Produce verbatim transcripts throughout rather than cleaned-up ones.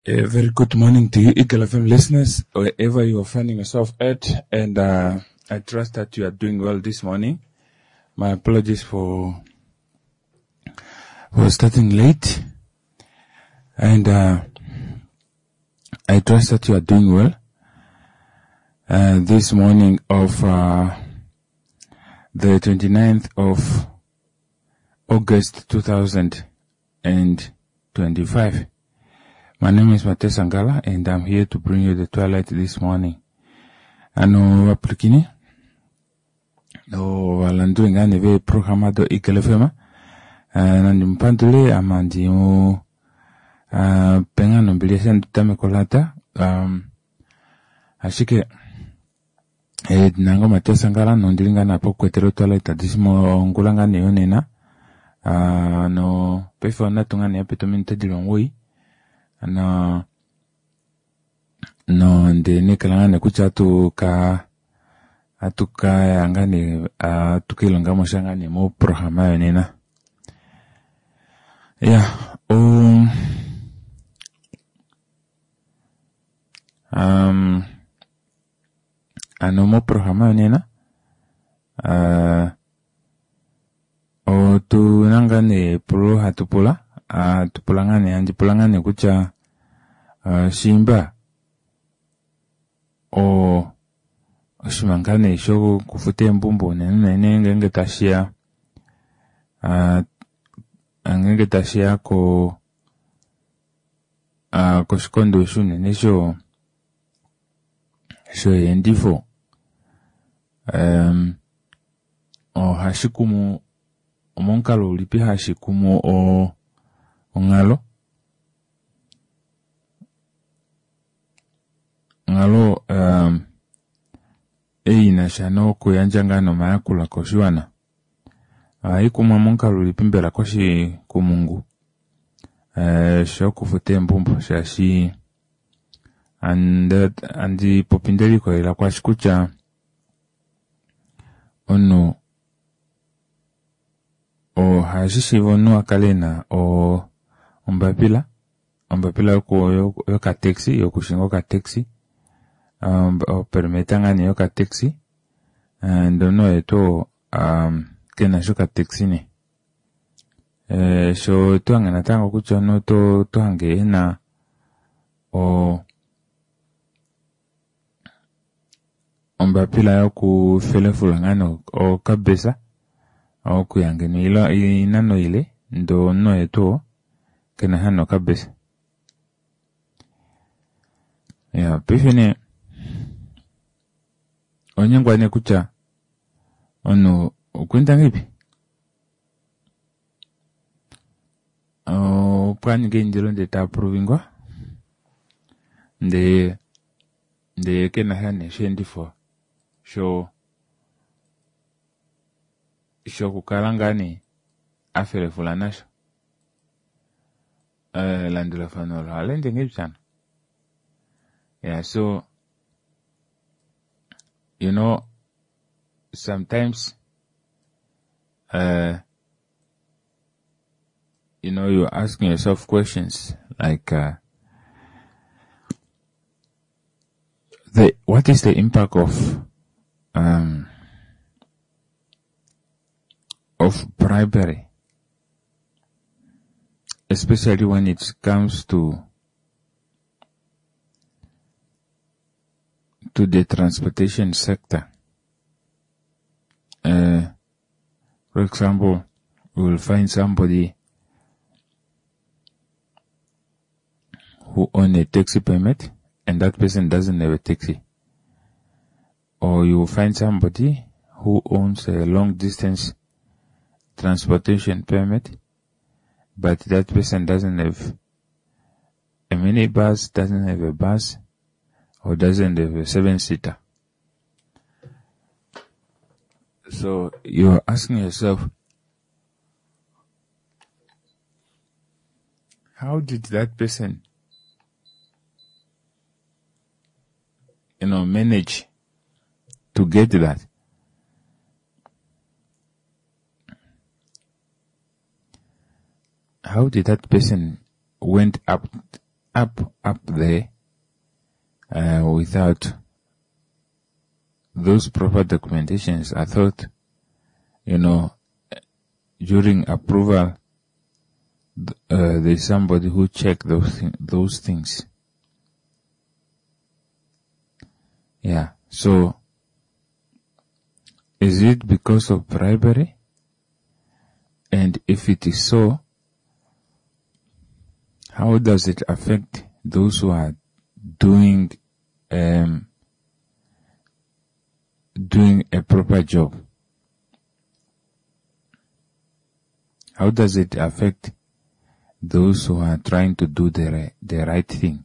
A very good morning to you, Eagle F M listeners, wherever you are finding yourself at, and uh, I trust that you are doing well this morning. My apologies for for starting late, and uh, I trust that you are doing well. Uh, this morning of uh, the twenty-ninth of August two thousand twenty-five. My name is Mate Sangala, and I'm here to bring you the twilight this morning. Ano waplikini? O walandu ngane ve programa do Eagle F M. Nandi mpandule amandi o penga nombilisha ndutame kolata. Ashike eh nango Mate Sangala nondilinga na po kwetero twilight adisimo ngulanga ne yonena. No pefo na tungane apetominta dilongoi. No, no, de nikalanga ne kucha tu ka atuka angani atukilonga moshanga ne mo programa yonena. Yeah, um, um, ano mo programa yonena. Uh, o tu nangane pro hatupula. Uh, tupulangane andi pulangane kucha uh, Simba o shimangane shogo kufute mbumbo nene nenge nge tashia uh, nge tashia ko uh, ko shikondo shune nesho sho yendifo um, o hashikumu omonkalo ulipi hashikumu o Ngalo Ngalo um eina shano kuyanjanga no mayakula koshiwana. Ah ikuma monkalu lipimbela koshi kumungu. Eh shoku fute mbumbo shashi and andi popindeli ko ila kwa shikucha ono o hajishi vonu akalena o Ombapila, ombapila ko yo, yo ka taxi, yo kushingo ka taxi, um, o permetanga ni yo ka taxi, and no eto, um, kena sho ka taxi ni. Eh, so to angana tango kucho no to, to hange na, o, ombapila yo ku fele fulangano, o kabesa, o ku yange ni ilo, inano ile, ndo no eto, kena hano kabisa. Ya, pifine onyangwa ne kucha ono ukwenda ngipi? O pani genjelo nde ta provingwa. Nde nde kena hane shendi fo. Sho sho kukalangani afere fulanasho. Uh, landula fanolo alende ngipsan. Yeah, so you know sometimes uh you know you're asking yourself questions like uh the what is the impact of um of bribery, especially when it comes to to the transportation sector. Uh, for example, we will find somebody who owns a taxi permit and that person doesn't have a taxi. Or you will find somebody who owns a long distance transportation permit, but that person doesn't have a minibus, doesn't have a bus, or doesn't have a seven-seater. So you're asking yourself, how did that person, you know, manage to get that? How did that person went up up, up there, uh, without those proper documentations. I thought, you know, during approval, uh, there's somebody who check those th- those things. Yeah. So, is it because of bribery? And if it is so, how does it affect those who are doing um, doing a proper job? How does it affect those who are trying to do the the right thing?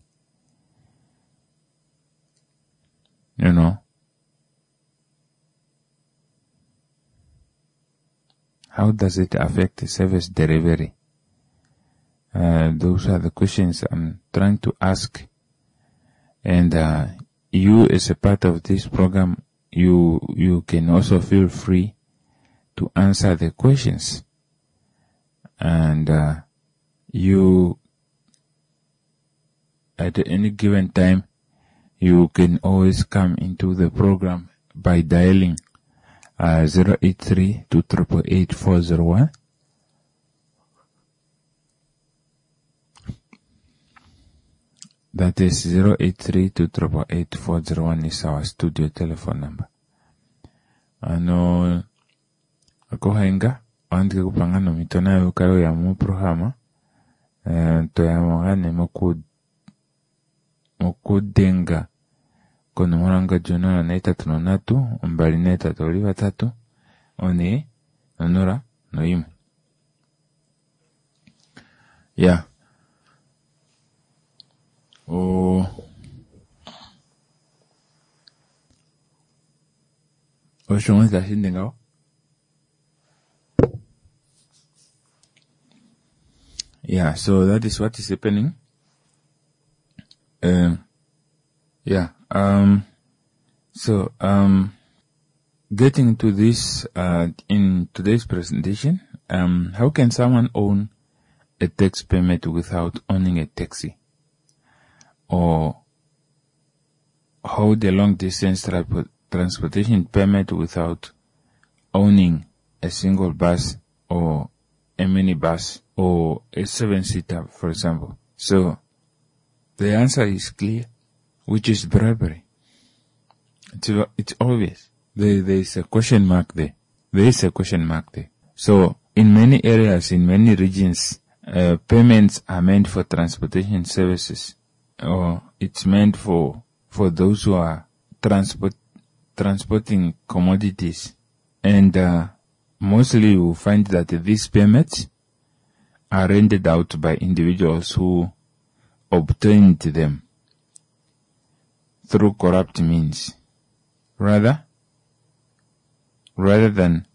You know, how does it affect the service delivery? Uh, those are the questions I'm trying to ask. And uh, you, as a part of this program, you you can also feel free to answer the questions. And uh, you, at any given time, you can always come into the program by dialing uh, zero eight three two eight eight four zero one. That is zero eight three two eight eight four zero one is our studio telephone number. Ano, ako hainga, andike kupangano mitona yukayo ya mu programa, eh, to ya mwagane moku, moku denga, kono moranga jonora neta tunonatu, umbali neta toliva tatu, one, nonora, noime. Yeah. Oh, Ocean is that in go? Yeah, so that is what is happening. Um, yeah, um, so, um, getting to this, uh, in today's presentation, um, how can someone own a tax permit without owning a taxi? Or hold a long distance tra- transportation permit without owning a single bus or a minibus or a seven-seater, for example. So the answer is clear, which is bribery. It's, it's obvious. There, there is a question mark there. There is a question mark there. So in many areas, in many regions, uh, payments are meant for transportation services. Or it's meant for for those who are transport transporting commodities, and uh, mostly you find that these permits are rendered out by individuals who obtained them through corrupt means, rather rather than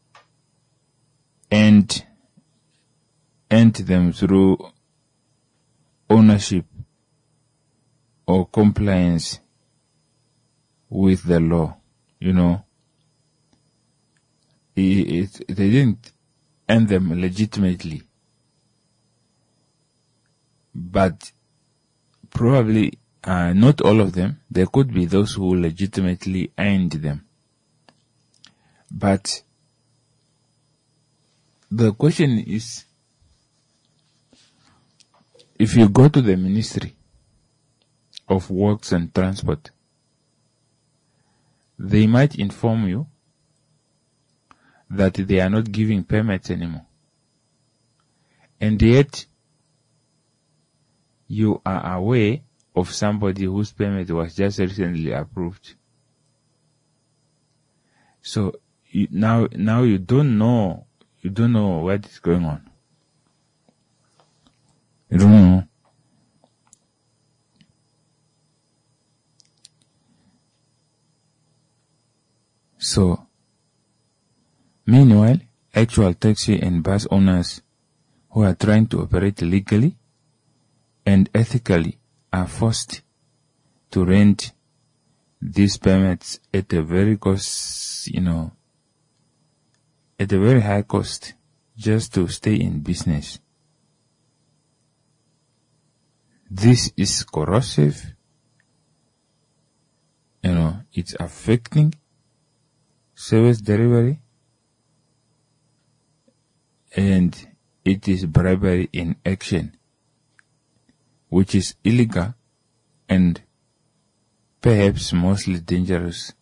end end them through ownership or compliance with the law. You know, it, it, they didn't earn them legitimately, but probably uh, not all of them. There could be those who legitimately earned them. But the question is, if you go to the Ministry of Works and Transport, they might inform you that they are not giving permits anymore. And yet, you are aware of somebody whose permit was just recently approved. So you, now, now you don't know, you don't know what is going on. You don't know. So, meanwhile, actual taxi and bus owners who are trying to operate legally and ethically are forced to rent these permits at a very cost, you know, at a very high cost just to stay in business. this is corrosive. You know, it's affecting service delivery, and it is bribery in action, which is illegal and perhaps mostly dangerous.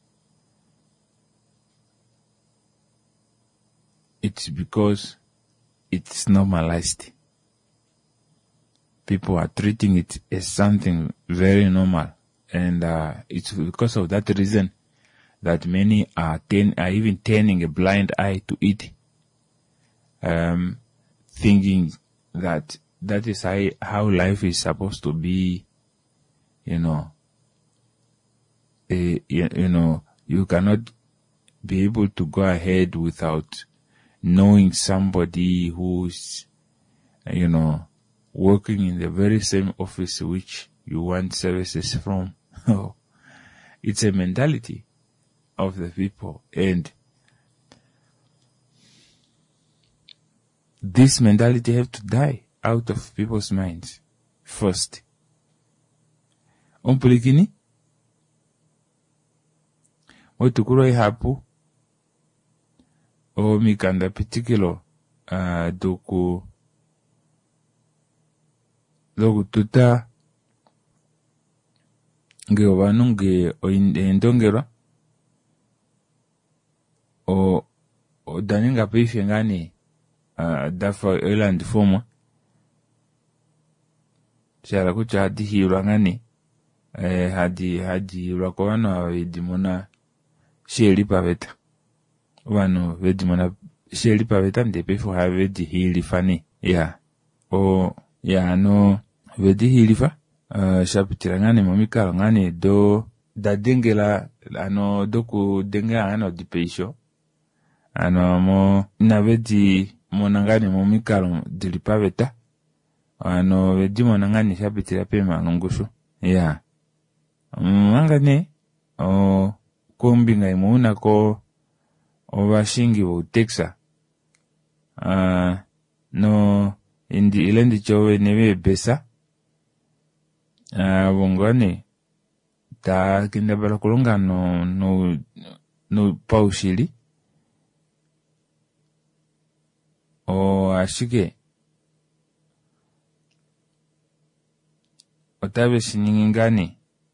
It's because it's normalized. People are treating it as something very normal, and uh, it's because of that reason that many are, ten, are even turning a blind eye to it, um, thinking that that is how, how life is supposed to be. You know, uh, you, you know, you cannot be able to go ahead without knowing somebody who's, you know, working in the very same office which you want services from. It's a mentality of the people, and this mentality have to die out of people's minds first. Umpulikini otukuro ihapu o mikanda particular uh, doku doku tuta nge obanunge oindongera o o daninga pife ngani uh, dafa eland forma shara kucha hadi hiwa ngani eh, hadi hadi rakowana wedimona sheli paveta wano wedimona sheli paveta ndepe fo ha wedi hili fani ya o ya no wedi hili fa uh, shapitira ngani momikalo ngani do da dengela ano doku denga ano dipeisho ano mo na wedi monangani momikalo dilipaveta ano wedi monangani shapitira pema ngushu ya mangane o kombinga imuna ko obashingi bo Texas uh, no indi ilendi chowe nebe besa uh, bongane ta kinda bala kulonga no no no paushili o ashike otabe siningingani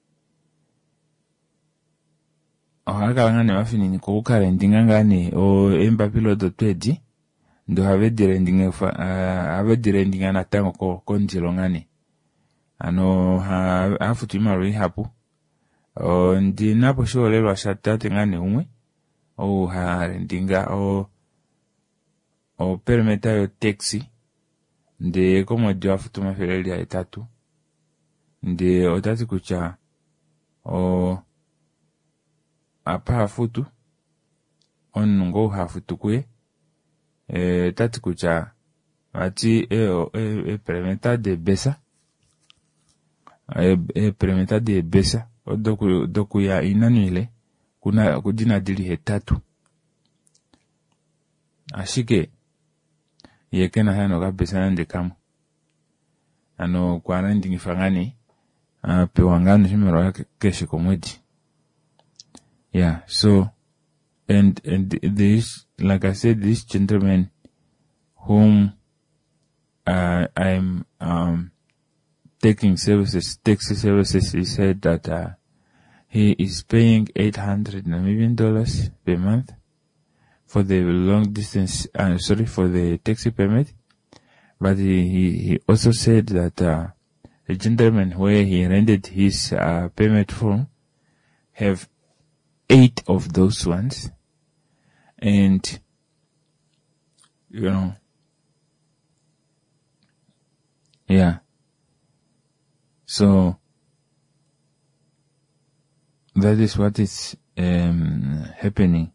o hakalangane mafini ko ukare ndingangani o emba piloto twedi ndo have direndinga fa uh, have direndinga na tango ko konjilongani ano ha afutu imaro hapo o ndi napo sholelwa shatate ngani umwe o ha rendinga o o permeta yo taxi ndi komo dio afutu mafeleli ya etatu ndi otati kucha o apa hafutu onungo hafutu kwe e tati kucha ati e o e, e permeta de besa e, e permeta de besa o doku doku ya inanuile kuna kujina dili hetatu ashike yekena hano kabisa nande kamu ano kwa nandi ngifangani uh, pewangano shimero yake keshe komwedi. Yeah, so and and this, like I said, this gentleman whom uh, I'm um taking services, taxi services, he said that uh, he is paying eight hundred Namibian dollars per month for the long distance, uh, sorry, for the taxi permit. But he, he, he also said that uh, the gentleman where he rented his uh, permit from have eight of those ones. And, you know, yeah. So, that is what is um, happening.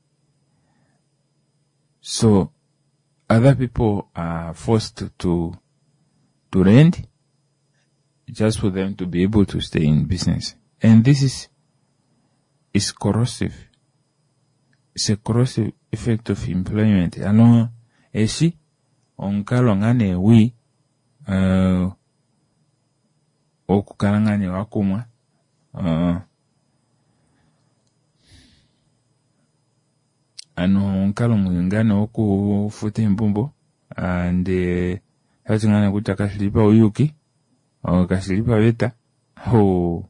So, other people are forced to, to, to rent just for them to be able to stay in business. And this is, is corrosive. It's a corrosive effect of employment. Alors, ici, on calongane, oui, euh, okukalangane wakumwa uh, ano nkalo mwingane okufuta embumbo ande hatingana kuti akashilipa uyuki o kashilipa beta ho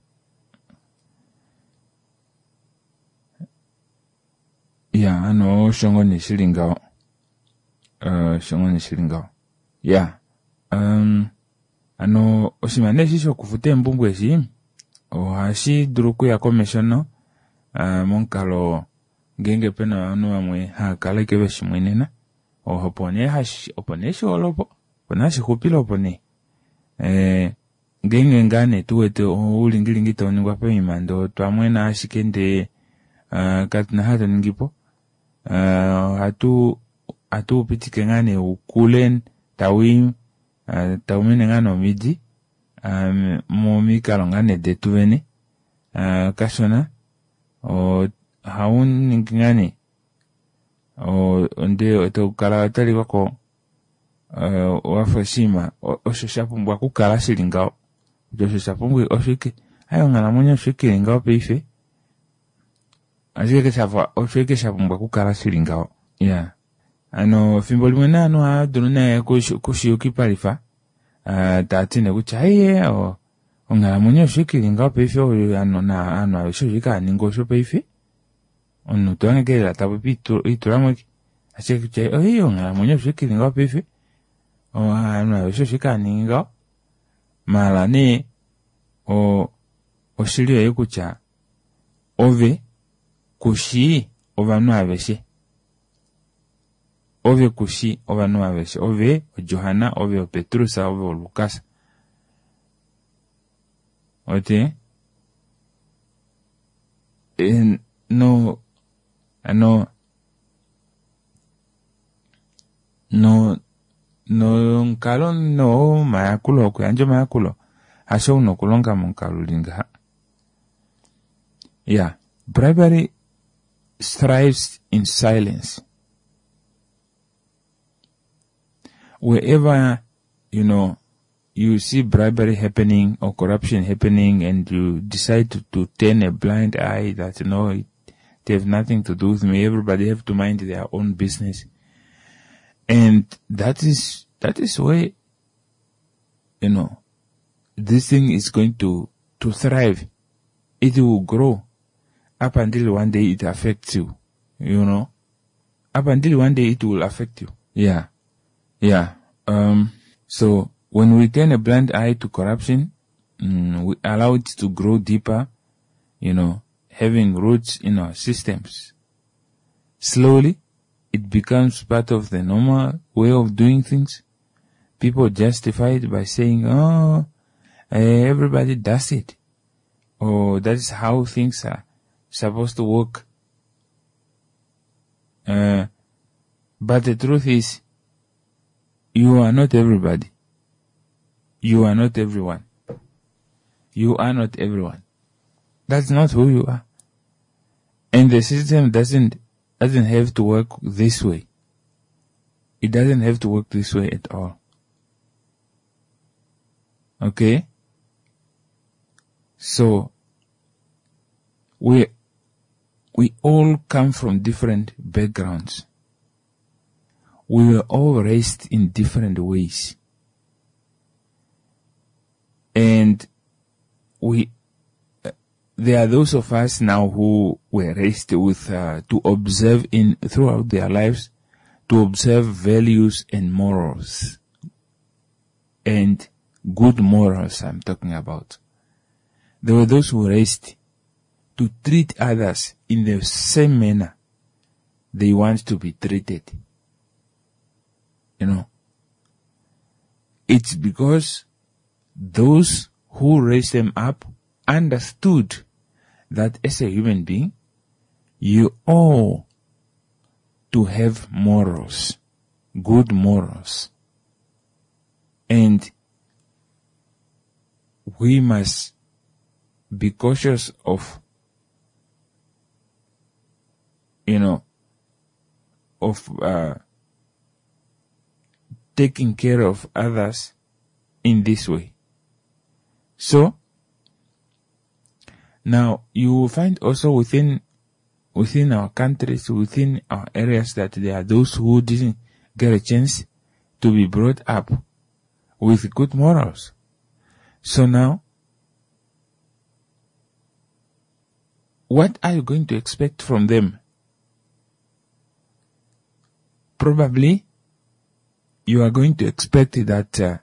ya ano shongo ni shilingao uh, shongo ni shilingao ya um ano osimane shisho kufuta embumbo eshi o hashi duruku ya komishono uh, monkalo genge pena anu amwe hakala kebe shimwenena o hopone hashi opone shi olopo pona shi kupilo opone eh genge ngane tuwete o ulingilingi toningwa pe imando twamwena ashikende uh, katina hata ningipo uh, hatu hatu pitike ngane ukulen tawim uh, tawmene ngano midi um, momi kalongane detuvene uh, kashona o haun ngani o nde to kala tali wako uh, wafashima oshoshapumbwa kukala shilingao oshoshapumbwa oshike ayo ngana munya shike ngao peife azike shafa oshike shapumbwa kukala shilingao ya yeah. Ano fimbo limwena ano ha dununa kushiyuki palifa uh, tatine kuchaye o ngana munya shike ngao peife o ano na ano ayoshika ningo sho peife onu tuange que la tabu pitu ituramo así que che oye ngala munyo shiki ngo pefe o ana yo shika ningo mala ni o o shiri yo kucha ove kushi ovanu aveshe ove kushi ovanu aveshe ove o Johana ove o Petrusa ove o Lucas ote en no ano no no nkalo no mayakulo ko anjo mayakulo asho no kulonga monkalo linga yeah bribery thrives in silence. Wherever you know you see bribery happening or corruption happening and you decide to, to turn a blind eye that you know it they have nothing to do with me. Everybody have to mind their own business. And that is, that is where, you know, this thing is going to, to thrive. It will grow up until one day it affects you, you know, up until one day it will affect you. Yeah. Yeah. Um, so when we turn a blind eye to corruption, mm, we allow it to grow deeper, you know, having roots in our systems. Slowly, it becomes part of the normal way of doing things. People justify it by saying, oh, everybody does it. Or that is how things are supposed to work. Uh, but the truth is, you are not everybody. You are not everyone. You are not everyone. That's not who you are. And the system doesn't, doesn't have to work this way. It doesn't have to work this way at all. Okay? So, we, we all come from different backgrounds. We were all raised in different ways. And we, there are those of us now who were raised with uh, to observe in throughout their lives, to observe values and morals, and good morals. I'm talking about. There were those who were raised to treat others in the same manner they want to be treated. You know, it's because those who raised them up understood that as a human being, you owe to have morals, good morals. And we must be cautious of, you know, of uh, taking care of others in this way. So, now you will find also within, within our countries, within our areas, that there are those who didn't get a chance to be brought up with good morals. So now, what are you going to expect from them? Probably, you are going to expect that uh,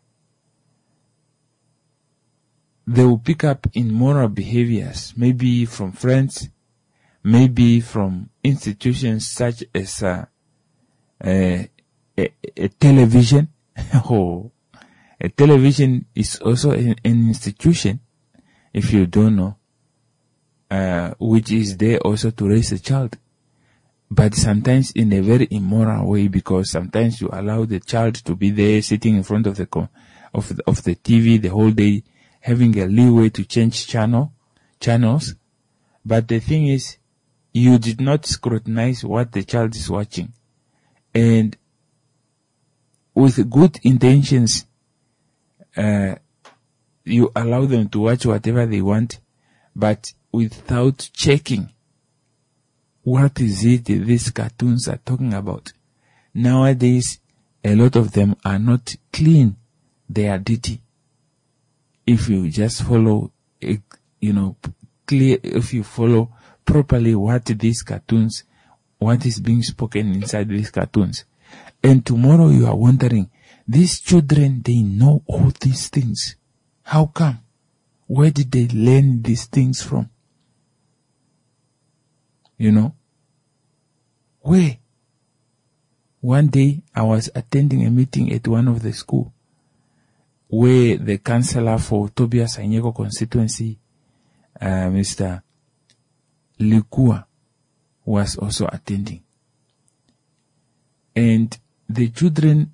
they will pick up in moral behaviors, maybe from friends, maybe from institutions such as uh, a, a, a television. Oh, a television is also an, an institution, if you don't know, uh, which is there also to raise a child. But sometimes in a very immoral way, because sometimes you allow the child to be there sitting in front of the com- of the, of the T V the whole day, having a leeway to change channel channels. But the thing is, you did not scrutinize what the child is watching, and with good intentions, uh, you allow them to watch whatever they want, but without checking what is it these cartoons are talking about. Nowadays, a lot of them are not clean. They are dirty. If you just follow, you know, clear, if you follow properly what these cartoons, what is being spoken inside these cartoons. And tomorrow you are wondering, these children, they know all these things. How come? Where did they learn these things from? You know? Where? One day I was attending a meeting at one of the school where the councillor for Tobias Anyeko constituency, uh, Mister Likua, was also attending. And the children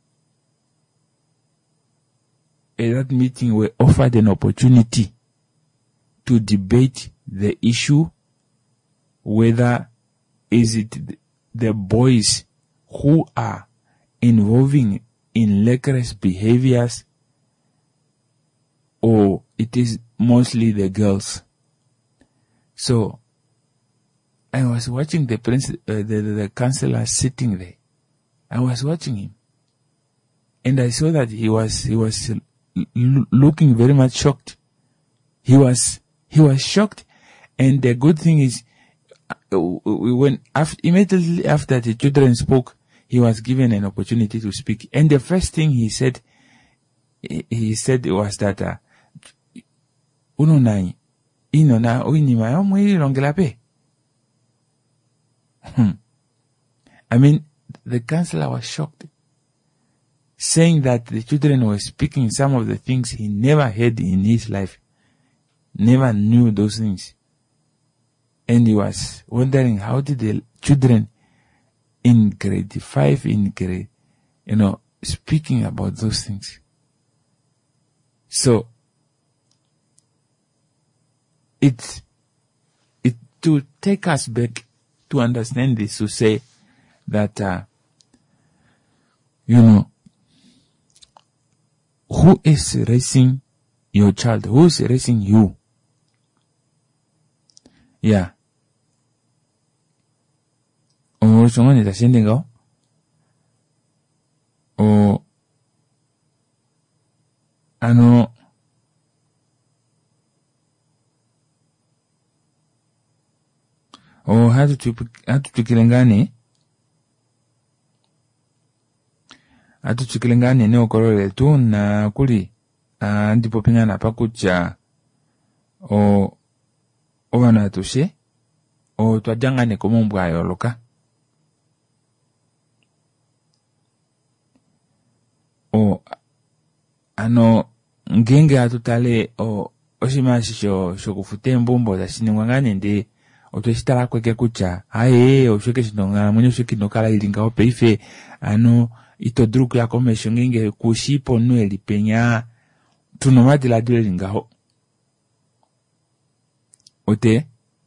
at that meeting were offered an opportunity to debate the issue, whether is it the boys who are involving in lecherous behaviors, or it is mostly the girls. So I was watching the prince, uh, the, the, the councillor sitting there. I was watching him, and I saw that he was he was l- looking very much shocked. He was he was shocked, and the good thing is, uh, when after, immediately after the children spoke, he was given an opportunity to speak. And the first thing he said, he, he said was that, uh, uno nai, ino na uini ma omwe longelape. I mean, the councillor was shocked, saying that the children were speaking some of the things he never heard in his life, never knew those things. And he was wondering, how did the children in grade five, in grade, you know, speaking about those things. So, it, it, to take us back to understand this, to say that, uh, you know, who is raising your child? Who is raising you? Yeah. O chongani ta shende ngao. O ano o hatu tu hatu tukilengane hatu tukilengane ne okolole tu na kuli uh, ndipo pingana pakucha o obana tushe o twajangane komombwa yoloka o ano ngenge atutale o oshimashi sho shokufute mbumbo za shiningwangane ndi otweshitala kweke kucha aye oshoke shinonga mwenye oshoke nokala ilinga opeife ano ito druku ya komesho ngenge kushipo nueli penya tunomati la dule lingaho ote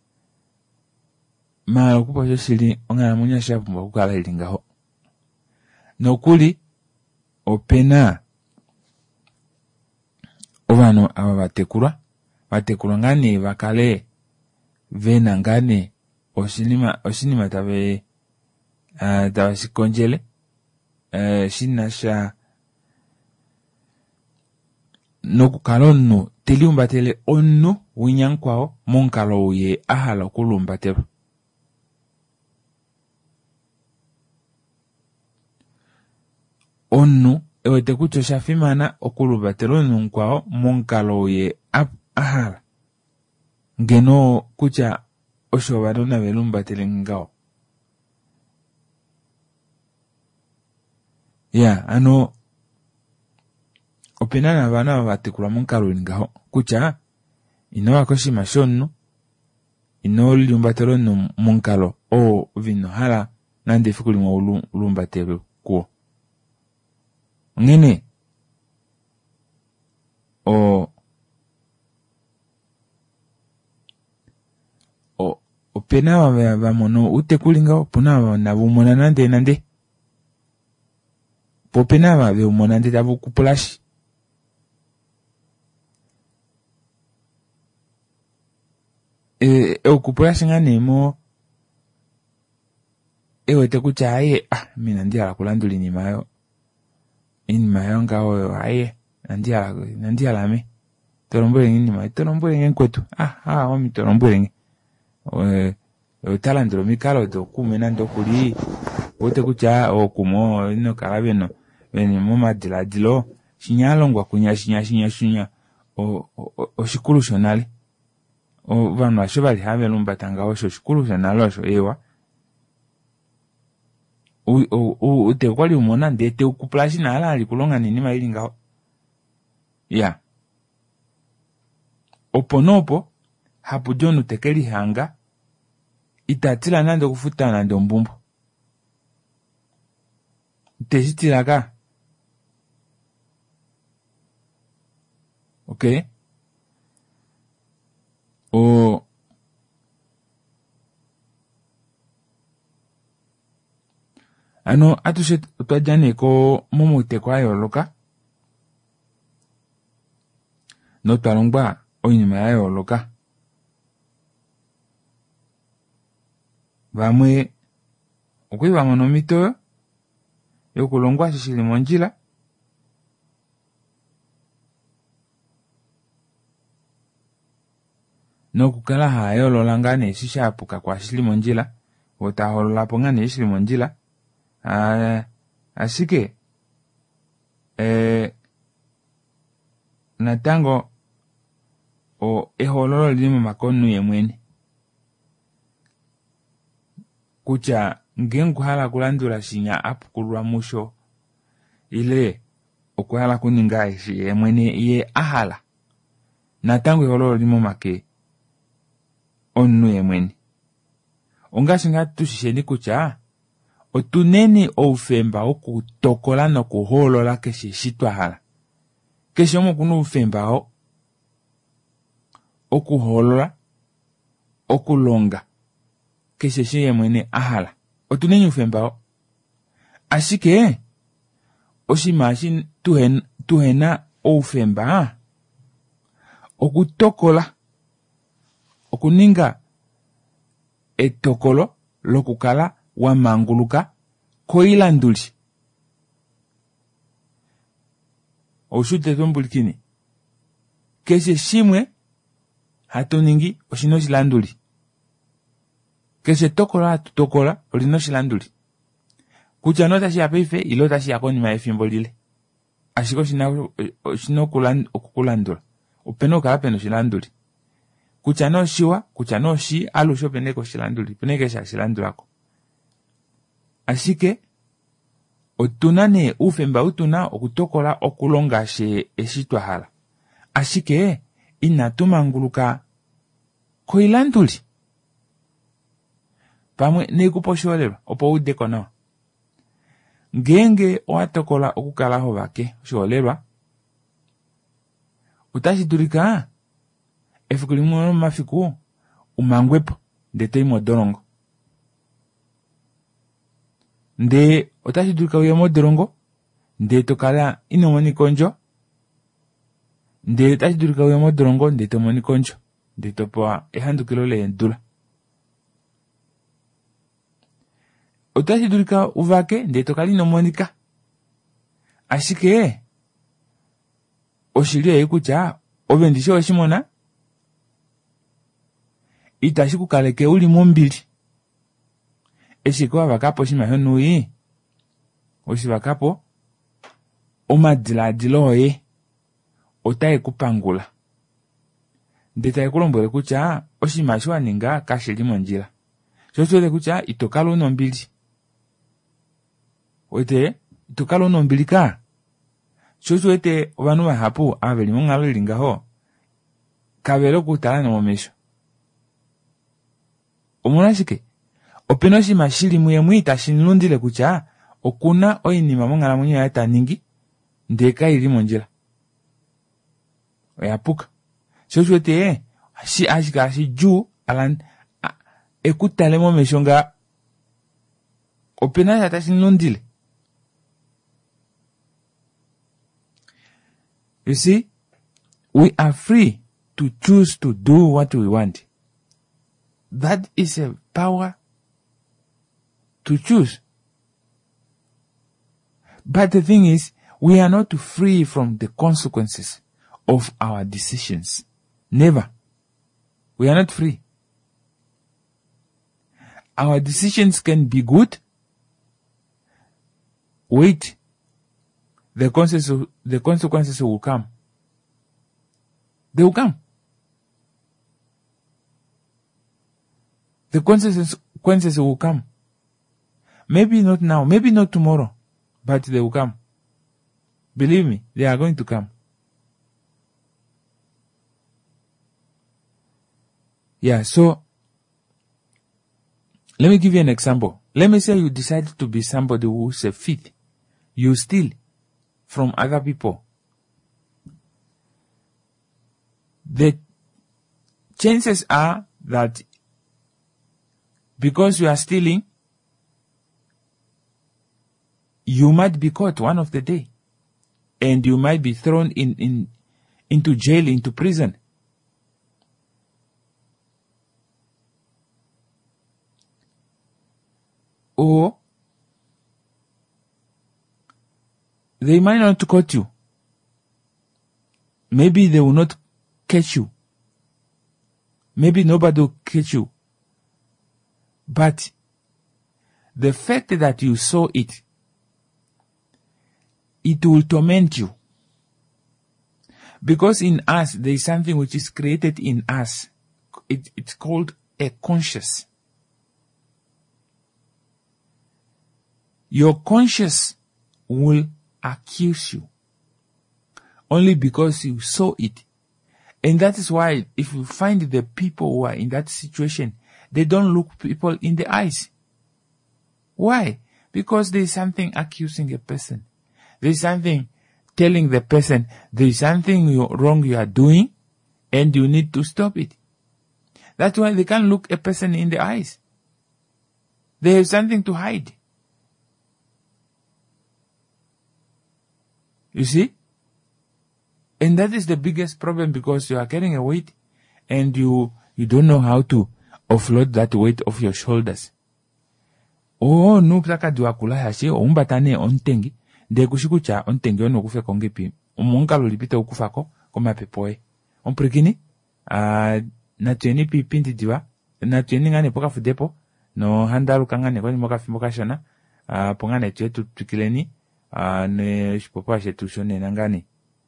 maa okupa shoshili ongana mwenye shapu mwa kukala ilingaho nokuli opena ovano aba batekulwa batekulwa ngane bakale vena ngane oshinima oshinima tabe uh, tabe sikonjele uh, shinasha nokukala onno teliumbatele onno winyankwao monkalo ye ahala okulumbatela. Onno ewete kutya oshafimana okulumbatela onno nkwao monkalo ye ahala ngeno kutya osho banona belumbatele ngao. Ya, ano opena na bana batekula monkalo ngaho kutya ino wakoshima shonno ino lumbatelo onno monkalo o vino hala nande fikuli mo lumbatelo ko ngene o o opena wa ba mono utekulinga puna na bumona nande nande popena ba be umona nande tabu kupulashi e e kupulashi ngane mo ewe te kucha aye ah mina ndia la kulanduli ni mayo ini mayo ngao aye ndia la ndia la me torombole ngini mayo torombole ngin kwetu ah ah omi torombole ngin eh utalandro mikalo do kumena ndo kuli wote kucha o kumo ino karabeno beni moma dila dilo shinyalo ngwa kunya shinya shinya shinya o o, o shikulu shonale o vanhu vasho vari have lumbatanga osho shikulu shonale osho ewa u u u te kwali umona ndete ukuplashi na ala alikulonga nini maili ngao ya oponopo hapu jonu tekeli hanga itatila nando kufuta nando mbumbu tesitila ka okay o ano atushe twajane ko momo tekwa yoloka no talongba oyinima ya yoloka bamwe okwiba mono mito yokulongwa shishili monjila nokukala hayolola ngane shishapuka kwa shili monjila otaholola po ngane shili monjila ah asike eh natango o ehololo limo makonu yemweni kucha ngengu hala kulandula shinya apukulwa musho ile okuhala kuninga ishi yemweni ye ahala natango ehololo limo make onu yemweni ongashinga tushisheni kucha otuneni oufemba okutokola nokuholola keshe shitwa hala keshe omo kuna ufemba o okuholola okulonga keshe shiye mwene ahala otuneni ufemba o ashike oshimashi tuhen, tuhena oufemba okutokola okuninga etokolo lokukala wa manguluka koilanduli oshute tombulikini keshe shimwe hatuningi oshino shilanduli keshe tokola hatutokola olino shilanduli kucha no tashi apeife ilo tashi yakonima efimbo lile ashiko shina oshino okukulandula openo kala peno shilanduli kucha no shiwa kucha no shi alusho peneko shilanduli peneke sha shilandulako ashike otuna ne ufemba utuna okutokola okulonga she eshitwa hala ashike inatumanguluka koilanduli pamwe nekuposholelwa opo udeko nawa ngenge owatokola okukala ho bake sholelwa utashidulika efikuli mwe mafiku umangwepo ndete imodolongo nde otashidulika uye modolongo nde tokala inomoni konjo nde tashi durika wemo drongo nde to moni koncho nde to poa e handu kilo le ndula. Otashi durika uvake nde to kali no monika. Ashike oshilia ikucha obendisho oshimona itashi kukaleke uli mombili. Eshiko avakapo shima honui oshivakapo omadila oye otaye kupangula. Ndeta ekulombwele kucha oshima shiwaninga kashili monjila. Shoshwele kucha itokalo unombili. Oite itokalo unombili ka. Shoshwete wanu wa hapu aveli mungalo ilingaho kavelo kutala na momesho. Omunashike openo shima shili muye muita shinlundile kucha okuna oinima mongala munyo ya taningi ndeka ili monjila. Oyapuka. Shoshwete shi ashika shi juu alan ekutale momesho nga opena yata shinlundile. You see, we are free to choose to do what we want. That is a power to choose. But the thing is, we are not free from the consequences of our decisions. Never. We are not free. Our decisions can be good. Wait. The consequences, the consequences will come. They will come. The consequences will come. Maybe not now, maybe not tomorrow, but they will come. Believe me, they are going to come. Yeah, so let me give you an example. Let me say you decide to be somebody who's a thief. You steal from other people. The chances are that because you are stealing, you might be caught one of the day, and you might be thrown in, in into jail, into prison. Or they might not catch you. Maybe they will not catch you. Maybe nobody will catch you. But the fact that you saw it, it will torment you. Because in us, there is something which is created in us. It, it's called a conscience. Your conscience will accuse you only because you saw it. And that is why if you find the people who are in that situation, they don't look people in the eyes. Why? Because there is something accusing a person. There is something telling the person there is something you, wrong you are doing and you need to stop it. That's why they can't look a person in the eyes. They have something to hide. You see? And that is the biggest problem, because you are carrying a weight and you, you don't know how to offload that weight off your shoulders. Oh, no, plaka duakula hashi, o umbatane ontengi, de kushikucha ontengi ono kufe kongepi. Umunga lolipita ukufako, koma pepoe. Omprikini, ah, na tueni pi pinti diwa, na tueni ngane poka fudepo, no handaru kangane kwa ni moka fimoka shona, ah, pongane tue tu tukileni, ah, ne shipopa she tushone nangani.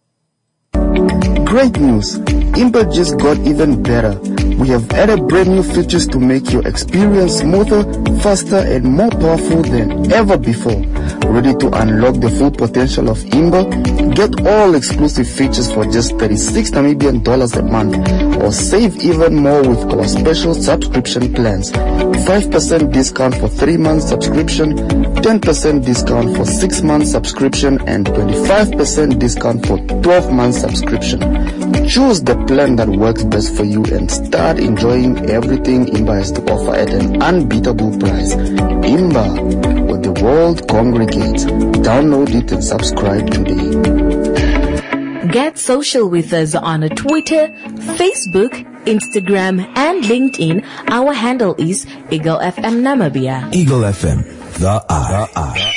Great news! Imba just got even better. We have added brand new features to make your experience smoother, faster, and more powerful than ever before. Ready to unlock the full potential of Imba? Get all exclusive features for just thirty-six Namibian dollars a month, or save even more with our special subscription plans. five percent discount for three months subscription, ten percent discount for six months subscription, and twenty-five percent discount for twelve months subscription. Choose the plan that works best for you and start enjoying everything Imba has to offer at an unbeatable price. Imba, where the world congregates. Download it and subscribe today. Get social with us on Twitter, Facebook, Instagram, and LinkedIn. Our handle is Eagle F M Namibia. Eagle F M, the eye. The eye.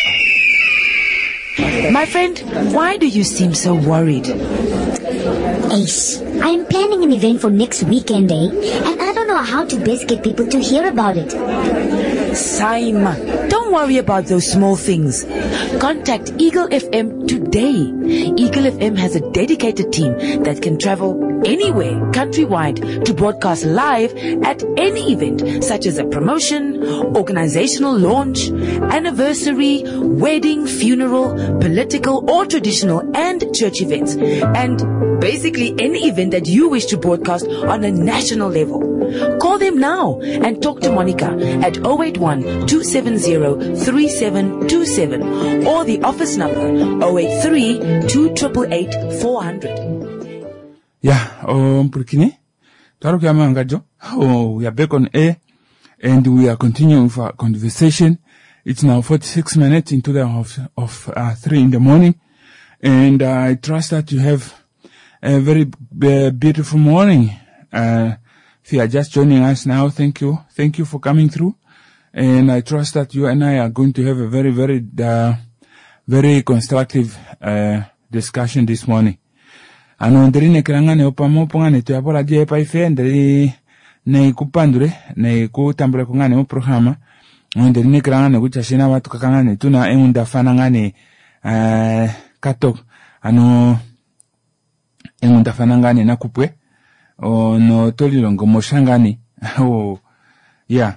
My friend, why do you seem so worried? Ace, I'm planning an event for next weekend, eh? And I don't know how to best get people to hear about it. Saima, don't worry about those small things. Contact Eagle F M today. Eagle F M has a dedicated team that can travel anywhere countrywide to broadcast live at any event, such as a promotion, organizational launch, anniversary, wedding, funeral, political or traditional, and church events. And basically any event that you wish to broadcast on a national level. Call them now and talk to Monica at zero eight one, two seven zero, three seven two seven or the office number zero eight three, two eight eight, four hundred. Yeah, um, Purkini, Taruki Amangajo. Oh, we are back on air and we are continuing with our conversation. It's now forty-six minutes into the of, of uh, three in the morning, and uh, I trust that you have a very uh, beautiful morning. Uh, if you are just joining us now, thank you, thank you for coming through, and I trust that you and I are going to have a very, very, uh, very constructive uh, discussion this morning. Ano ndiri nekirangane opamo pongane tu yapola je pa ife ndiri ne kupandure ne kutambula kungane mu programa ndiri nekirangane kuchashina watu kakangane tuna eunda fanangane eh katok ano eunda fanangane na kupwe ono tolilongo moshangane o ya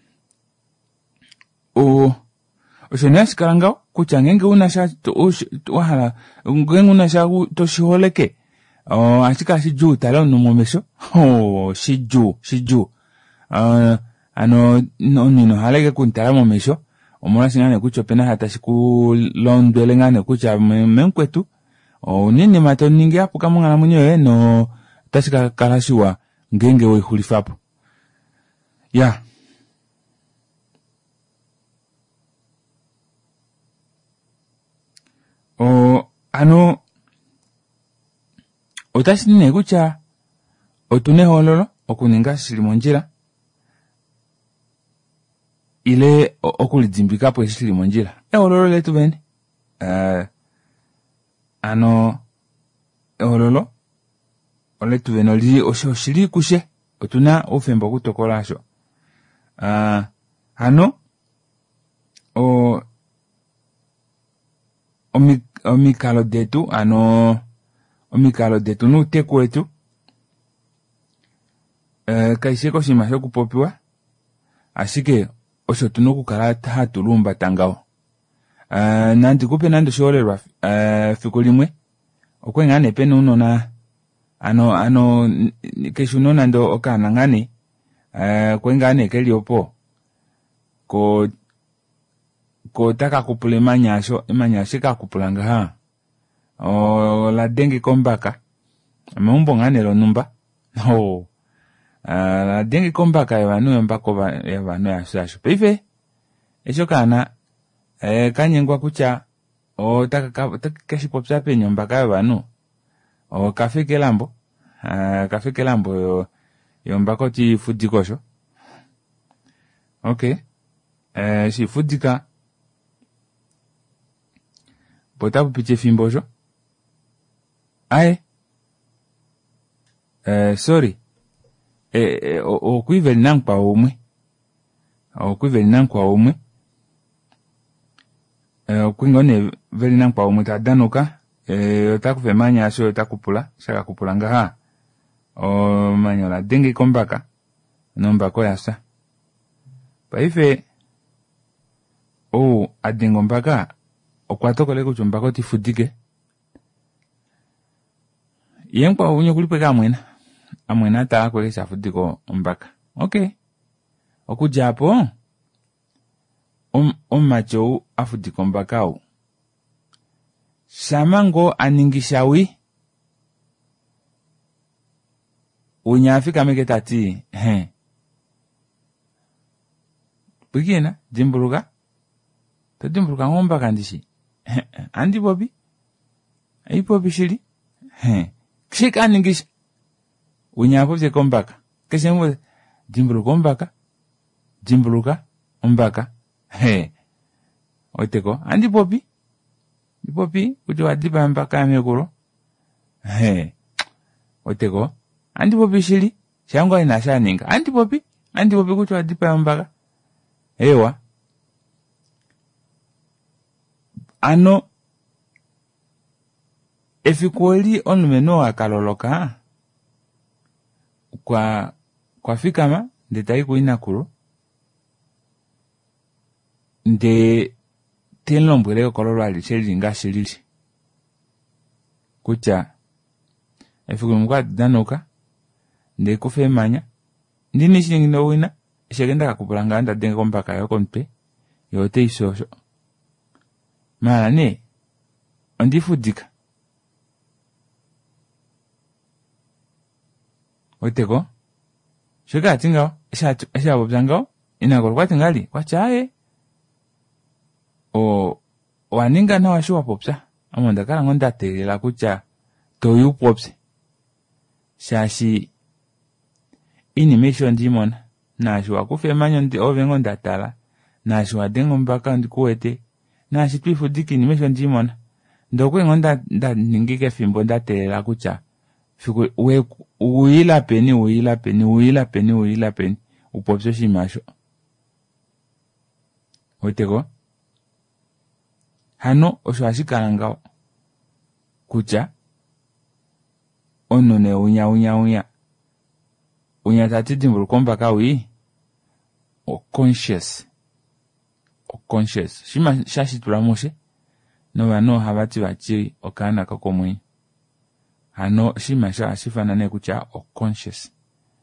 o oshenas karanga kuchangenge unasha to wahala ngengu unasha to shiholeke. Oh, achika shiju tala no momesho. Oh, shiju, shiju. Ah, uh, ano no nino halege kuntala momesho. Omora singane kucho pena hata siku londele ngane kucha menkwetu. Oh, nini mato ningi hapo kama ngana munyo no tashika kalashiwa ngenge we hulifapo. Yeah. Oh, ano Otashi negucha otune hololo okuninga shilimonjira ile okulidzimbika po shilimonjira e hololo letu bene uh, ano e hololo oletu bene oli oshili kushe otuna ofembo kutokola sho uh, ano o omi omikalo detu ano omikalo detu nuteku wetu eh kaiseko shimasho kupopiwa ashike osho tunokukala hatulumba tangao eh nanti kupe nando sholerwa eh fikulimwe okwengane pene unona ano ano keshuno nando okana ngane eh kwengane keliopo ko ko taka kupule manyasho manyasho ka kupulanga ha o la dengue kombaka amumbo ngane lo numba no uh, la dengue kombaka yavanu mbako ba yavanu yasasho pive echo kana eh kanyengwa kucha o taka kashi popsa pe nyombaka yavanu o kafike lambo uh, kafike lambo yo yombako ti fudikosho okay eh si fudika potapu piche fimbojo. Aye. Eh, sorry. Eh, eh o, o kuivel nankwa umwe. O kuivel nankwa umwe. Eh, o kuingone veli nankwa umwe ta danuka. Eh, otaku femanya asho otaku pula. Shaka kupulanga ha. O manyola dengue kombaka. Nombako yasa. Pa ife. O adengo mbaka. O kwatoko leko chumbako ti fudike. Yenkwa unyo kulipeka amwena. Amwena taa kwele shafudiko mbaka. Okay. Okujapo. Om, om macho afudiko mbaka u. Shamango aningishawi. Unyafika meke tati. He. Bugina, jimburuga. Tadimburuga ngomba kandishi. Andi bobi. Ai bobi shiri. He. Kshik aningish. Unyapo je kombaka. Keshemu jimbulu kombaka. Jimbuluka. Umbaka. He. Oteko. Andi popi. Di popi. Ujo adiba mbaka amekuro. He. Oteko. Andi popi shili. Shango inasha ninga. Andi popi. Andi popi kucho adiba mbaka. Ewa. Ano. Efikweli onumeno akaloloka. Kwa, kwa fikama. Ndetayi kuinakuro. Nde tenlombwele kololo alicheli nga shilili. Kucha efikulu mkwa danoka nde kufe manya ndini shingino wina shegenda kakupulanga anda denga kompaka yoko mpe yote isosho mara ne ondifudika oteko shega atingao esha esha bobzangao inakolo kwa tingali kwa chae o waninga na washuwa popsa amonda kala ngonda tegela kucha toyu popse shashi inimation dimona na shwa kufe manyo ndi ovengo ndatala na shwa dengo mbaka ndikuwete na shitwifu diki inimation dimona ndokwe ngonda nda ningike fimbo ndategela kucha fiku we uila peni uila peni uila peni uila peni upopse shimasho oteko hano oswashikalangao kucha onone unya unya unya unya tatiti mbulukomba kawi o conscious o conscious shima shashi tulamoshe no wano habati wachi okana kakomwe hano shima shashifana ne kucha o conscious.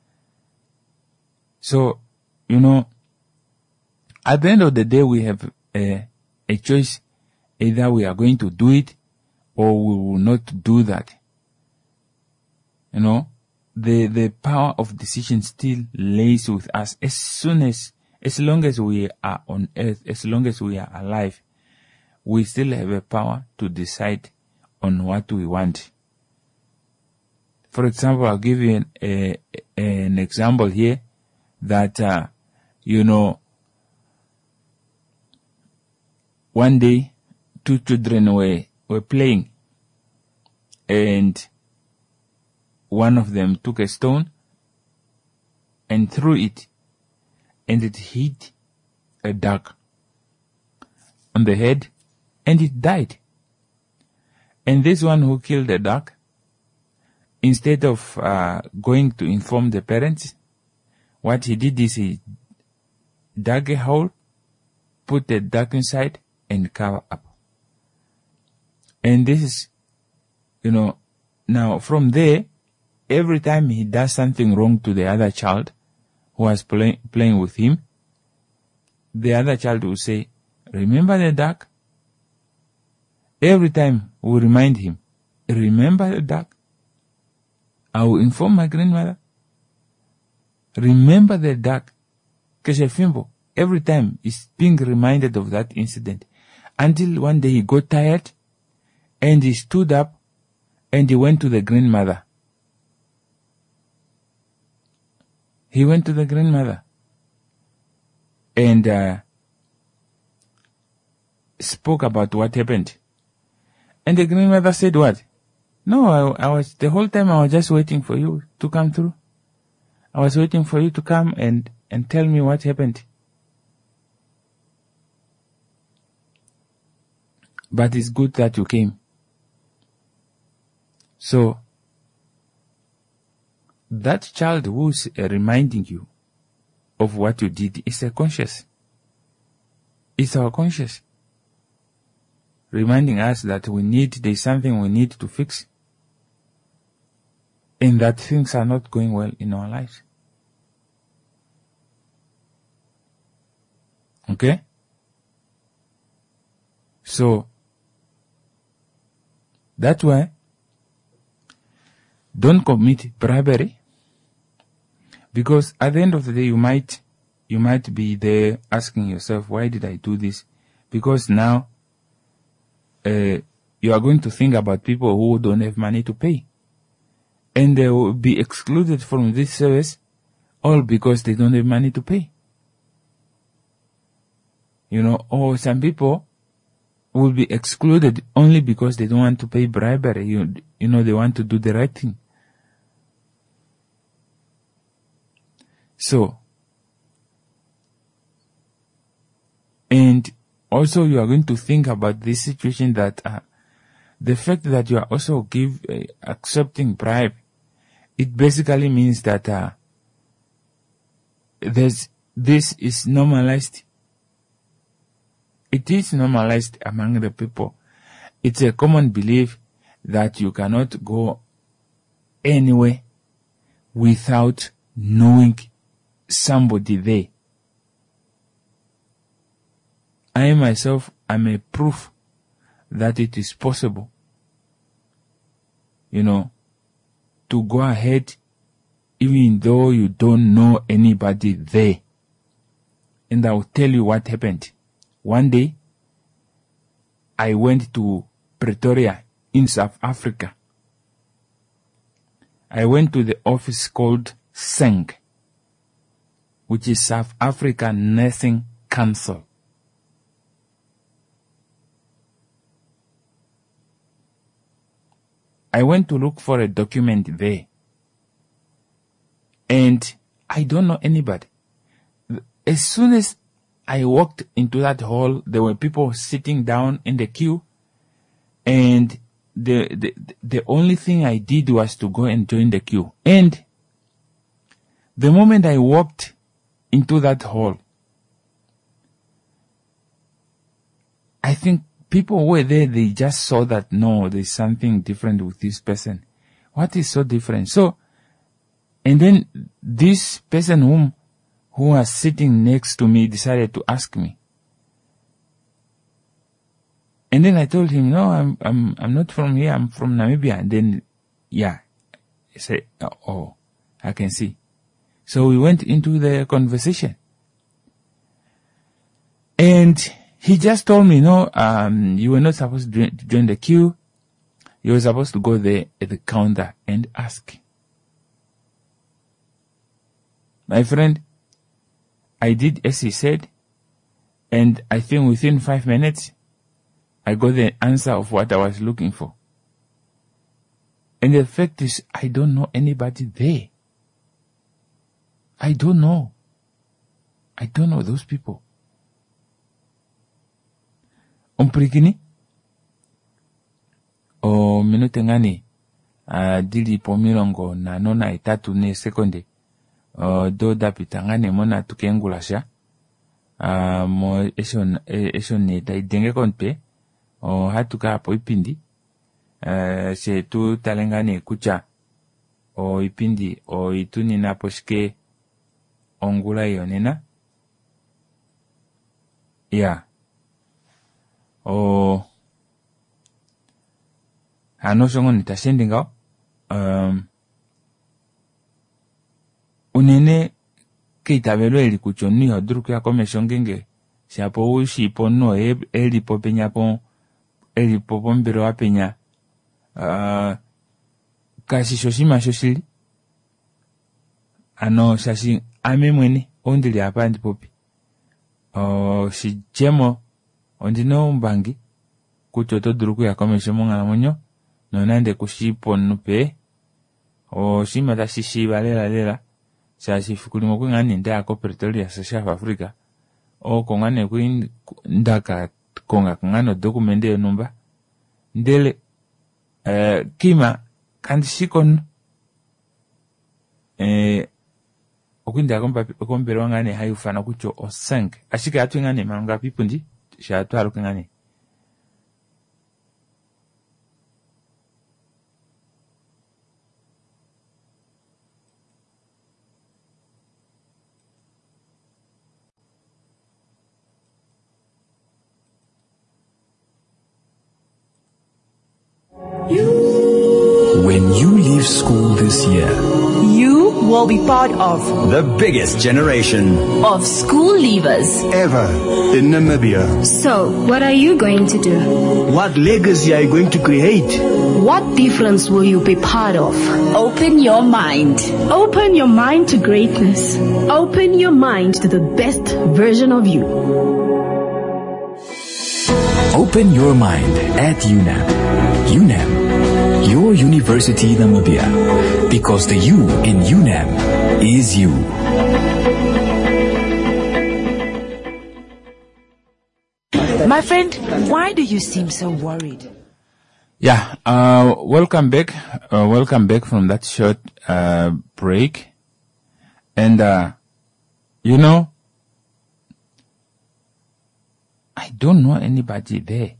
So you know at the end of the day we have a, a choice. Either we are going to do it or we will not do that. You know, the, the power of decision still lays with us as soon as, as long as we are on earth, as long as we are alive, we still have a power to decide on what we want. For example, I'll give you an, a, an example here that, uh, you know, one day, two children were, were playing and one of them took a stone and threw it and it hit a duck on the head and it died. And this one who killed the duck, instead of uh, going to inform the parents, what he did is he dug a hole, put the duck inside and cover up. And this is, you know, now from there, every time he does something wrong to the other child who was play, playing with him, the other child will say, remember the duck? Every time we remind him, remember the duck? I will inform my grandmother. Remember the duck. Keshefimbo, every time he's being reminded of that incident. Until one day he got tired and he stood up and he went to the grandmother. He went to the grandmother and uh, spoke about what happened. And the grandmother said what? No, I, I was, the whole time I was just waiting for you to come through. I was waiting for you to come and, and tell me what happened. But it's good that you came. So, that child who's uh, reminding you of what you did is a conscious. It's our conscious. Reminding us that we need, there's something we need to fix. And that things are not going well in our lives. Okay? So, that's why don't commit bribery, because at the end of the day you might you might be there asking yourself, why did I do this? Because now uh, you are going to think about people who don't have money to pay. and they will be excluded from this service, all because they don't have money to pay. You know, or some people will be excluded only because they don't want to pay bribery. You, you know, they want to do the right thing. So, and also you are going to think about this situation that uh, the fact that you are also give uh, accepting bribe, it basically means that uh, there's this is normalized. It is normalized among the people. It's a common belief that you cannot go anywhere without knowing somebody there. I myself am a proof that it is possible, you know, to go ahead even though you don't know anybody there. And I will tell you what happened. One day, I went to Pretoria in South Africa. I went to the office called S A N G, which is South African Nursing Council. I went to look for a document there. And I don't know anybody. As soon as I walked into that hall, there were people sitting down in the queue. And the, the, the only thing I did was to go and join the queue. And the moment I walked into that hall, I think people were there, they just saw that, no, there's something different with this person. What is so different? So, and then this person whom, who was sitting next to me decided to ask me. And then I told him, no, I'm, I'm, I'm not from here, I'm from Namibia. And then, yeah, he said, oh, I can see. So we went into the conversation. And he just told me, no, um, you were not supposed to join the queue. You were supposed to go there at the counter and ask. My friend, I did as he said, and I think within five minutes, I got the answer of what I was looking for. And the fact is, I don't know anybody there. I don't know. I don't know those people. Umpirikini? O minute ngani, uh, dili po milongo na nona itatu ne sekonde. Uh, do dapita ngani mona tukengulasha. Uh, mo esho, esho ne taidenge konpe. O hatuka hapo ipindi. Uh, se tu talengani kucha. O ipindi, o ituni na poshke ongula yonena. Yeah. O ano songo nitashendi ngao. Um, unene keitabelo eli kuchoni hodruku ya kome shongenge. Siapo ushi pono eli popenya pon eli popombero apenya. Uh, kasi shoshima shoshili. Ano shashi ame mweni ondili apandi popi. O shi jemo ondino mbangi kuchoto druku ya kome shomonga na monyo. Nonande kushipon nupe. O shima ta shishiba lela lela. Shashi fukulimo kwe ngani nda ako Pretoria sa South Africa. O kongane kwe ndaka konga kongano dokumende numba. Ndele uh, kima kandi shikon eh okwinda kompa kompero ngane hayufana kucho o cinq ashika atu ngane manga pipundi sha atu haruka ngane. When you leave school this year, You will be part of The biggest generation of school leavers. Ever in Namibia. So, what are you going to do? What legacy are you going to create? What difference will you be part of? Open Your Mind. Open your mind to greatness. Open your mind to the best version of you. Open your mind at U N A M. U N A M, your University Namibia. Because the U in U N A M is you. My friend, why do you seem so worried? Yeah, uh, welcome back. Uh, welcome back from that short uh, break. And, uh, you know, I don't know anybody there.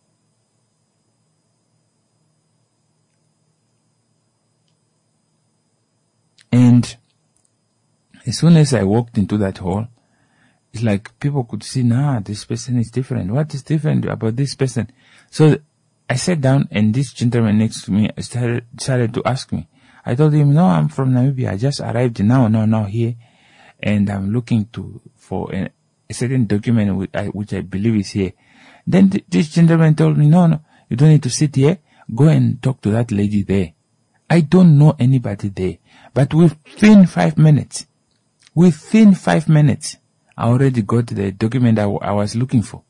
And as soon as I walked into that hall, it's like people could see, nah, this person is different. What is different about this person? So I sat down and this gentleman next to me started, started to ask me. I told him, no, I'm from Namibia. I just arrived now, now, now here. And I'm looking to, for a, a certain document which I, which I believe is here. Then th- this gentleman told me, no, no, you don't need to sit here. Go and talk to that lady there. I don't know anybody there. But within five minutes, within five minutes, I already got the document I, w- I was looking for.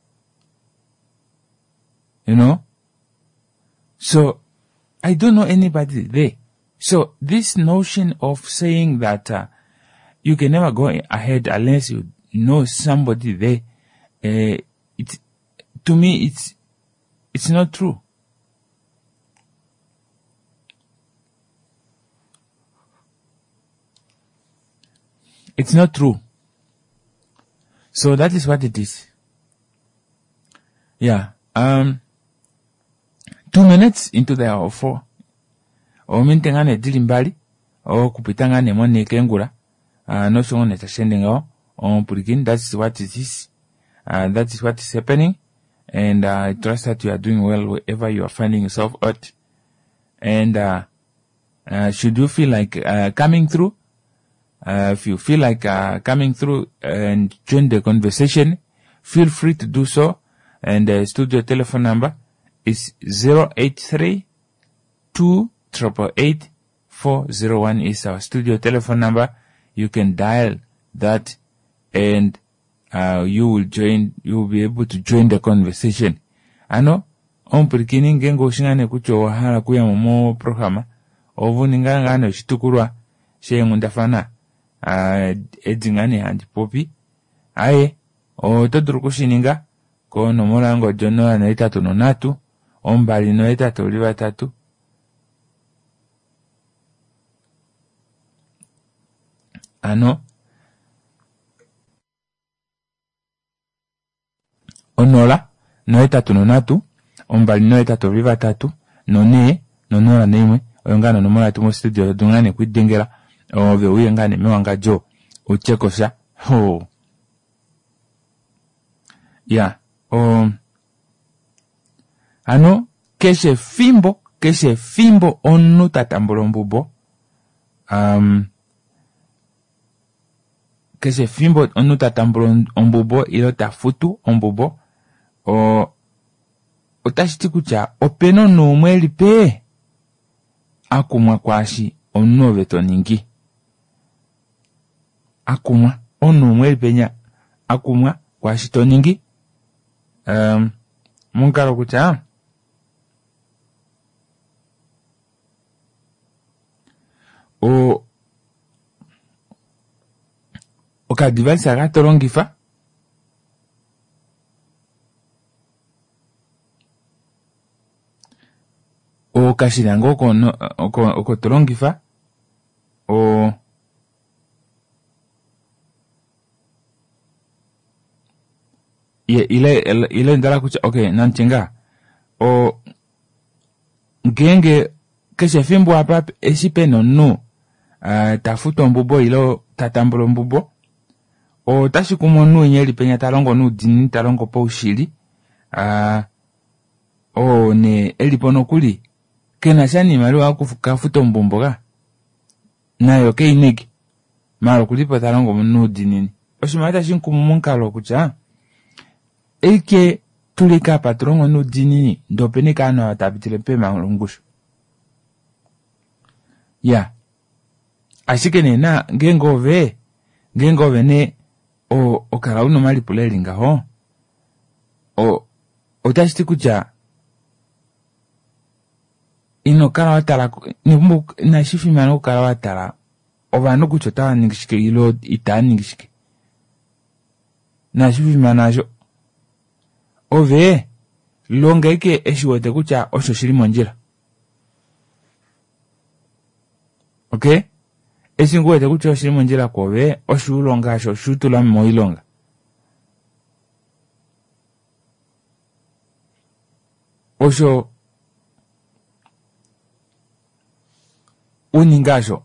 You know? So, I don't know anybody there. So, this notion of saying that uh, you can never go ahead unless you know somebody there, uh, it, to me, it's, it's not true. It's not true. So that is what it is. Yeah. Um, two minutes into the hour four. O mintengane dilimbali. O kupitangane mwane kengura. Uh, no so on it ascending o. On purigin. That's what it is. Uh, that is what is happening. And, uh, I trust that you are doing well wherever you are finding yourself at. And, uh, uh, should you feel like, uh, coming through? Uh, if you feel like uh, coming through and join the conversation, feel free to do so. And the studio telephone number is zero eight three two eight eight eight four zero one is our studio telephone number. You can dial that and uh, you will join, you will be able to join the conversation. Ano, on prikini ngengo shingane kucho wahala kuya momo programa. Ovu ningangane shitukurwa shengundafana. Uh, edzingane handi popi aye o todurukushininga ko nomulango jono na itatu no natu ombali no itatu oli batatu ano onola no itatu no natu ombali no itatu oli batatu no ne no nola nemwe oyongana no mola tumo studio dungane kwidengera ove uyengane mewanga jo uchekosha ho ya um ano keshe fimbo keshe fimbo onu tatambolo mbubo um keshe fimbo onu tatambolo mbubo ilo tafutu mbubo o otashitikucha openo no mweli pe akumwa kwashi onu vetoningi akumwa onu mweli penya akumwa kwashi toningi um munkaro kucha o oka device aga torongifa o kashirango kono oko oko torongifa o ye ile ile ndala kucha okay nanchenga o ngenge keshe fimbo hapa esipe no no uh, tafuto mbubo ilo tatambulo mbubo o tashikumo nu nyeli penya talongo nu dini talongo po ushili uh, o ne elipono kuli kena shani malu akufuka futo mbomboga nayo ke inegi mara kulipa tarango munudi nini oshimata shinkumu munkalo kucha eke tulika patrongo nudi nini ndopene kana tabitile pe mangushu ya ashikene na ngengove ngengove ne o okara uno mali pulelinga ho o otashiti kucha ino kala watala nimbu na shifi mano kala watala ovano kuchota ningishike ilo ita ningishike na shifi manajo ove longa ike eshiwote kucha osho shiri monjira okay esinguwete kucha shiri monjira kove osho longa osho shutula moilonga osho uningasho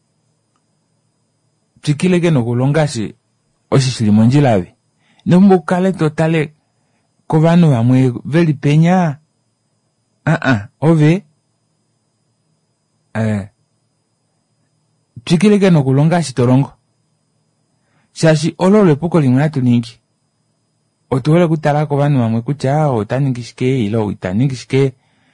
chikileke no kulongashi oshishili monjilavi nombo kale totale kovano vamwe veli penya ah ah ove eh chikileke no kulongashi torongo shashi olole poko limwe tuningi otole kutala kovano vamwe kucha otaningishike ilo itaningishike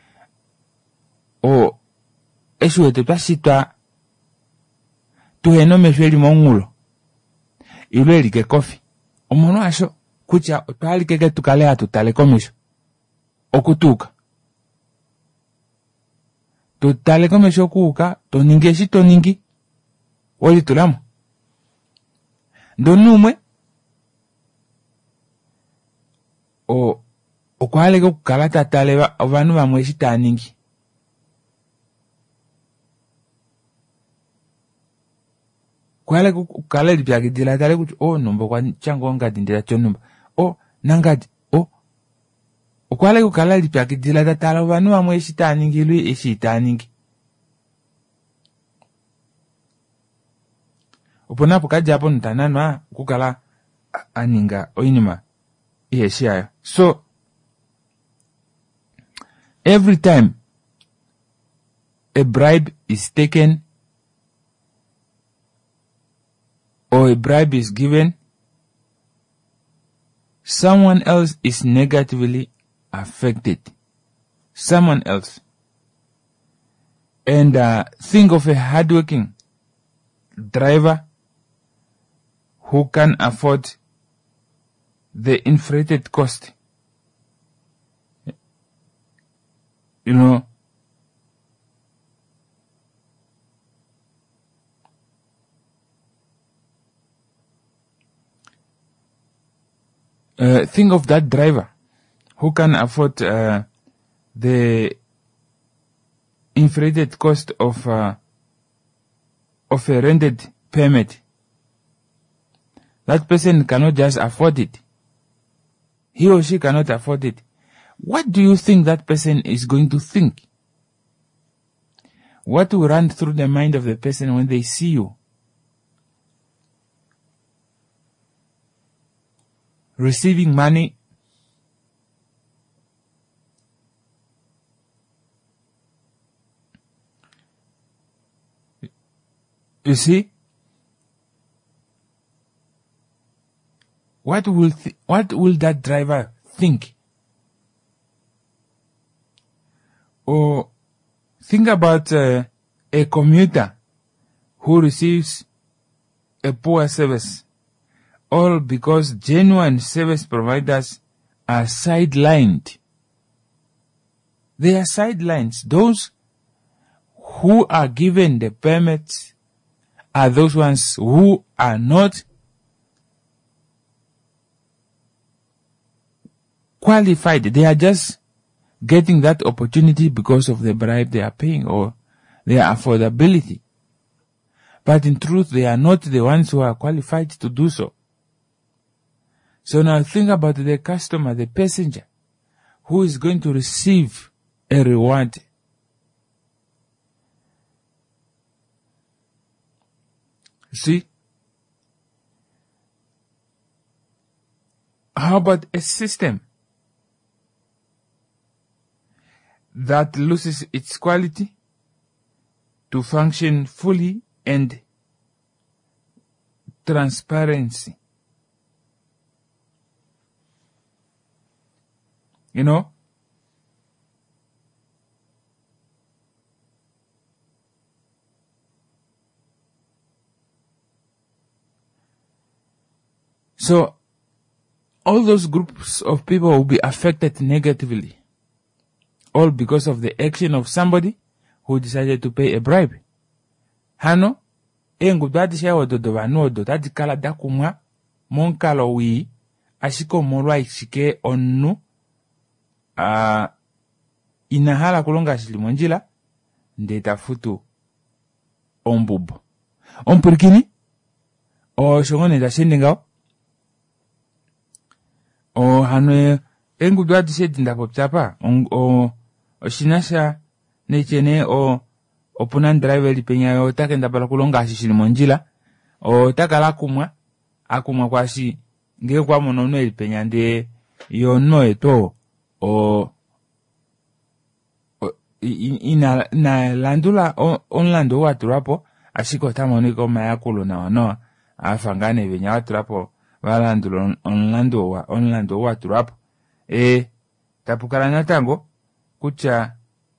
o esho te pasitwa tuheno meshweli mongulo ilwe like kofi omono asho kucha otwali keke tukale atutale komisho okutuka tutale komisho kuuka toningeshi toningi wali tulamu ndonumwe o okwale kukala tatale vanu vamwe shitaningi kwale kukala libyaki dila tale kuti oh nombo kwa chango ngadi ndira chonumba oh nangadi oh okwale kukala libyaki dila tatala vanu vamwe shitaningi lui eshitaningi uponapo kajapo ntananwa kukala aninga oinima iheshiayo so every time a bribe is taken or a bribe is given, someone else is negatively affected. Someone else. And uh, think of a hardworking driver who can afford the inflated cost. You know, Uh, think of that driver who can afford uh, the inflated cost of uh, of a rented permit. That person cannot just afford it. He or she cannot afford it. What do you think that person is going to think? What will run through the mind of the person when they see you receiving money you see? What will th- what will that driver think? Or think about uh, a commuter who receives a poor service, all because genuine service providers are sidelined. They are sidelines. Those who are given the permits are those ones who are not qualified. They are just getting that opportunity because of the bribe they are paying or their affordability. But in truth, they are not the ones who are qualified to do so. So now think about the customer, the passenger, who is going to receive a reward. See? How about a system that loses its quality to function fully and transparency. You know? So, all those groups of people will be affected negatively. All because of the action of somebody who decided to pay a bribe. Hano, engu dwadi shia wadodo wanodo, dadi kala dakumwa, monkalo wii, ashiko morwa ishike onu, uh, inahala kulonga shilimonjila, ndeta futu ombubu. Ompurikini, o shongone da shendingao, o hano, engu dwadi shedi ndapopchapa, o, o shinasha, nechene o, o punan driver li penya o takenda bala kulonga ashishili monjila, o takala kumwa, akumwa kwa shi, nge kwa monono li penya nde, yo no eto, o, o ina, na landula, on, on lando watu rapo, ashiko tamoniko mayakulo na wanoa, afangane venya watu rapo, walandulo on, on lando wa, on lando watu rapo, e, tapukala natango, kucha,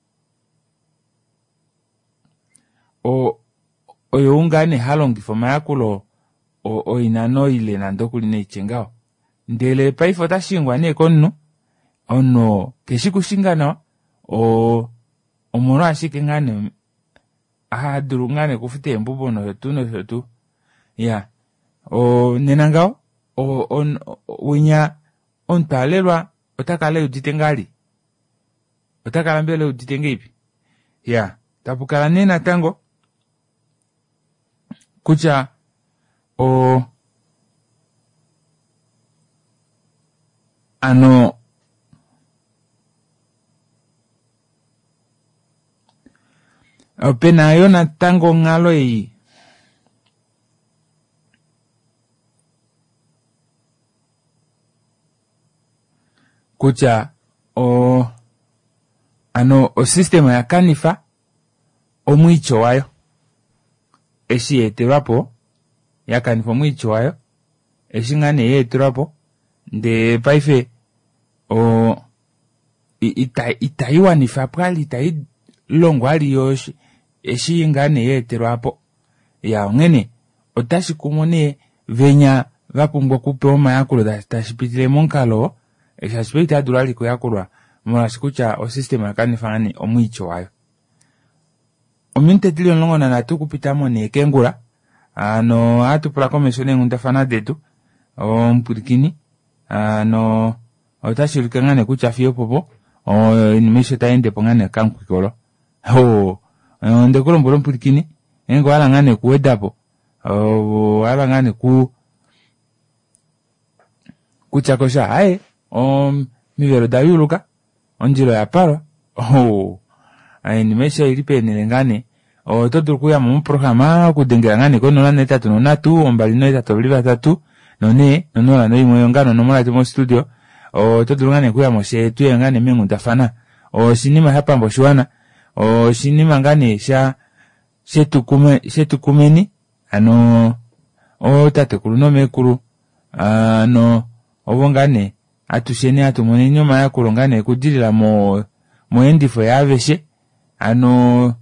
o oyo ungane halongi foma yakulo o, o inano ile nandokuli ne chengao ndele paifo tashingwa ne konno ono keshiku shingana o omoro ashike ngane ahaduru ngane kufite mbubo no yotu no yotu ya o nenangao o on winya on talelwa otakale uditengali otakala mbele uditengipi ya tapukala nena tango kucha o ano opena yona tango ngalo yi kucha o ano o sistema ya kanifa o mwicho wayo eshi eterapo ya kanifa mwicho wayo eshi ngane eterapo nde paife o ita itaiwa ni faprali itai longwali yoshi eshi ngane eterapo ya ngene otashi kumone venya vapumbwa kupeoma yakulo da tashipitile monkalo eshashipita durali ko yakulwa mora sikucha o system ya kanifa ngane o mwicho wayo ominte tilio longo na natu kupitamo ne kengura ano atu pula komesone ngundafana detu o mpurikini ano otashirika ngane kuchafio popo o inimesho taende pongane kankwikolo ho ndekulo mbolo mpurikini engo ala ngane kuwedapo o ala ngane ku kuchakosha ae o mivero dayuluka onjilo ya paro ho animesha ilipe nilengane o todo kuya mu programa kudengera ngane ko nona neta tu nona tu ombali no eta to liva tatu none nona no imo yongano no mala temo studio o todo ngane kuya mo she tu ngane mengu tafana o sinima hapa mboshwana o sinima ngane sha shetu kume shetu kumeni ano o tate kuluno mekuru ano obongane atushene atumone nyoma ya kulongane kudilira mo mo endifo yaveshe ano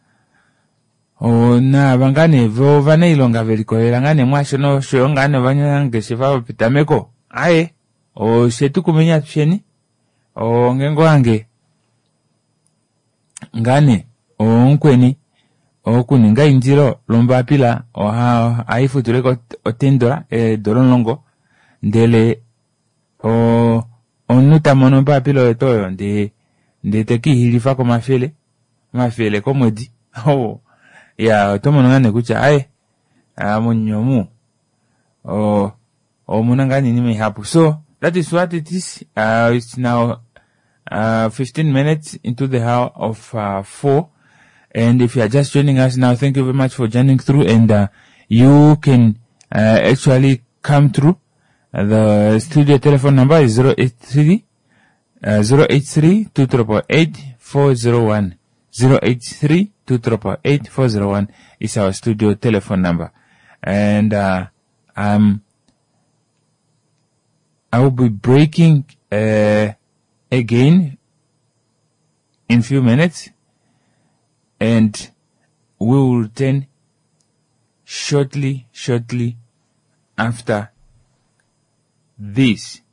o na bangane vo vane ilonga velikolela ngane mwasho no sho ngane vanyange shiva pitameko aye o shetu kumenya tusheni o ngengo ange ngane o nkweni o kuninga injiro lomba pila o ha aifu tuleko otendora e dolonlongo ndele o onuta mono pa pilo etoyo ndi ndi teki hilifa ko mafele mafele komodi oh ya tomo ngane kucha ai amunyomu o o munangani nime hapu. So that is what it is. Uh, it's now uh fifteen minutes into the hour of uh, four, and if you are just joining us now, thank you very much for joining through, and uh, you can uh, actually come through. Uh, the studio telephone number is zero eight three uh, zero eight three two eight eight four zero one zero eight three, two eight eight, four zero one is our studio telephone number. And, uh, um, I will be breaking, uh, again in a few minutes, and we will return shortly, shortly after this.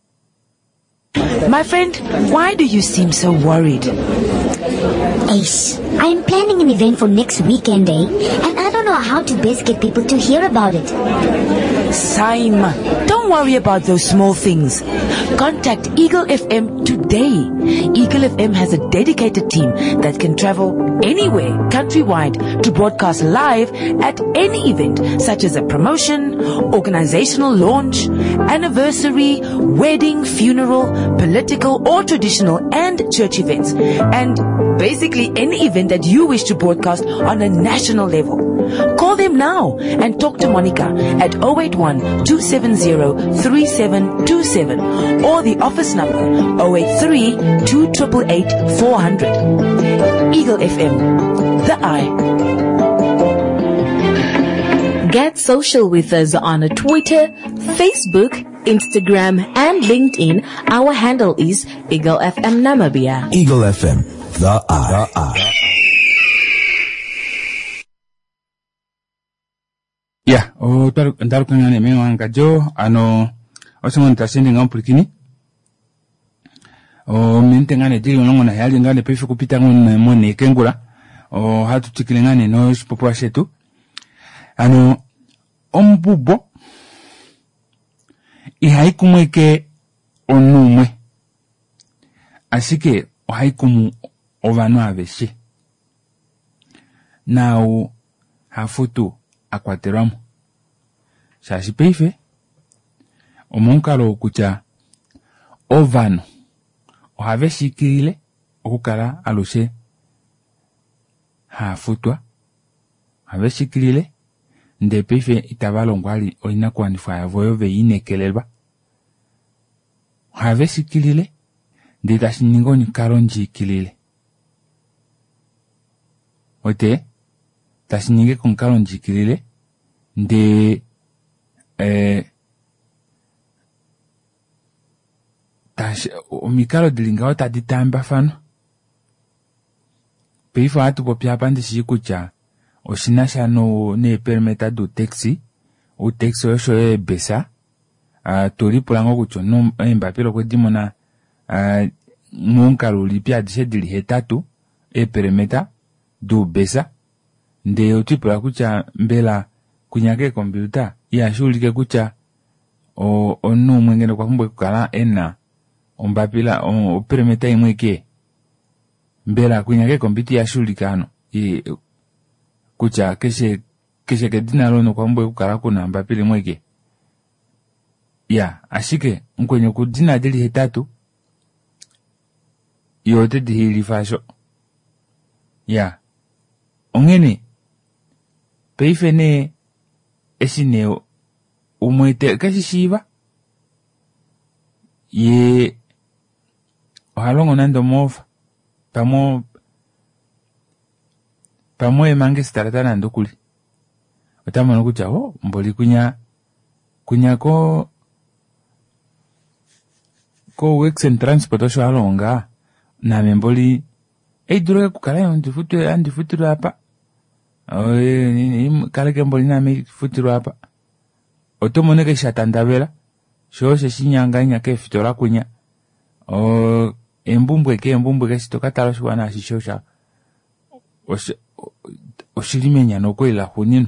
My friend, why do you seem so worried? Ace, I'm planning an event for next weekend, eh? And I don't know how to best get people to hear about it. Saima, don't worry about those small things. Contact Eagle F M today. Eagle F M has a dedicated team that can travel anywhere countrywide to broadcast live at any event, such as a promotion, organizational launch, anniversary, wedding, funeral, political or traditional and church events, and basically any event that you wish to broadcast on a national level. Call them now and talk to Monica at zero eight one, two seven zero, three seven two seven or the office number zero eight three, two eight eight, four hundred. Eagle F M, the eye. Get social with us on Twitter, Facebook, Instagram, and LinkedIn. Our handle is Eagle F M Namibia. Eagle F M, the eye. The eye. Yeah, o taru taru kanyane me wanga jo ano osimo ntasende ngampurikini. O mente ngane dili nongo na yali ngane pefu kupita ngone mone kengula. O hatu tikilingane no popo shetu. Ano ombubo ihaikumweke onumwe. Asike ohaikumu ovano aveshe. Now hafutu akwateramu. Shashi peife omunkalo okucha ovano ohaveshikile okukala alushe hafutwa haveshikile nde peife itabalongwali oina kwanifa yavoyo veyinekelelwa haveshikile nde tashiningo nikalo njikilile ote tashininge konkalo njikilile nde eh tash omikalo dilingao taditamba fano peifa atu popya pande shikucha oshinasha no ne permeta do taxi o taxi osho e besa a tori pulango kucho no embapelo ko dimona a monkalo lipia dise dili hetatu e permeta do besa nde otipula kucha mbela kunyake computer ya shulike kucha o onu mwengene kwa kumbe kukala ena ombapila o permeta imweke mbela kunyake computer ya shulikano e kucha keshe keshe kedina lono kwa kumbe kukala kuna mbapila imweke ya ashike mkwenye kudina dili hetatu yote dihili fasho ya ongene peife ne esine umwete kashi shiva ye ohalongo nando mofa pamo pamo emange starata nando kuli otama no kucha ho mboli kunya kunya ko ko works and transport osho halonga na memboli e duro kukala ndi futu andi futu hapa oye ni kale kemboli na me futu hapa otomoneke shatandabela shoshe shinyanganya ke fitora kunya o embumbwe ke embumbwe ke sitokatalo shwana shishosha oshilimenya no kwela hunino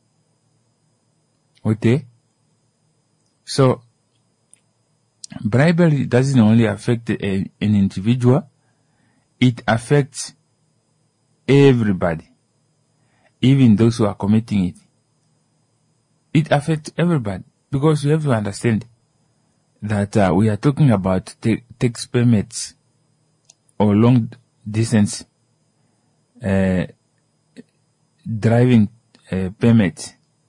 ote so bribery doesn't only affect a, an individual, it affects everybody, even those who are committing it. It affects everybody because you have to understand that uh, we are talking about t- tax permits or long distance uh, driving uh, permits.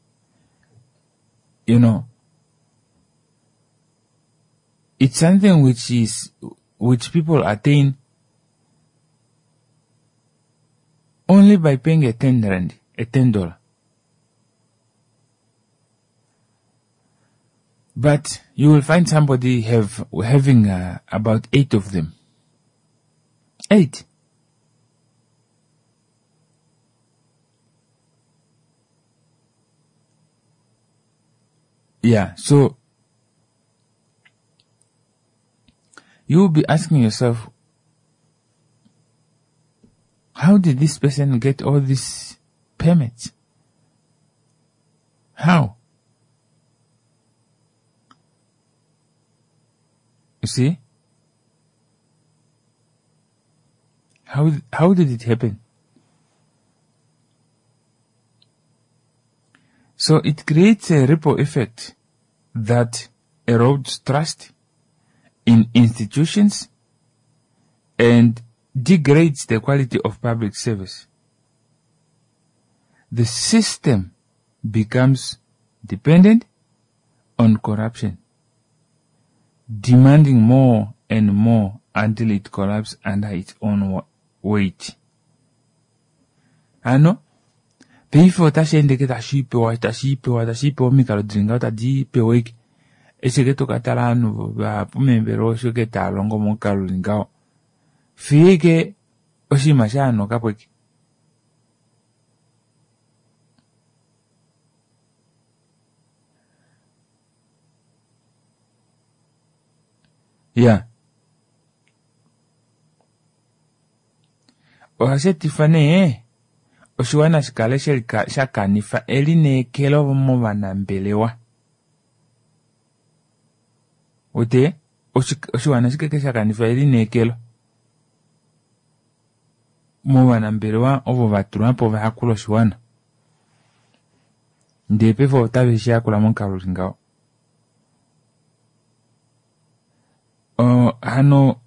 You know, it's something which is which people attain only by paying a ten rand, a ten dollar. But you will find somebody have having uh, about eight of them. Eight. Yeah, so you will be asking yourself, how did this person get all these permits? How? You see? How, how did it happen? So it creates a ripple effect that erodes trust in institutions and degrades the quality of public service. The system becomes dependent on corruption, demanding more and more until it collapses under its own weight. Ano? Pifo tashende tashipewa tashipewa tashipewa mikalo dringa tadipewa iki eshegeto katalanu ba pumembero shogeta longo monkalo lingao fike oshimashano kapweki. Yeah. Ohaseti fane eh. Oshuwana shikale shaka nifa eli nekelo mwana mbelewa. Ote? Oshuwana shikake shaka nifa eli nekelo. Mwana mbelewa ovo vaturwa po vahakulo shuwana. Ndepe fo tabe shakula monkalo lingao. Uh, hano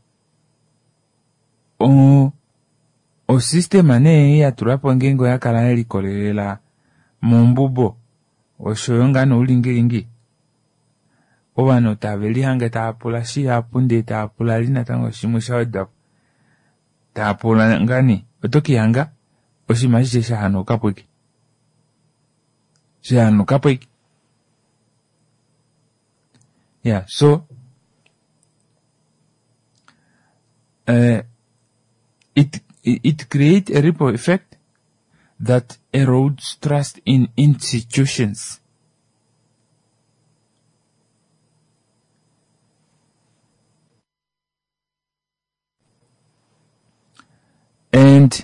o o sistema ne ya turapo ngengo ya kala likolela mumbubo o shoyonga no ulingiringi obano tabeli hange tapula shi apunde tapula lina tango shimushoda tapula ngani otoki hanga oshimashi shahano kapwiki shahano kapwiki. Yeah, so Uh, it, it it creates a ripple effect that erodes trust in institutions. And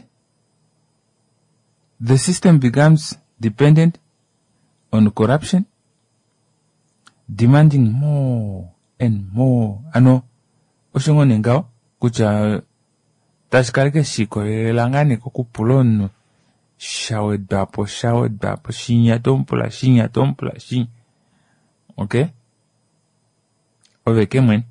the system becomes dependent on corruption, demanding more and more. Ano, oshongo nengao. Kucha tashikareke shikolela ngani kukupulono shawed bapo shawed bapo shinya tompula shinya tompula shinya. Okay? Oveke mwen.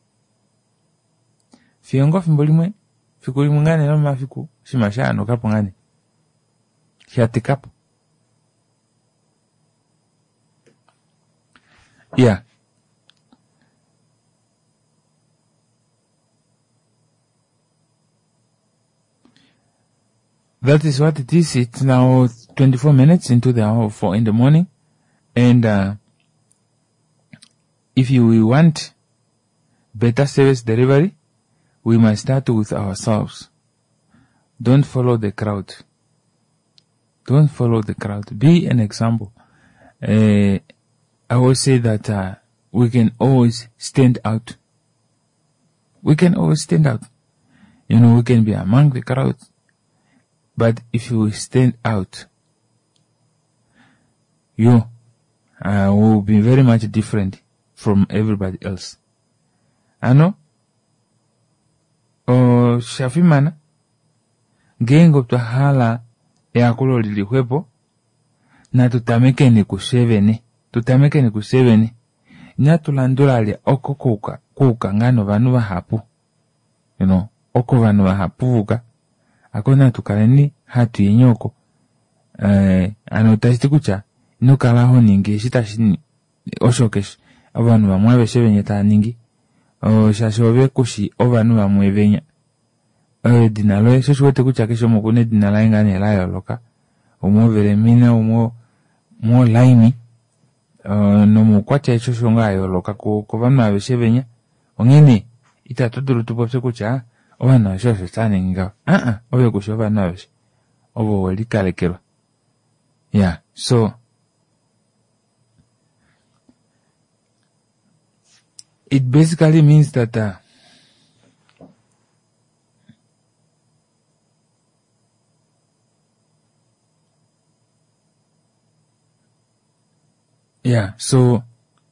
Fiongo fimboli mwen. Fikuli mwengane na mafiku. Shimashano kapo ngani. Hiati kapo. Yeah. That is what it is. It's now twenty-four minutes into the hour four in the morning. And uh, if you want better service delivery, we must start with ourselves. Don't follow the crowd. Don't follow the crowd. Be an example. Uh, I will say that uh, we can always stand out. We can always stand out. You know, we can be among the crowd. But if you stand out, you uh, will be very much different from everybody else. Ano? O shafimana gengo twahala ya kulo lilihuepo na tutameke ni kusevene tutameke ni kusevene nya tulandula ali oko kuka kuka ngano vanu vahapu, you know, oko vanu vahapuka akona tukaleni hatu yenyoko eh ano tasitikucha nukalaho ningi shitashini oshokesh abantu bamwe beshebenye ta ningi o shashove kushi obanu bamwe benya eh dinalo so shwete kuchake shomo kune dinala ingane layo loka omo vere mina omo mo laini uh, no mo kwacha icho shonga yo loka ko ko vana veshevenya ongene ita toduru tupo sekucha owana sho sho tsane nga ah ah oyo kushova nawe obo wali kalekelo. Yeah, so it basically means that uh, yeah, so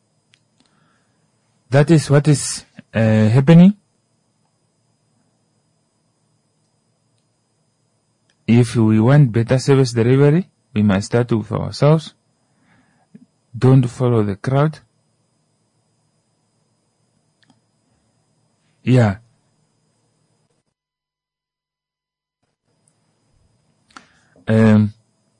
that is what is uh, happening. If we want better service delivery, we must start with ourselves. Don't follow the crowd. Yeah. Um,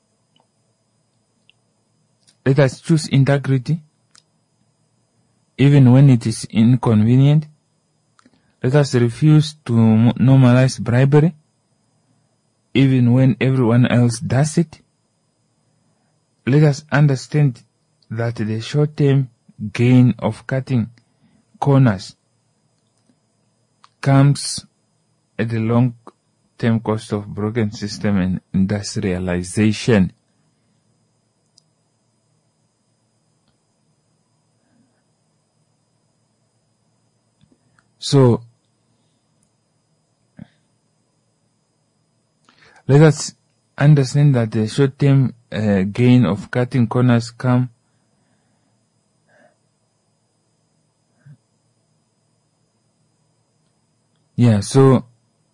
let us choose integrity, even when it is inconvenient. Let us refuse to normalize bribery, even when everyone else does it. Let us understand that the short-term gain of cutting corners comes at the long-term cost of broken system and industrialization. So, let us understand that the short-term uh, gain of cutting corners come yeah, so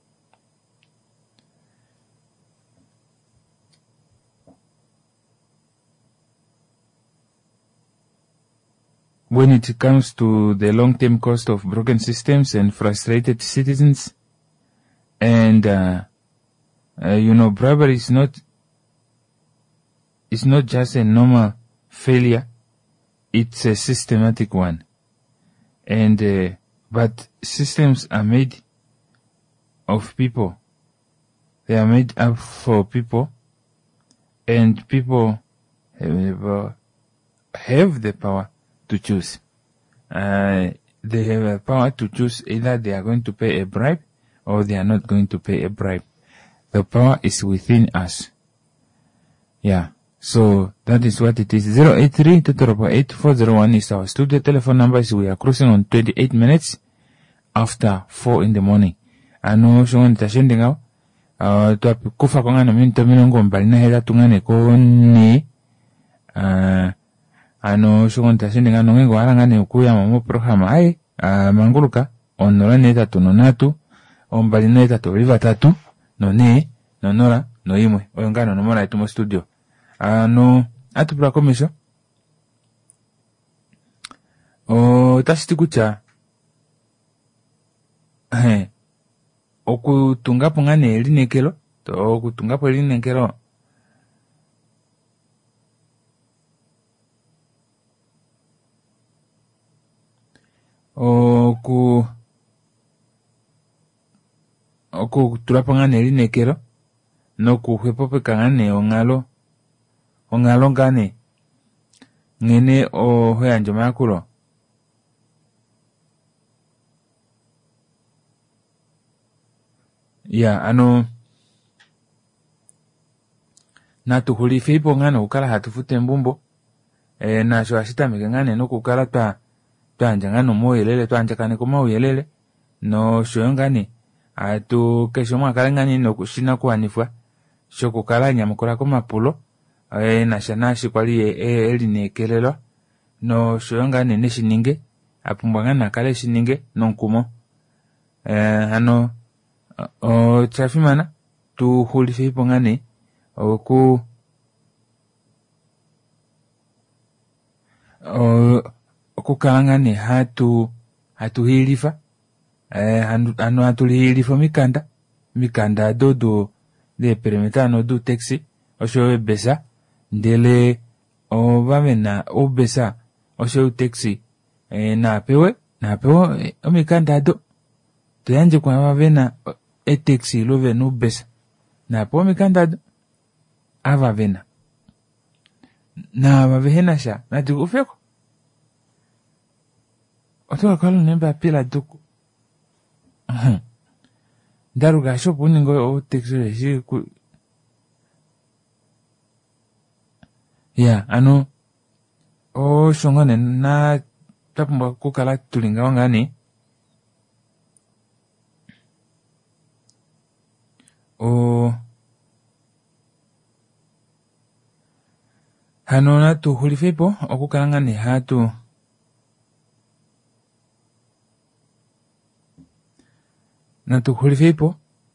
when it comes to the long-term cost of broken systems and frustrated citizens, and uh, uh, you know, bribery is not it's not just a normal failure; it's a systematic one. And uh, but systems are made of people; they are made up for people, and people have, uh, have the power to choose. Uh, they have a power to choose either they are going to pay a bribe or they are not going to pay a bribe. The power is within us. Yeah. So that is what it is. zero eight three, two four eight, four zero one is our studio telephone number. So we are cruising on twenty-eight minutes after four in the morning. Ano shonga nitashendi ngao. Uh, tuwapi kufa kwa ngana minto minongo mbalina hela tungane kone. Uh, ano shonga nitashendi ngano ngengo harangane ukuya mamo programa. Hai, uh, manguluka. Onora neta tunonatu. Ombalina neta tuliva tatu. No ne, no nora, no imwe. Oyongano no mora itumo studio. Ano, atu pra komisho. O, tashiti kucha. He. Oku tungapo ngane eli nekelo. To, oku tungapo eli nekelo. Oku. Oku tulapo ngane eli nekelo. No ku hepope kangane ongalo. Ongalo ngane. Ngene o hoyanjo makulo. Ya, ano. Natu hulifipo ngane ukala hatufute mbumbo. E, na shwashita mege ngane no kukala twa. Twa anja ngano mo yelele, twa anja kane kuma uyelele. No shoyo ngane. Atu kesho mwakala ngane no kushina kuwanifwa. Shoko kala nyamukula kuma pulo. E, na shanashi kwali e, e, eli nekelelo. No shoyonga nene shininge. Apumbwanga na kale shininge. Non kumo. E, ano. O trafimana. Tu hulife hipongane. O ku. O. Ku kalangane hatu. Hatu hilifa. E, anu, anu hatu hilifa mikanda. Mikanda do do. De perimetano do taxi. O showe besa. Ndele o vamena o besa o show taxi e na pewe na pewe o mikanda do to yanje kwa vavena e taxi lo ve no bes na po mi kanda ava vena na va vena sha na tu ufeko oto akalo nemba pila duku daru ga shop uningo o taxi ji ku ya ano o shongane na tapumba kukala tulinga wangani o hano na tu hulifepo okukalanga ni hatu na tu hulifepo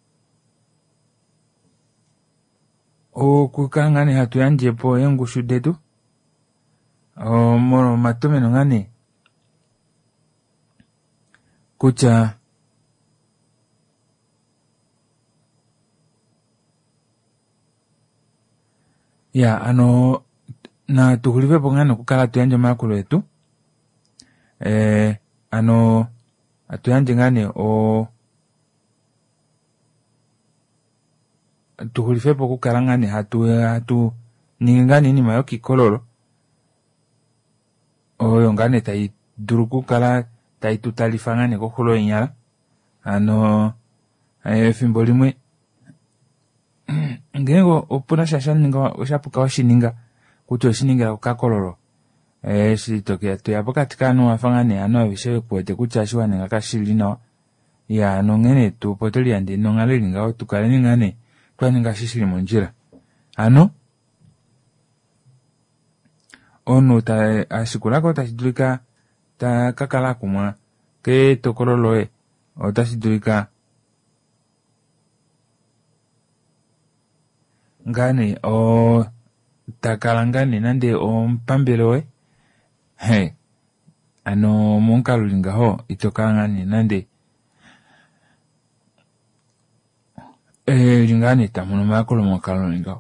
okukalanga ni hatu yanjepo yangu shudetu o moro matume no ngani kucha ya ano na tuhulive pongano kukala tuyanje makulu etu eh ano atuyanje ngane o tuhulive po kukala ngane hatu hatu ningani ni mayoki kololo o yongane tai duruku kala tai tutalifangane ko kholo inyala ano eh fimbolimwe ngengo opuna shashan ninga oshapuka washininga kuti oshiningira kukakololo eh shitokea to yapokatikano afangane ano avishewe kwete kuti ashiwa ninga kashilina ya no ngene tu poteli andi no ngale linga otukale ningane twaninga shishili monjira ano ono ta ashikulako tashidulika ta kakala kumwa ke tokololoe o tashidulika ngane o takalangane nande o mpambeloe he ano monkalulinga ho itokangane nande eh lingane tamuno makolo monkalulinga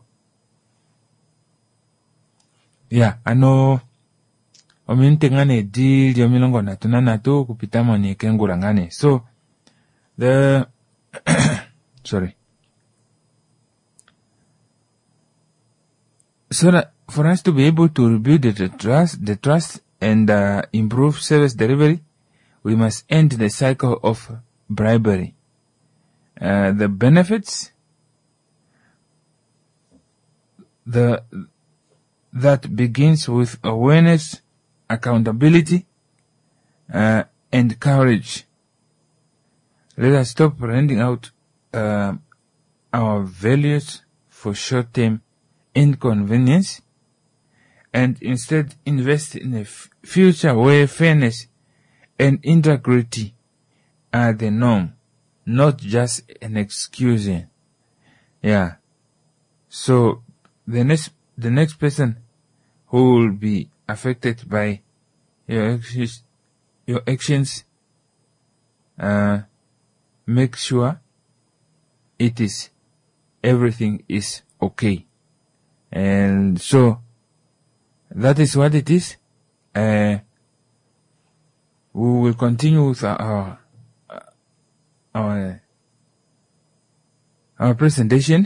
ya ano ominte ngane di lyo milongo na tunana tu kupita moni kengura ngane so the sorry so that for us to be able to rebuild the trust, the trust and uh, improve service delivery, we must end the cycle of bribery. Uh, the benefits the that begins with awareness, accountability, uh, and courage. Let us stop renting out uh, our values for short-term inconvenience and instead invest in a f- future where fairness and integrity are the norm, not just an excuse. Yeah. So the next the next person who will be affected by your actions, your actions uh make sure it is everything is okay. And so that is what it is. Uh, we will continue with our our our presentation,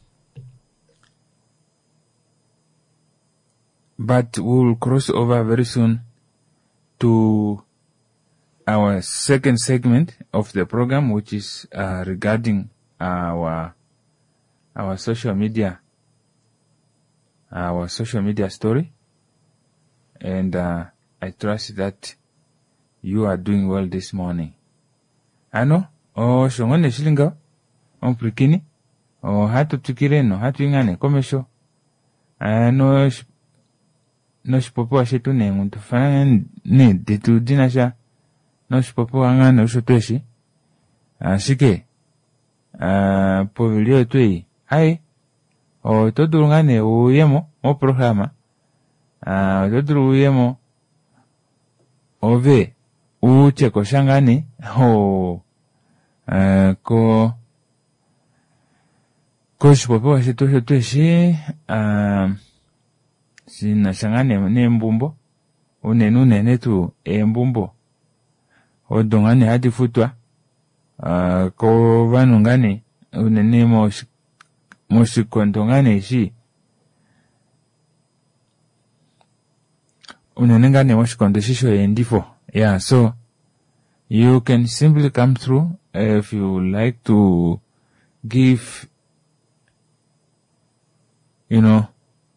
but we will cross over very soon to our second segment of the program, which is uh, regarding our our social media. Our social media story, and uh, I trust that you are doing well this morning. Ano, o shongone shilinga, on prikini, o hatu tukireno, hatu ingane, komesho. Ano, no shipopo ashetu ne, untufanya ne, detu dinasha, no shipopo angane ushoteshi. Ashike, povilio etui, hai, o toduru ngane uyemo o programa ah toduru uyemo ove uche ko shangani ho eh ko ko shipopo shitu shitu shi ah sina shangane ne mbumbo unenu nene tu e mbumbo odongane hadi futwa uh, ko vanhu ngani unene mosh moshikondo ngane shi unene ngane moshikondo shisho endifo. Yeah, so you can simply come through if you like to give, you know,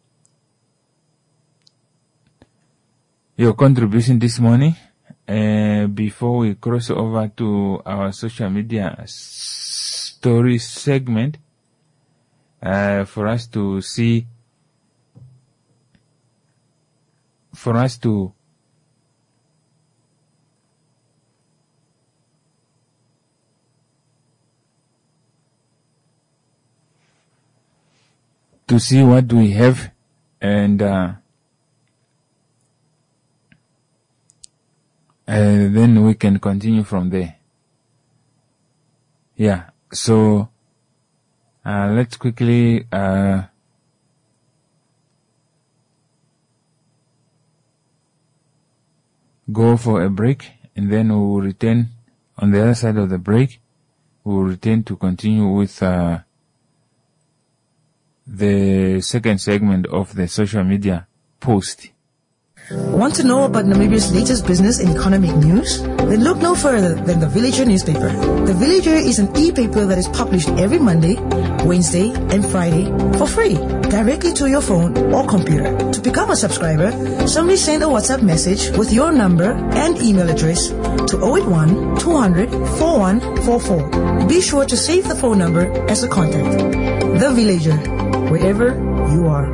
your contribution this morning. Uh, before we cross over to our social media story segment, uh, for us to see, for us to to see what we have, and uh, Uh, then we can continue from there. Yeah, so uh, let's quickly uh, go for a break, and then we will return on the other side of the break. We will return to continue with uh, the second segment of the social media post. Want to know about Namibia's latest business and economic news? Then look no further than The Villager newspaper. The Villager is an e-paper that is published every Monday, Wednesday, and Friday for free, directly to your phone or computer. To become a subscriber, simply send a WhatsApp message with your number and email address to zero eight one, two hundred, four one four four. Be sure to save the phone number as a contact. The Villager, wherever you are.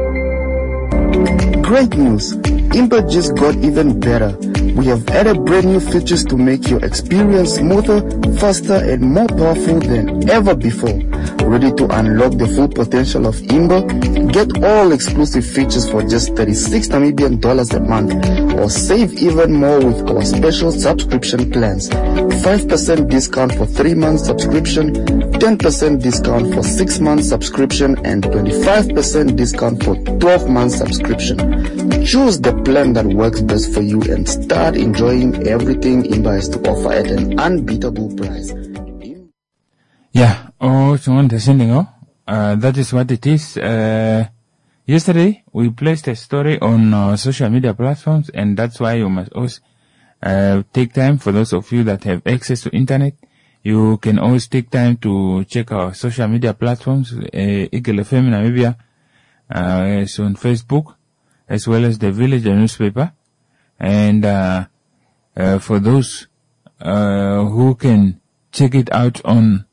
Great news! Impa just got even better. We have added brand new features to make your experience smoother, faster, and more powerful than ever before. Ready to unlock the full potential of Imba? Get all exclusive features for just thirty-six Namibian dollars a month, or save even more with our special subscription plans. five percent discount for three months subscription, ten percent discount for six months subscription, and twenty-five percent discount for twelve months subscription. Choose the plan that works best for you and start enjoying everything Imba has to offer at an unbeatable price. Yeah, oh, someone sending oh, uh, that is what it is. Uh, yesterday we placed a story on uh, social media platforms, and that's why you must also uh, take time. For those of you that have access to internet, you can always take time to check our social media platforms. Uh, Eagle F M Namibia uh, is on Facebook, as well as the Villager newspaper. And uh, uh, for those uh, who can check it out on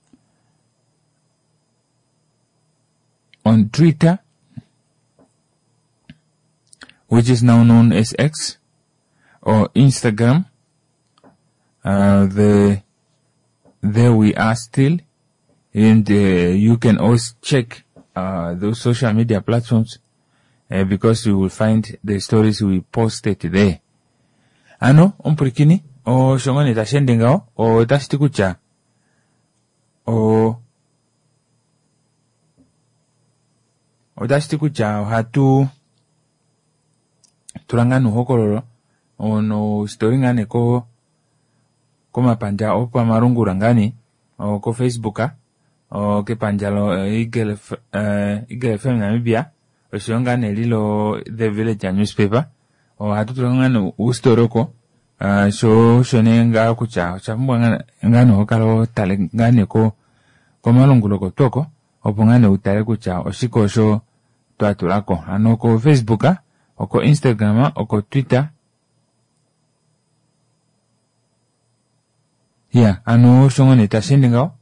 on Twitter, which is now known as X, or Instagram, uh, the there we are still, and uh, you can always check uh, those social media platforms, uh, because you will find the stories we posted there. Ano, umpurikini, o shongoni tashendingao, o tastikucha, o o tastikucha, hatu turanganu hokororo, ono storingane ko koma panja opa marungura ngani, o ko Facebooka, o ke panjalo Eagle F M Namibia, o shongane lilo The Villager newspaper, o hatu turanganu ustoroko, uh, so shone nga kucha, chambu ngano hokalo tale ngane ko komalungulo ko toko, opongane utare kucha, o shiko sho tuatulako, ano ko Facebooka, o ko Instagrama, o ko Twitter. Yeah, ano shongone tashendingao.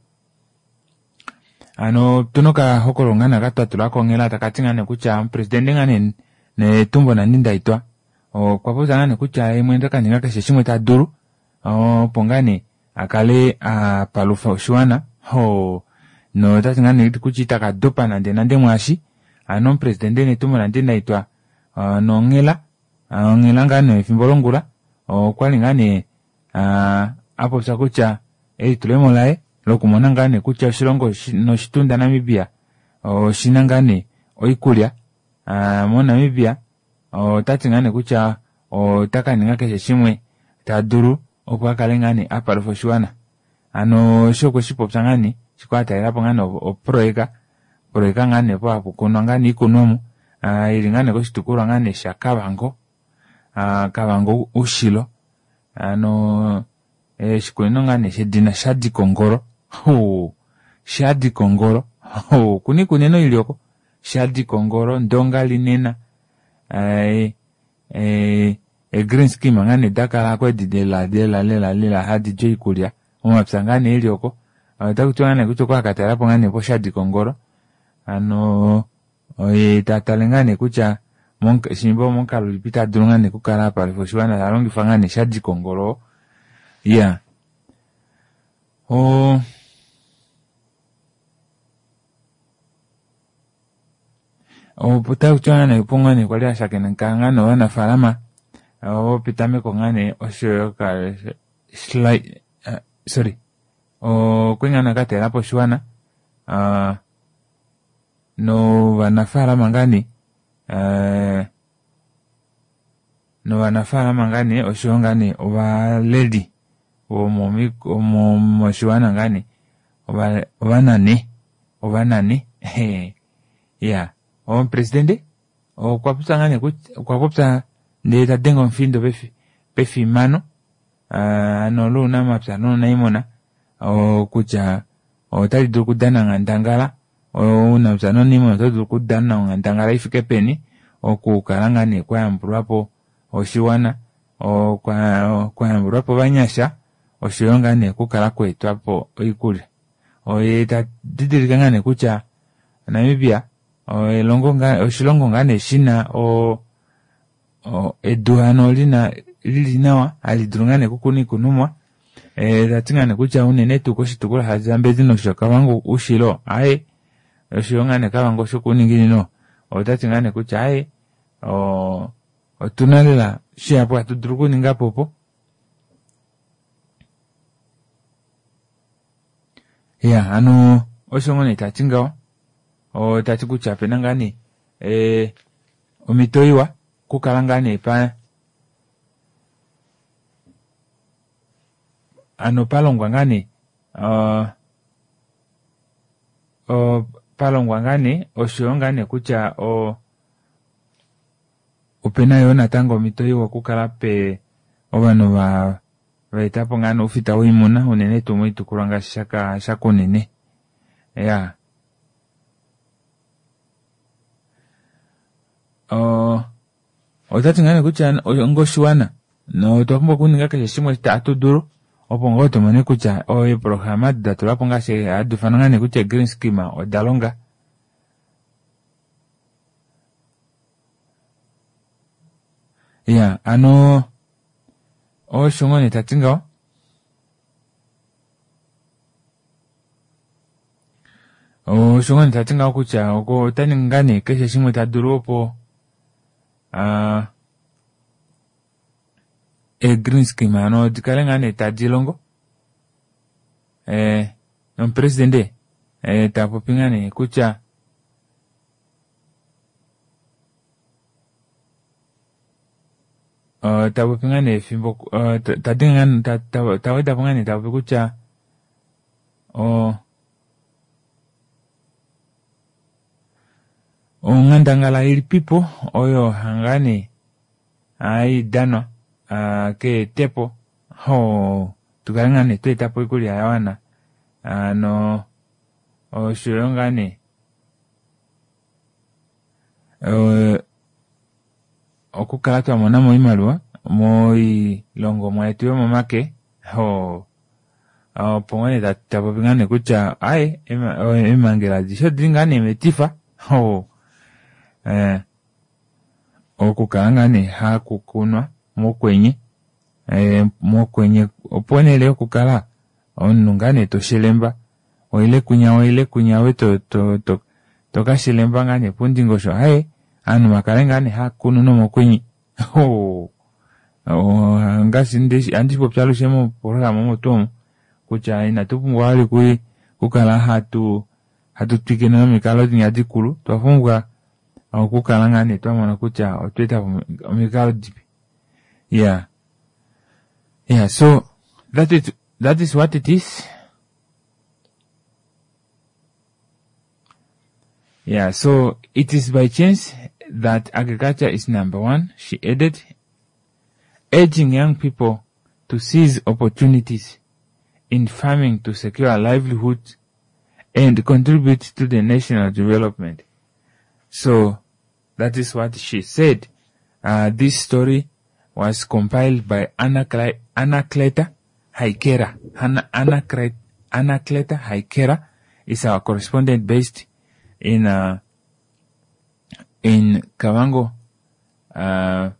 Ano tunoka hokolo ngana gato atulako ngela takatinga ne kucha presidente ngane ne tumbo na ninda itwa. O kwa poza ngane kucha e mwenda kaninga kashishimwe ta duru. O pongane akale a palufa shuana. Ho no tatinga ne kuchi taka dopa na de nande mwashi. Ano presidente ne tumbo na ninda itwa. Uh, no ngela. Uh, ngela ngane fimbolongula. O kwa lingane uh, apo sakucha e tulemolae lokumona ngane kucha shirongo shi, no shitunda Namibia o shinangane oikulya a mo Namibia o tatingane kucha o takaninga keshe shimwe taduru okwakale ngane apalofo shwana ano shoko shipo psangani shikwata irapo ngani oproeka proeka ngani po apo kuno ngani ikonomu uh, ili ngani ko shitukura ngani shakabango uh, kabango ushilo ano eh shikweno ngani shedina shadi kongoro ho shadi kongoro ho kuni kuneno ilioko shadi kongoro ndonga linena eh eh e green scheme ngani dakala kwa didela dela lela lela hadi joi kulia umapsangani ilioko atakutwana kutoka katarapo ngani po shadi kongoro ano oye tatalengane kucha monka shimbo monka lupita durungane kukara pale foshiwana alongi fangane shadi kongoro yeah o o puta kuchwana pongane kwa lia shakena kangano wana farama o pitame kongane osho ka slide uh, sorry o kwengana katerapo shwana uh, no wanafara mangani uh, no wanafara mangani oshongani oba lady o momi o moshuana ngani oba oba nani oba nani yeah o presidente o kwa pusa ngani kwa pusa de ta dengo mfindo befi befi mano uh, no luna mapsa no naimona o kucha o tali dukudana ngandangala o una msano nimo todo kudana ngandangala ifike peni o kukaranga ni kwa amburapo o shiwana o kwa o, kwa amburapo banyasha o shionga ne kukala kwetu hapo ikule o eta didiriganga ne kucha Namibia o elongo nga o shilongo ngane shina o o eduano lina lilinawa alidrungane kukuni kunumwa e datingane kucha unene tukoshi tukula hazambe zino shoka wangu ushilo ae oshiyongane kabango shokuningini no otatingane kucha ae o otunalela shiapo atudrukuni ngapopo ya ano oshongone tatingawa o tatikucha penangani e omitoiwa kukalangane pa ano palongwa ngani uh, o palongwa ngani oshiyongane kucha o opena yona tango mitoiwa kukala pe obano ba baitapo ngano ufita wimuna unene tumo itukuranga shaka shakunene ya o otatingane kucha ngoshuana no topo kuninga ke shimo tatu duro opongo tomane kucha o programa datura ponga se adufananga kucha green scheme o dalonga ya ano o shongone tatinga o shongone tatinga kucha oko taningane ke shimo taduro po ah e green scheme ano dikalengane tadilongo eh un presidente eh tapopingane kucha uh tapopingane fimbo uh, tadingane taweda pongane tapokucha o o ngandangala ili pipo oyo hangane ai dano Uh, ke tepo ho tukalangane tu etapo ikuli ayawana uh, no o shuyongane uh, okukala twamona mo imalwa mo ilongo mwetu momake ho uh, pongone tapo pingane kucha ai ema, emangela disho dingane metifa ho eh okukalangane hakukunwa mokwenye eh mokwenye oponele kukala onungane to shelemba oile kunya oile kunya we to to to to kashelemba ngane pundingo sho hae anu makalengane hakunu no mokwenye ho o ngasi ndishi andipo pyalo shemo programa motomo kucha ina tupungwa ali kui kukala hatu hatu tikena mikalo nyadikulu twafungwa au kukala ngane twamona kucha otweta mikalo dipi. Yeah. Yeah, so that is that is what it is. Yeah, so it is by chance that agriculture is number one, she added, urging young people to seize opportunities in farming to secure a livelihood and contribute to the national development. So that is what she said. Uh, this story was compiled by Anna Cle- Anacleta Haikera. Anna, Anna, Cre- Anacleta Haikera is our correspondent based in uh, in Kavango, uh,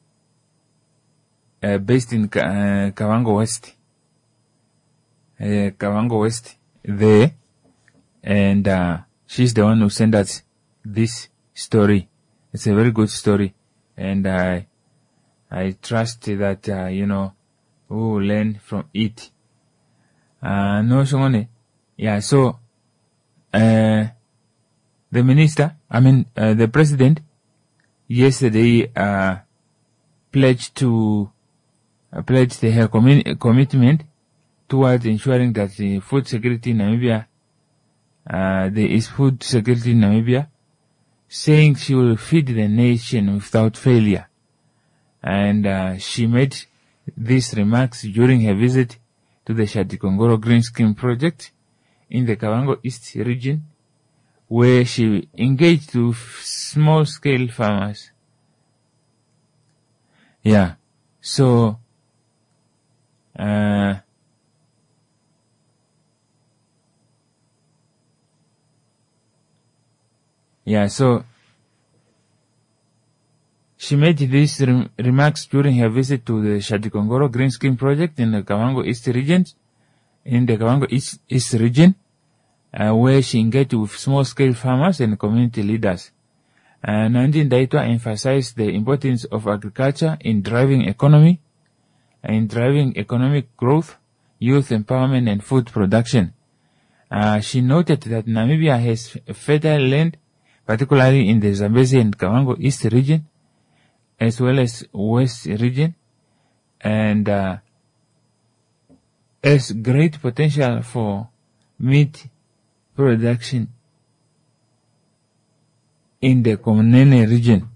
uh, based in uh, Kavango West, uh, Kavango West there, and uh, she's the one who sent us this story. It's a very good story, and I I trust that uh, you know we will learn from it. Uh, no, Shongone, yeah. So, uh, the minister, I mean uh, the president, yesterday uh, pledged to uh, pledged her commi- commitment towards ensuring that the food security in Namibia, uh, there is food security in Namibia, saying she will feed the nation without failure. And uh, she made these remarks during her visit to the Shatikongoro Green Scheme project in the Kavango East region, where she engaged with small-scale farmers. Yeah, so uh, yeah, so she made these rem- remarks during her visit to the Shatikongoro Green Scheme project in the Kavango East region, in the Kavango East, East region, uh, where she engaged with small-scale farmers and community leaders. Uh, Nandi Ndaitwah emphasized the importance of agriculture in driving economy, in driving economic growth, youth empowerment, and food production. Uh, she noted that Namibia has fertile land, particularly in the Zambezi and Kavango East region, as well as West region, and uh, has great potential for meat production in the Komunene region.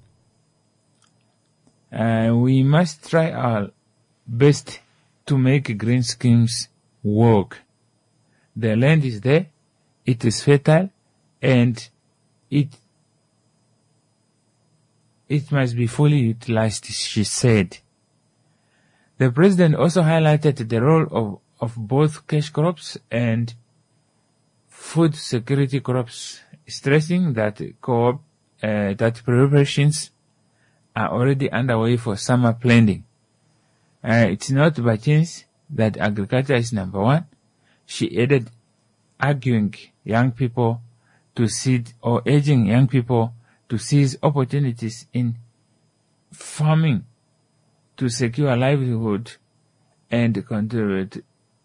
Uh, we must try our best to make green schemes work. The land is there, it is fertile, and it it must be fully utilized, she said. The president also highlighted the role of, of both cash crops and food security crops, stressing that co-op, uh, that preparations are already underway for summer planting. Uh, it's not by chance that agriculture is number one, she added, arguing young people to seed or urging young people to seize opportunities in farming to secure livelihood and contribute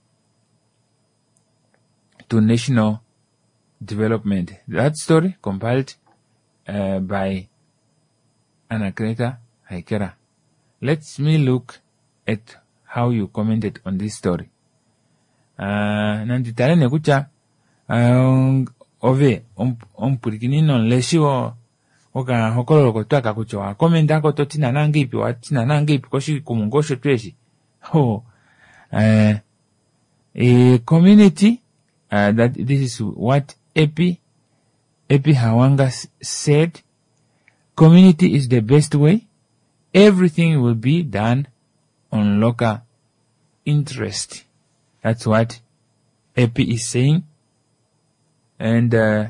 to national development. That story compiled uh, by Anacleta Haikera. Let me look at how you commented on this story. Uh, nanditale ne kucha uh, ove ompurikinino leshiwo oka hokolo kotaka kucho wa komenda ko totina nangipi wa tina nangipi koshi kumungosho tweshi ho uh, a community uh, that this is what Epi Epi Hawanga said. Community is the best way. Everything will be done on local interest. That's what Epi is saying. And uh,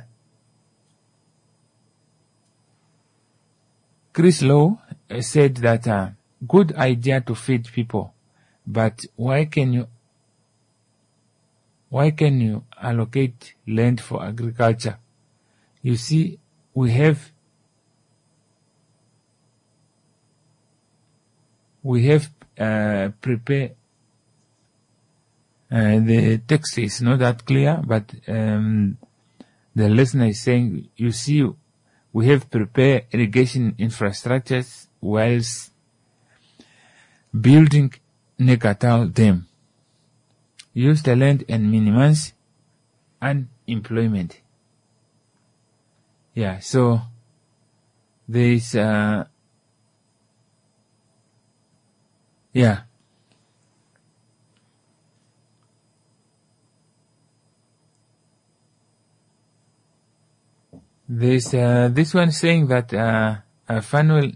Chris Lowe said that uh, good idea to feed people, but why can you why can you allocate land for agriculture? You see, we have we have uh, prepared. Uh, the text is not that clear, but um, the listener is saying, you see, we have prepared irrigation infrastructures whilst building Nekatal Dam. Use the land and minimize unemployment. Yeah, so there's, uh, yeah. There's, uh, this one saying that, uh, uh Fanuel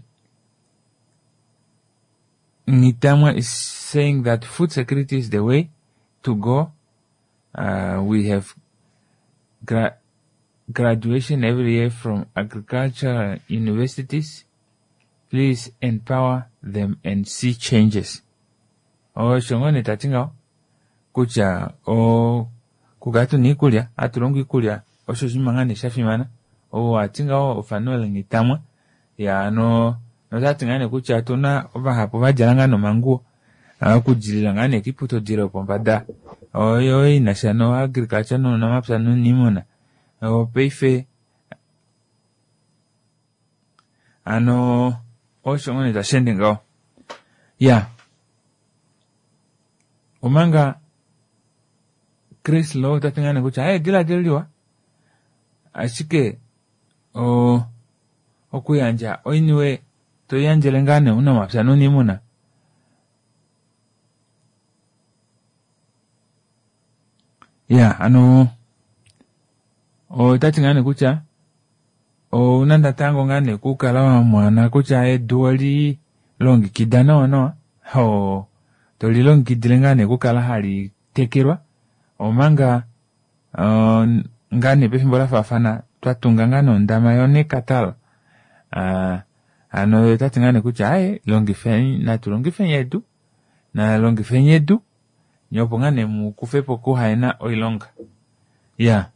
Ngitamwa is saying that food security is the way to go. Uh, we have gra- graduation every year from agricultural universities. Please empower them and see changes. O shongone tatinga kucha o kugatu ni kulia atulongi kulia o shoshimangane shafimana o atinga o Fanuel Ngitamwa ya no no tatingane kucha tuna oba hapo bajalanga no manguo akujilila ngane kiputo dilo pombada oyo inashano agriculture no namapsa no nimona o peife ano o shongone ta shendinga ya umanga Chris Low tatingane kucha eh dila diliwa ashike o okuyanja oinwe to yanjelengane una mapsa no nimona yeah ano o tatingane kucha o nanda tango ngane kukala wa mwana kucha e duali longi kidana no ho to longi kidilengane kukala hali tekerwa o manga uh, ngane pefimbola fafana twatunga ngano ndama yone katal uh, ano tatingane kucha ai longi fen na tulongi fen yedu na longi fen yedu nyopo ngane mu kufepo ku haina oilonga yeah.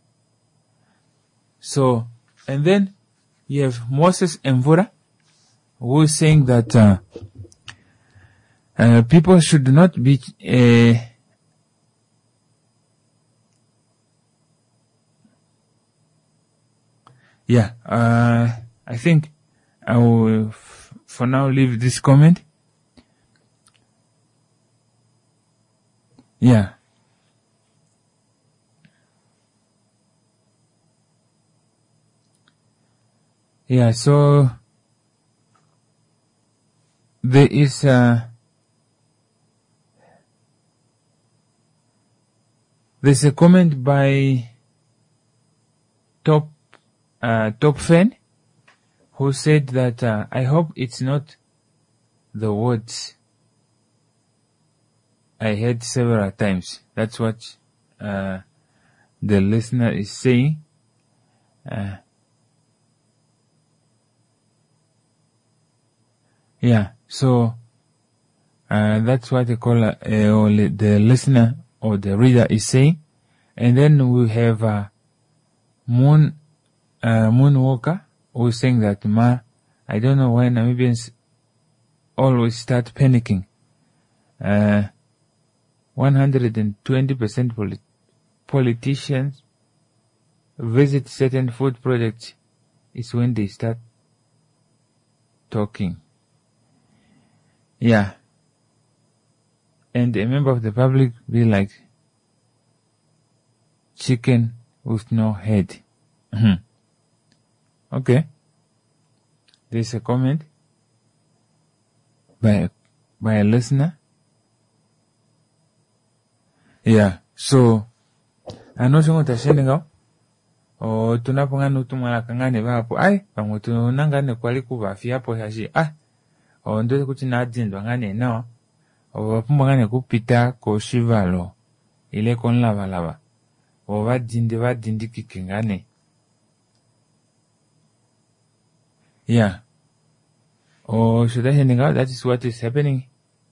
So and then you have Moses Mvura who is saying that uh, uh, people should not be uh, yeah uh, I think I will f- for now leave this comment. Yeah. Yeah, so there is a there's a comment by Top uh, Top Fan who said that uh, I hope it's not the words I heard several times. That's what uh, the listener is saying. Uh, yeah, so uh, that's what they call uh, or the listener or the reader is saying. And then we have uh, Moon uh, Moonwalker who is saying that ma, I don't know why Namibians always start panicking. Uh, one hundred twenty percent polit- politicians visit certain food projects is when they start talking. Yeah. And a member of the public be like chicken with no head. Okay. There's a comment by, by a listener. Yeah, so ano shingo tashenga o tunapongana utumala kangane bapo ai pangoto nangane kwali kubafi hapo hashi ah o ndo kuti na dindo ngane no o bapumbangane kupita ko shivalo ile kon lava lava o badinde badindi kikingane. Yeah. Oh, should I heading out? That is what is happening.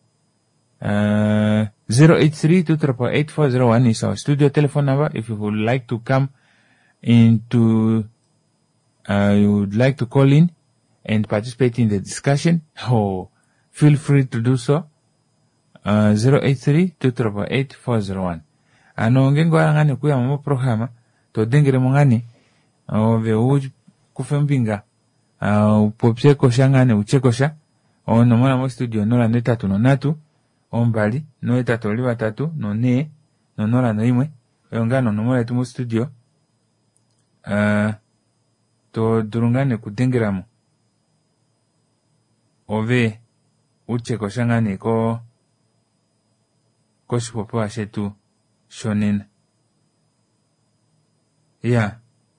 Uh, zero eight three two triple eight four zero one is our studio telephone number. If you would like to come into, uh, you would like to call in and participate in the discussion, oh, feel free to do so. Uh, zero eight three two triple eight four zero one. Ano ngengo ngani kuya mo programa to dengere mongani o ve u kufembinga uh, popseko shangane uchekosha o no mwana mo studio no la neta tuno natu ombali no etatu liwa tatu no ne no nola no imwe yongano no mwana tumu studio uh, to durungane kudingiramo ove uche koshangane ko ko shipopo ashetu shonen ya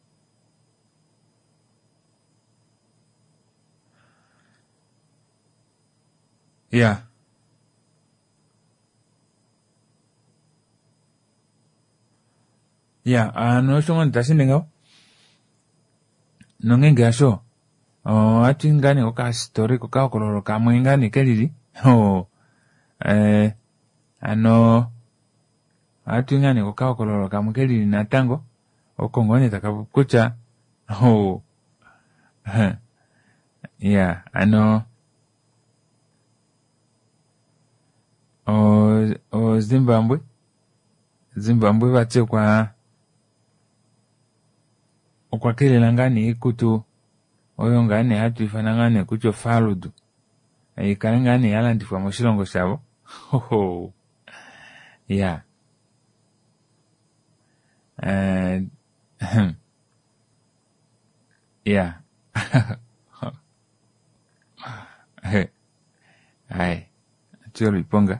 ya ya ano shongon tashinenga nongenge asho oh ati ngani oka story koka kololo kamwe ngani kelili oh eh ano ati ngani koka kololo kamwe kelili natango okongone takakucha oh ya ano o o Zimbabwe Zimbabwe batse kwa okwakelela ngani ikutu oyo ngani hatu ifanangane kucho faludu ikale ngani yalandifwa mu shilongo shabo hoho ya eh ya hai tio liponga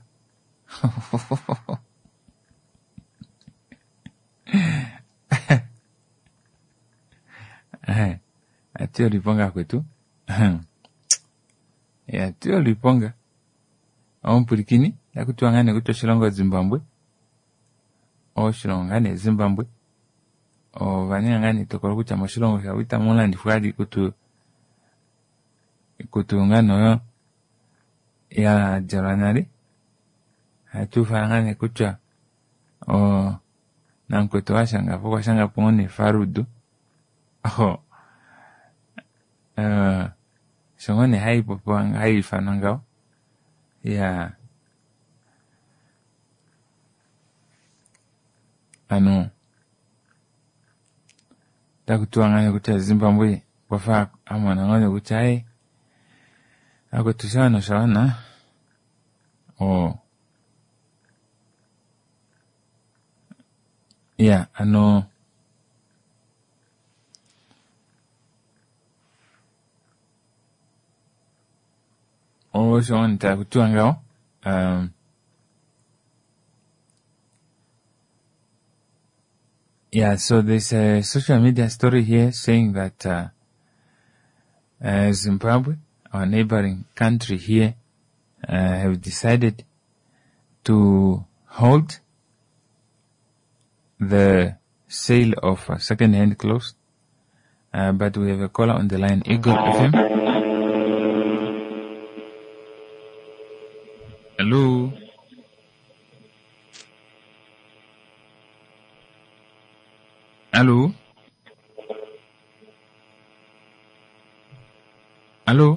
eh atio liponga kwetu ya atio liponga ompurikini yakutuangane kuto shilongo Zimbabwe o shilongo ngane Zimbabwe o vanya ngane tokoro kucha mo shilongo sha wita mulandi fwadi kutu kutu ngano ya jaranari hatu fangane kucha o nankweto washanga foko washanga pone farudu oh uh shongone hai popo hai fanangao ya ano takutuangane kucha Zimbabwe kwa fa amana ngone kucha ai ako tushana shana oh ya ano oh shon takutuangao um yeah, so there's a social media story here saying that uh, uh, Zimbabwe, our neighboring country here, uh, have decided to hold the sale of uh, second-hand clothes. Uh, but we have a caller on the line, Eagle F M. Hello. Hello. Hello.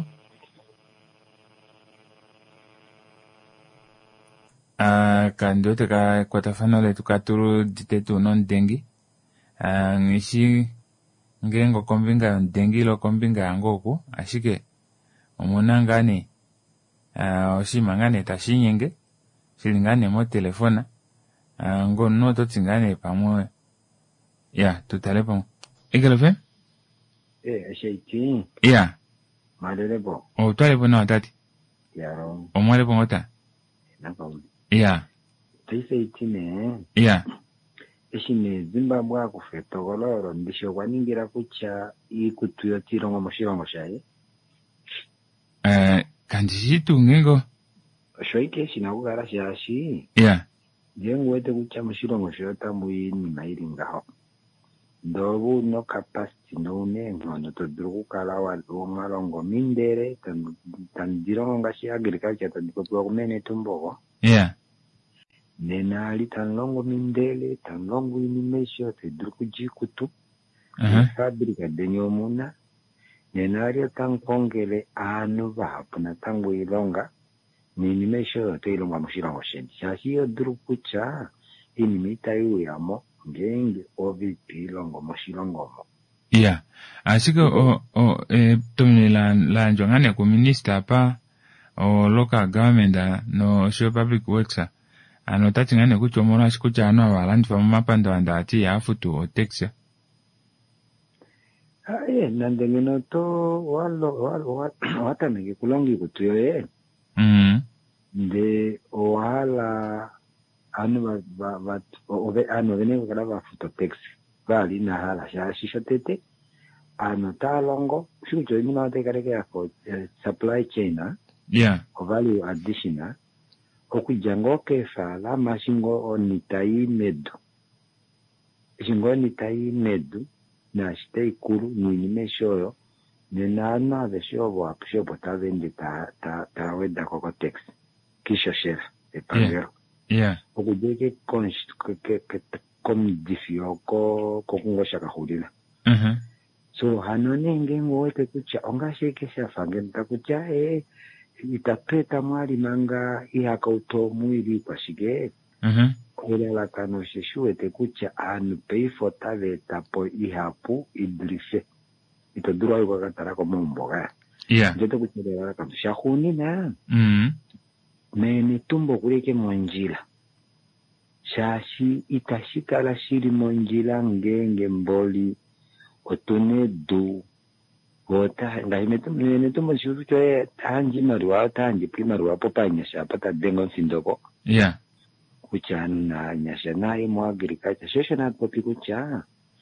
Ah, kando teka kwa tafano le tukaturu ditetu non dengi. Ah, ngishi ngengo kombinga dengi lo kombinga angoku ashike omunangani ah oshimangane tashinyenge shilingane mo telefona ah ngo no to tsingane pamwe ya tutalepo ikelefe eh ashiki ya malelebo o tutalepo na tati ya o mwalepo ngota napa ya tise itine ya eshine Zimbabwe akufeto goloro ndisho kwaningira kucha ikutuyo tirongo moshilongo shaye eh kandijitu ngengo shoike shina kugara shashi ya jengwete kucha moshilongo shota muyini mairingaho ndobu no capacity no nengo no todruku kala wa malongo mindere tan tandirongo ngashi agriculture tandikopo kumene tumbogo yeah nenali tanlongo mindele tanlongo inimesho tedruku jikutu uh-huh. fabrika denyomuna nenali tankongele anu vapuna tangu ilonga inimesho teilonga mushilongo shendi shashiyo druku cha inimita yamo ngenge O V P longo moshilongo mo yeah asiko o o eh tumni la la njongane ku minister pa o local government no show public works ano tatingane kuchomora shikucha ano abalandi fa mapando andati yafutu o taxi Ah, eh, nandengeno to walo walo watanenge kulongi kutuyo eh. Mm. De ohala anu ba ba ove anu vene kala ba futo taxi. Bali na hala sha shisha tete. Anu talongo shujo imina te kare ke ako supply chain ah. Yeah. O value additional. Okujango ke fala mashingo onitai medu. Shingo nitai medu. Na stay kuru ni nimeshoyo nina na veshobo apshobo ta vende ta ta ta weda koko text kisha chef e pangero yeah okujeke konsh ke ke kom difio ko ko ngosha ka hudina mhm so hanone ngengo ete kucha ongasheke shafange takucha e itapeta mwali manga ihaka uto mwili kwa shige mhm Kule la kano sheshu ete kucha anu pay for tave tapo ihapu idrise. Ito dura yuko katara ko mumboga. Yeah. Jeto kuchele la kano shahuni na. Mhm. Mene tumbo kuleke monjila. Shashi itashika la shiri monjila ngenge mboli. Otune du. Wota nga imetu mene tumbo shuru choe tanji marua tanji primarua popa nyasha pata dengon sindoko. Yeah. Kucha na nyasha nae mo agriculture shesha na popi kucha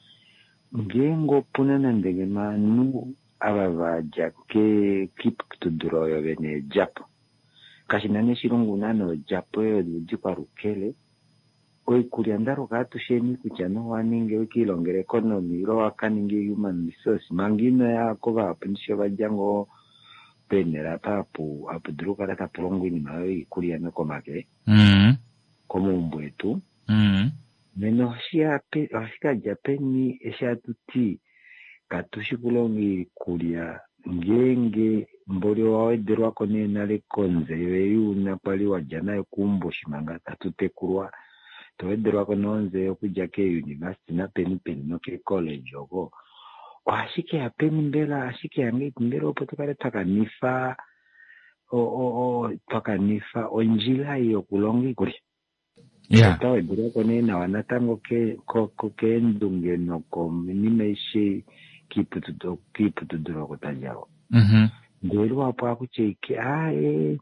ngengo puna na ndege manu abavaja ke keep to draw yo bene japo kashi nane shirungu nano japo yo dipa rukele oi kuriandaro gatu sheni kucha no waninge wikilongere economy ro akaninge human resource mangino ya kova apinisho bajango penera papu apudruka data prongo ni mawe kuriana komake mhm como mbwetu mhm meno shia pe ashika japeni esha tuti katushikulongi kulia ngenge mbolo wawe derwa kone nale konze yeyu na pali wajana kumbo shimanga tatutekurwa toederwa kononze okuja ke university na peni peni no ke college ogo ashike apeni mbela ashike ange mbelo potokale takanifa o o o takanifa onjila yo kulongi kuri yeah tawe dira kone na wanatango ke ko ko ke ndunge no ko nimeishi kipu to kipu to dura ko tajao mhm ngelo hapo akucheke ae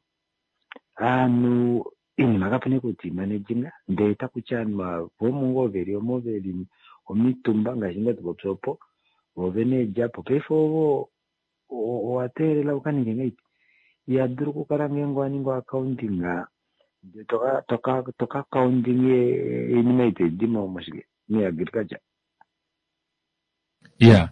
anu ini makapene kuti managing data kuchanwa vomungo veri omoveri omitumba ngashinga topsopo vovene japo kefo o aterela ukaninge ngait ya duru kukarange ngwani ngo accounting toka toka toka accounting e animated dimo mashige ni agriculture yeah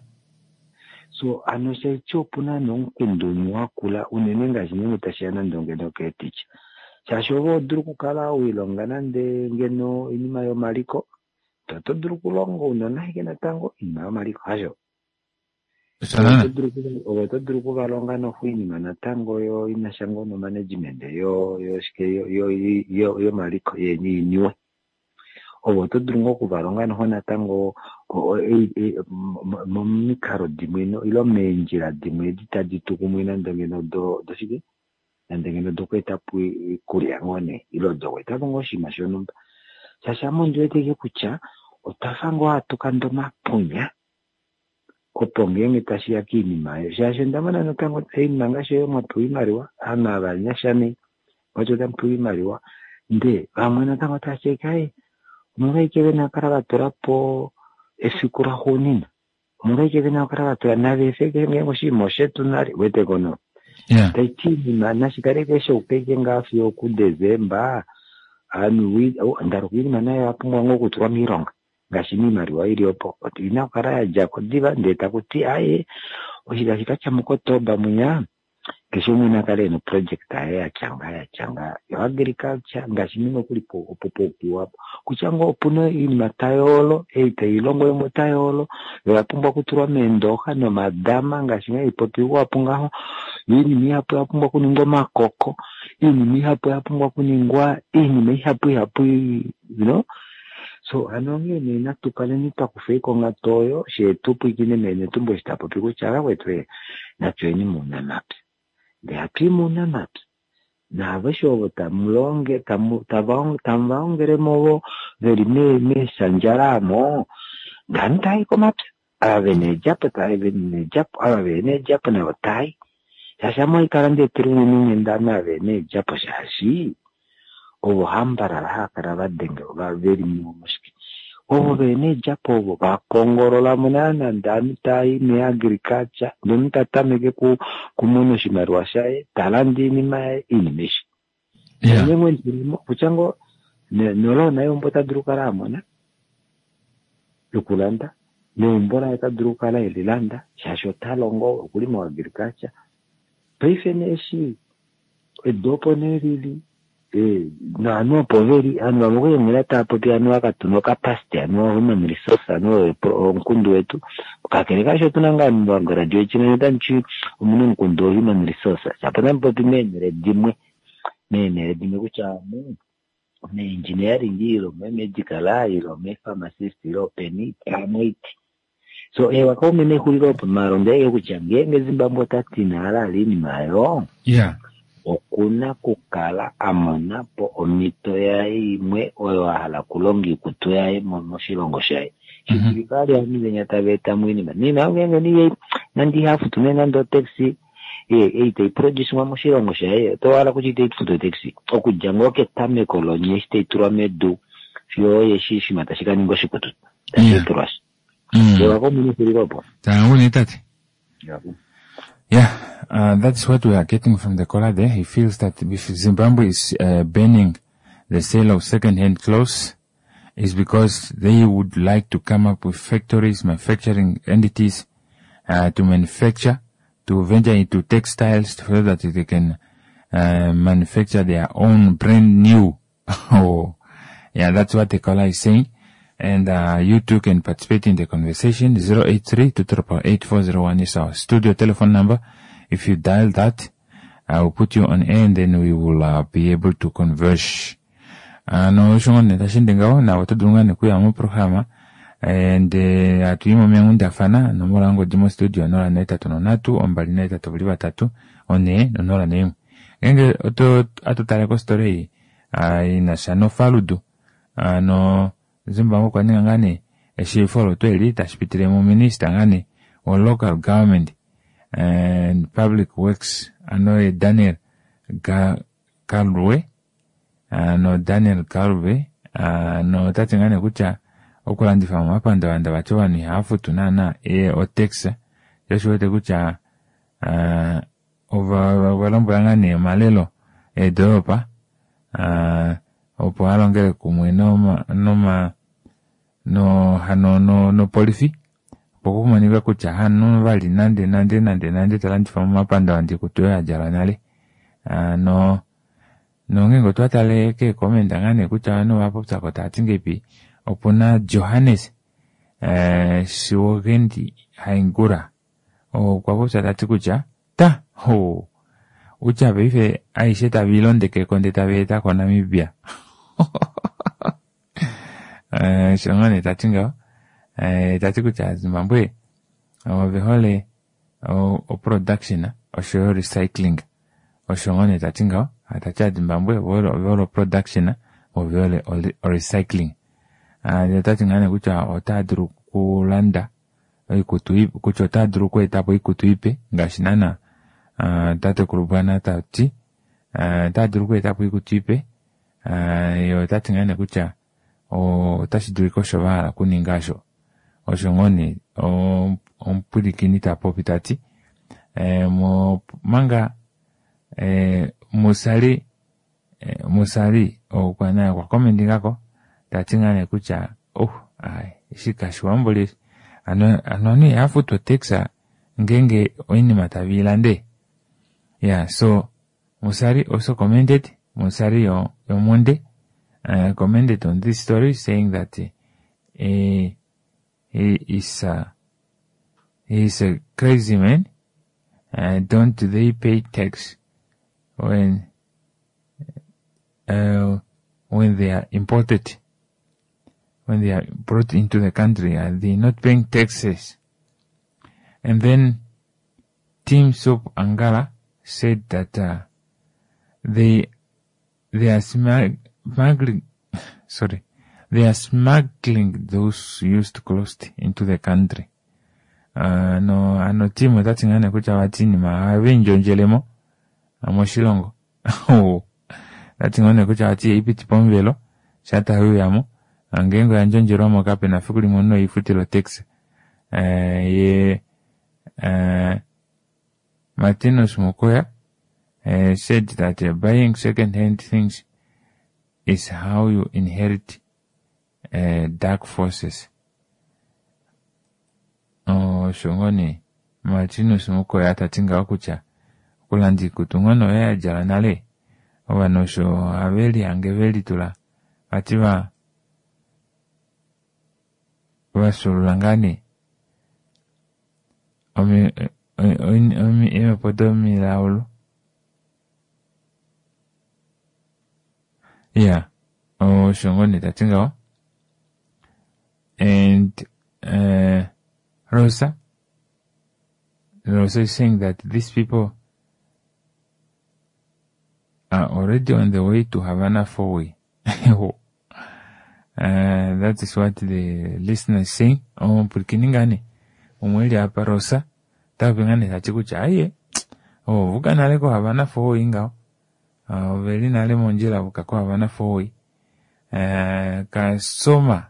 so anosha chopuna nonkundu wakula unenenga shinyo tashana ndonge ndoke teach chashovo duru kukala wilongana nde ngeno inima yo maliko toto duru kulongo unana hikena tango inima maliko hasho sana oto duru kukalonga no huini mana tango yo inashango no management yo yo shike yo yo yo yo maliko ye ni niwe oto duru ngo kukalonga no hona tango ko e momikaro dimeno ilo menjira dimwe ditaditu kumwina ndengeno do do shike ndengeno do kweta pu kuria ngone ilo do kweta ngo shimashono sasa mundu eteke kucha otafango atukando mapunya kopongenge tashi yakini mayo shashe ndamana notango tsaini nangashe mapui mariwa ana abanyashane wacho tampui mariwa nde vamwe notango tashi kai muraike vena karavatorapo efikura honina muraike vena karavatora navefeke ngengo shimoshe tunari wete kono yeah taitini mana shikarekeshe upeke ngafi yoku December anu wi ndarukwini mana yapumwa ngo kutura mironga ngashini mariwa iliyopo ina karaya jako diva ndeta kuti aye oshida shikacha mukotoba munya kesho muna kale no project aya changa ya changa yo agriculture ngashini no kulipo opopo kuwapo kuchango opuna ini matayolo eite ilongo yo mutayolo yo yapumba kutura mendoka no madama ngashini ipopi wapungaho yini mi hapo yapumba kuningwa makoko yini mi hapo yapumba kuningwa ini mi hapo hapo you know so anonge nina tukale nita kufeko ngatoyo she tupu ikine mene tumbo shitapo piko chara wetwe na chweni muna napi de api muna napi na avesho vota mlonge tamu tavaong tavaongere movo veri me me sanjara mo ganta iko mapi abene japo ta abene japo abene japo na otai sasa mo ikarande tiru ni ndana abene japo shashi obo hambara hakara badenga ba veri mu muski obo bene japo obo ba kongorola munana ndani tai ne agriculture ndonta tamege ku kumuno shimarwa shaye talandi ni mai inimeshi yeah nemwe ndimo kuchango ne nolo nayo mbota durukara mona lukulanda ne mbora etadurukala elilanda shasho talongo kulima wa agriculture prefeneshi edopo nerili eh na no poveri anu amwe ngilata popi anu akatunoka past anu huma resource anu nkundu wetu kakereka sho tunanga mbangara dio chine tanchi umuntu nkundu human resource sapana popi menere dimwe menere dimwe kuchamu ne engineering ilo me medical ilo me pharmacist ilo peni pamwiti so ewa kome ne kuliro maronde yo kuchange ngezimba tatina ala lini mayo yeah okuna kukala amona po omito ya imwe oyo ahala kulongi kutu ya mo shilongo shaye shirikali ya mimi nyatabeta mwini nina ngenge ni nandi hafu tunena ndo taxi eh eh te produce mo shilongo shaye to ala kuchite futo taxi okujango ke tame kolonye state turamedu fyo yeshishi matashika ningo shikutu tashikuras ewa kome ne kuliro po tangu ni tati yeah, uh, that's what we are getting from the caller there. He feels that if Zimbabwe is uh, banning the sale of second-hand clothes, is because they would like to come up with factories, manufacturing entities, uh, to manufacture, to venture into textiles so that they can uh, manufacture their own brand new. Oh, yeah, that's what the caller is saying. And uh, you too can participate in the conversation. zero eight three two eight eight four zero one is our studio telephone number. If you dial that, I will put you on air and then we will uh, be able to converse. Uh, no shungo neta shindingao na watadunga ni kuya mo programa. And uh, atuimo miangunda fana no morango dimo studio nora neta tono natu ombali neta tobuliwa tatu one no nora nemu. Enge oto atutareko story uh, ina shano faludu uh, no Zimbabwe kwa ninga ngane eshi follow to elite ashpitire mu minister ngane o local government and public works ano Daniel Kalwe no Daniel Kalwe no tati ngane kucha okulandi fama panda wanda bachowa ni hafu tunana e o Texas yosho te kucha over walombo ngane malelo e dopa opo alongele kumwe no no no hano no no polifi poko maniga kucha hano vali nande nande nande nande talanti fama mapanda wandi kutoya jaranale uh, no no ngengo twatale ke komenda ngane kucha no wapo tsakota tingepi opona Johannes eh siwogendi haingura o kwapo tsatati kucha ta ho ucha beife aisheta bilonde ke konde tabeta kwa Namibia eh shangane tatinga eh tatiku cha Zimbabwe o vehole o, o production o show recycling o shangane tatinga atacha Zimbabwe volo volo production o vehole o, o recycling ah tatinga ne kucha otadru kulanda ikutuipe kuchotadru ko etapo ikutuipe ngashinana ah tate kurubana tati ah tadru ko etapo ikutuipe ah yo tatinga ne kucha o tashiduriko shovara kuningasho o shongoni o ompulikinita popitati eh mo manga eh musali eh, musali o kwana kwa komendingako tatingane kucha oh ai shikashwambole ano anoni afu to texa ngenge oini matavilande yeah so musali also commented musali yo yo monde Uh, commented on this story saying that uh, he is uh, he is a crazy man. Uh, don't they pay tax when uh, when they are imported, when they are brought into the country? Are they not paying taxes? And then Team Soap Angala said that uh, they they are smart. Smuggling, sorry, they are smuggling those used clothes into the country. uh, no ano timu tatingane kucha watini ma avenjonjelemo amoshilongo oh tatingane kucha wati ipiti pomvelo shata huyu yamo angengo yanjonjeromo kape na fikuli mono ifutilo text eh ye eh Martinus Mukoya uh, said that uh, buying second-hand things is how you inherit uh, dark forces. Oh, shongoni Martinus Mukoya tatinga okucha kulandi kutungono ya jalanale obanosho abeli angeveli tula atiba wasulangani omi omi omi eme podomi laulu yeah oh shongoni tatinga and uh Rosa Rosa is saying that these people are already on the way to Havana four-way. uh, that is what the listener is saying. Oh, pulkiningani. Umweli hapa Rosa. Tapingani tachikucha aye. Oh, vuka nale ko Havana four-way ingao. Oh, veli nale monjila vuka ko Havana four-way. Uh, kasoma.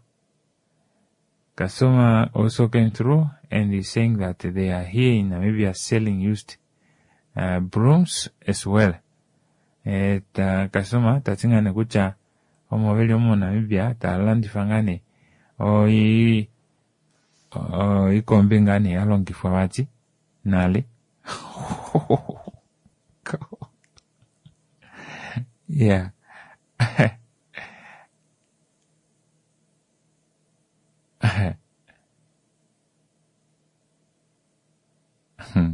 Kasoma also came through and is saying that they are here in Namibia selling used uh, brooms as well. Et uh, Kasoma tatingane kucha omoveli omo Namibia talandi fangane o i o i kombingane alongi fawati nale. Yeah. Hmm.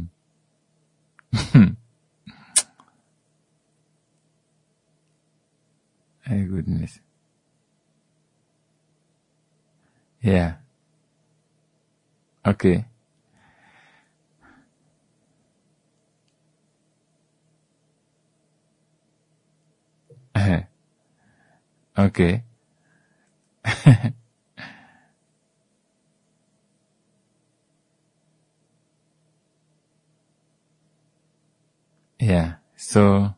My goodness. Yeah. Okay. Okay. Yeah, so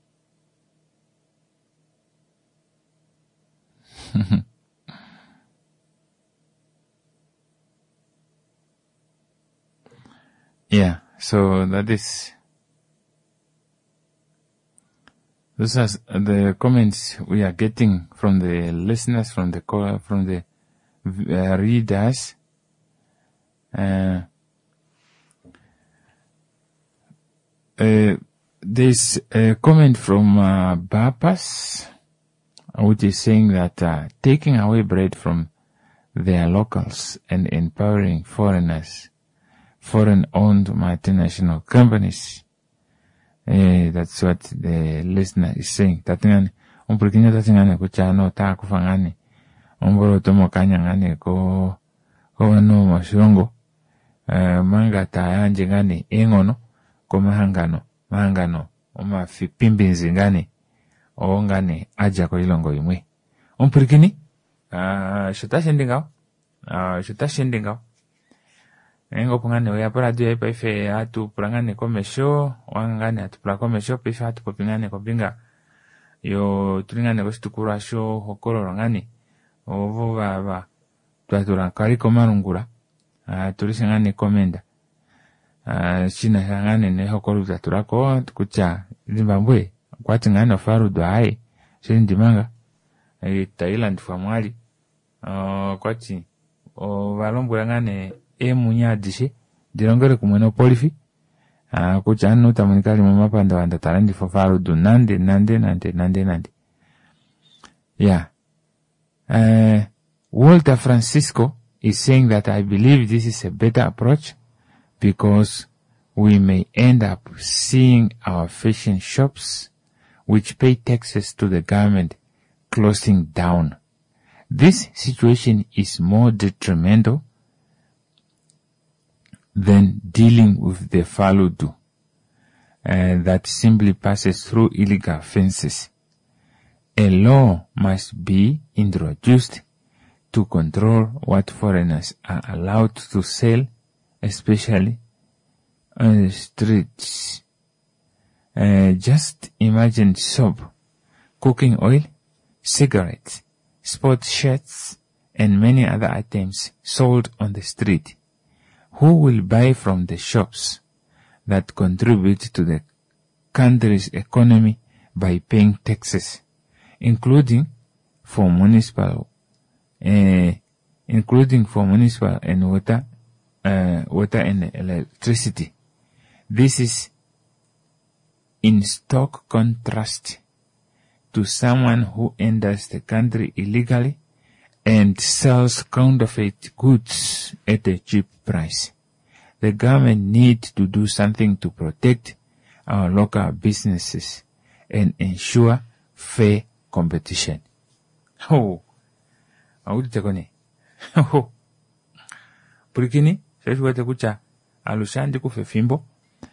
yeah, so that is those are the comments we are getting from the listeners, from the call, from the uh, readers. Uh, uh, There's a comment from uh, Bapas, which is saying that uh, taking away bread from their locals and empowering foreigners, foreign-owned multinational companies. Uh, that's what the listener is saying. Tatingani, umpurikinya tatingani kuchano ta kufangani, umbolo tomo kanyangani ko ko ano mashongo, uh, manga tayanje ngani engono ko mahangano. Mahangano oma fipimbinzi ngani o ngani aja ko ilongo imwe umpurikini ah uh, shuta shendinga ah uh, shuta shendinga engo pungane oya para dio pa ife atu prangane komesho wangane atu pra komesho pe ife atu popingane ko binga yo tulingane ko situkura sho hokoro ngani ovo baba twatura kali ko marungura ah uh, tulisengane komenda Uh, china hangane ne hokolu za turako kucha zimbabwe kwati ngano faru doai shindi manga e Thailand famwali uh, kwati o valombo ngane e munya dishi dirongere kumweno polifi uh, kucha anu tamanikali mumapanda wanda talandi faru do nande nande nande nande nande yeah uh, Walter Francisco is saying that I believe this is a better approach because we may end up seeing our fashion shops, which pay taxes to the government, closing down. This situation is more detrimental than dealing with the Faludu uh, that simply passes through illegal fences. A law must be introduced to control what foreigners are allowed to sell especially on the streets. Uh, just imagine soap, cooking oil, cigarettes, sports shirts, and many other items sold on the street. Who will buy from the shops that contribute to the country's economy by paying taxes, including for municipal, uh, including for municipal and water, uh, water and electricity? This is in stark contrast to someone who enters the country illegally and sells counterfeit goods at a cheap price. The government needs to do something to protect our local businesses and ensure fair competition. Oh, audite kone. Oh, purikini sasa kucha alushandi kufefimbo.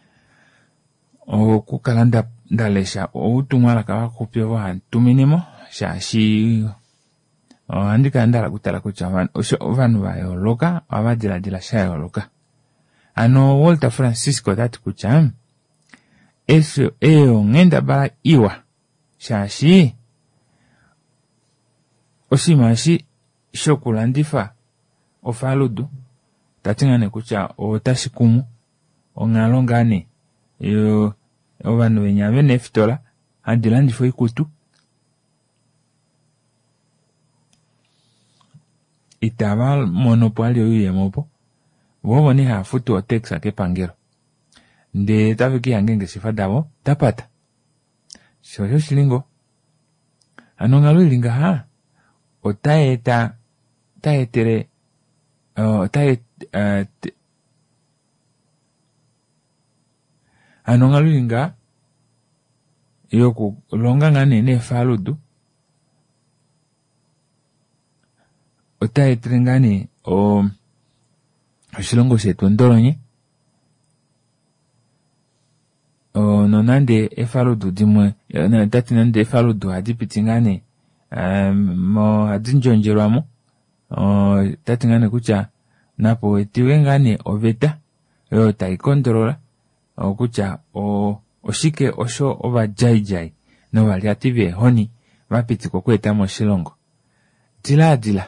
O kukalanda dalesha o tumala kawa kupyo wa tuminimo shashi o andika ndala kutala kuchavan osho vanu va yoloka avadila dila sha yoloka ano Walter Francisco that kucham eso eo ngenda bara iwa shashi osimashi shokulandifa ofaludu tatingane kucha o tashikumu o ngalongane yo ovanu wenyawe neftola andilandi foi kutu itaval monopolio yuye mopo wobo ni hafutu o texa ke pangero nde taviki yangenge sifadavo tapata shoyo shilingo anongalu linga ha o taeta taetere o taet uh, anongaluinga yoku longa ngane ne faludu otaetrengani o shilongo setu ndolonye o nonande e faludu dimwe na tati nande e faludu adipitingane um, mo adinjonjerwamo o tati ngane kucha napo etiwe ngane oveta yo taikondrola okucha o oshike osho oba jai jai no variative honi vapiti kokweta mo shilongo dila dila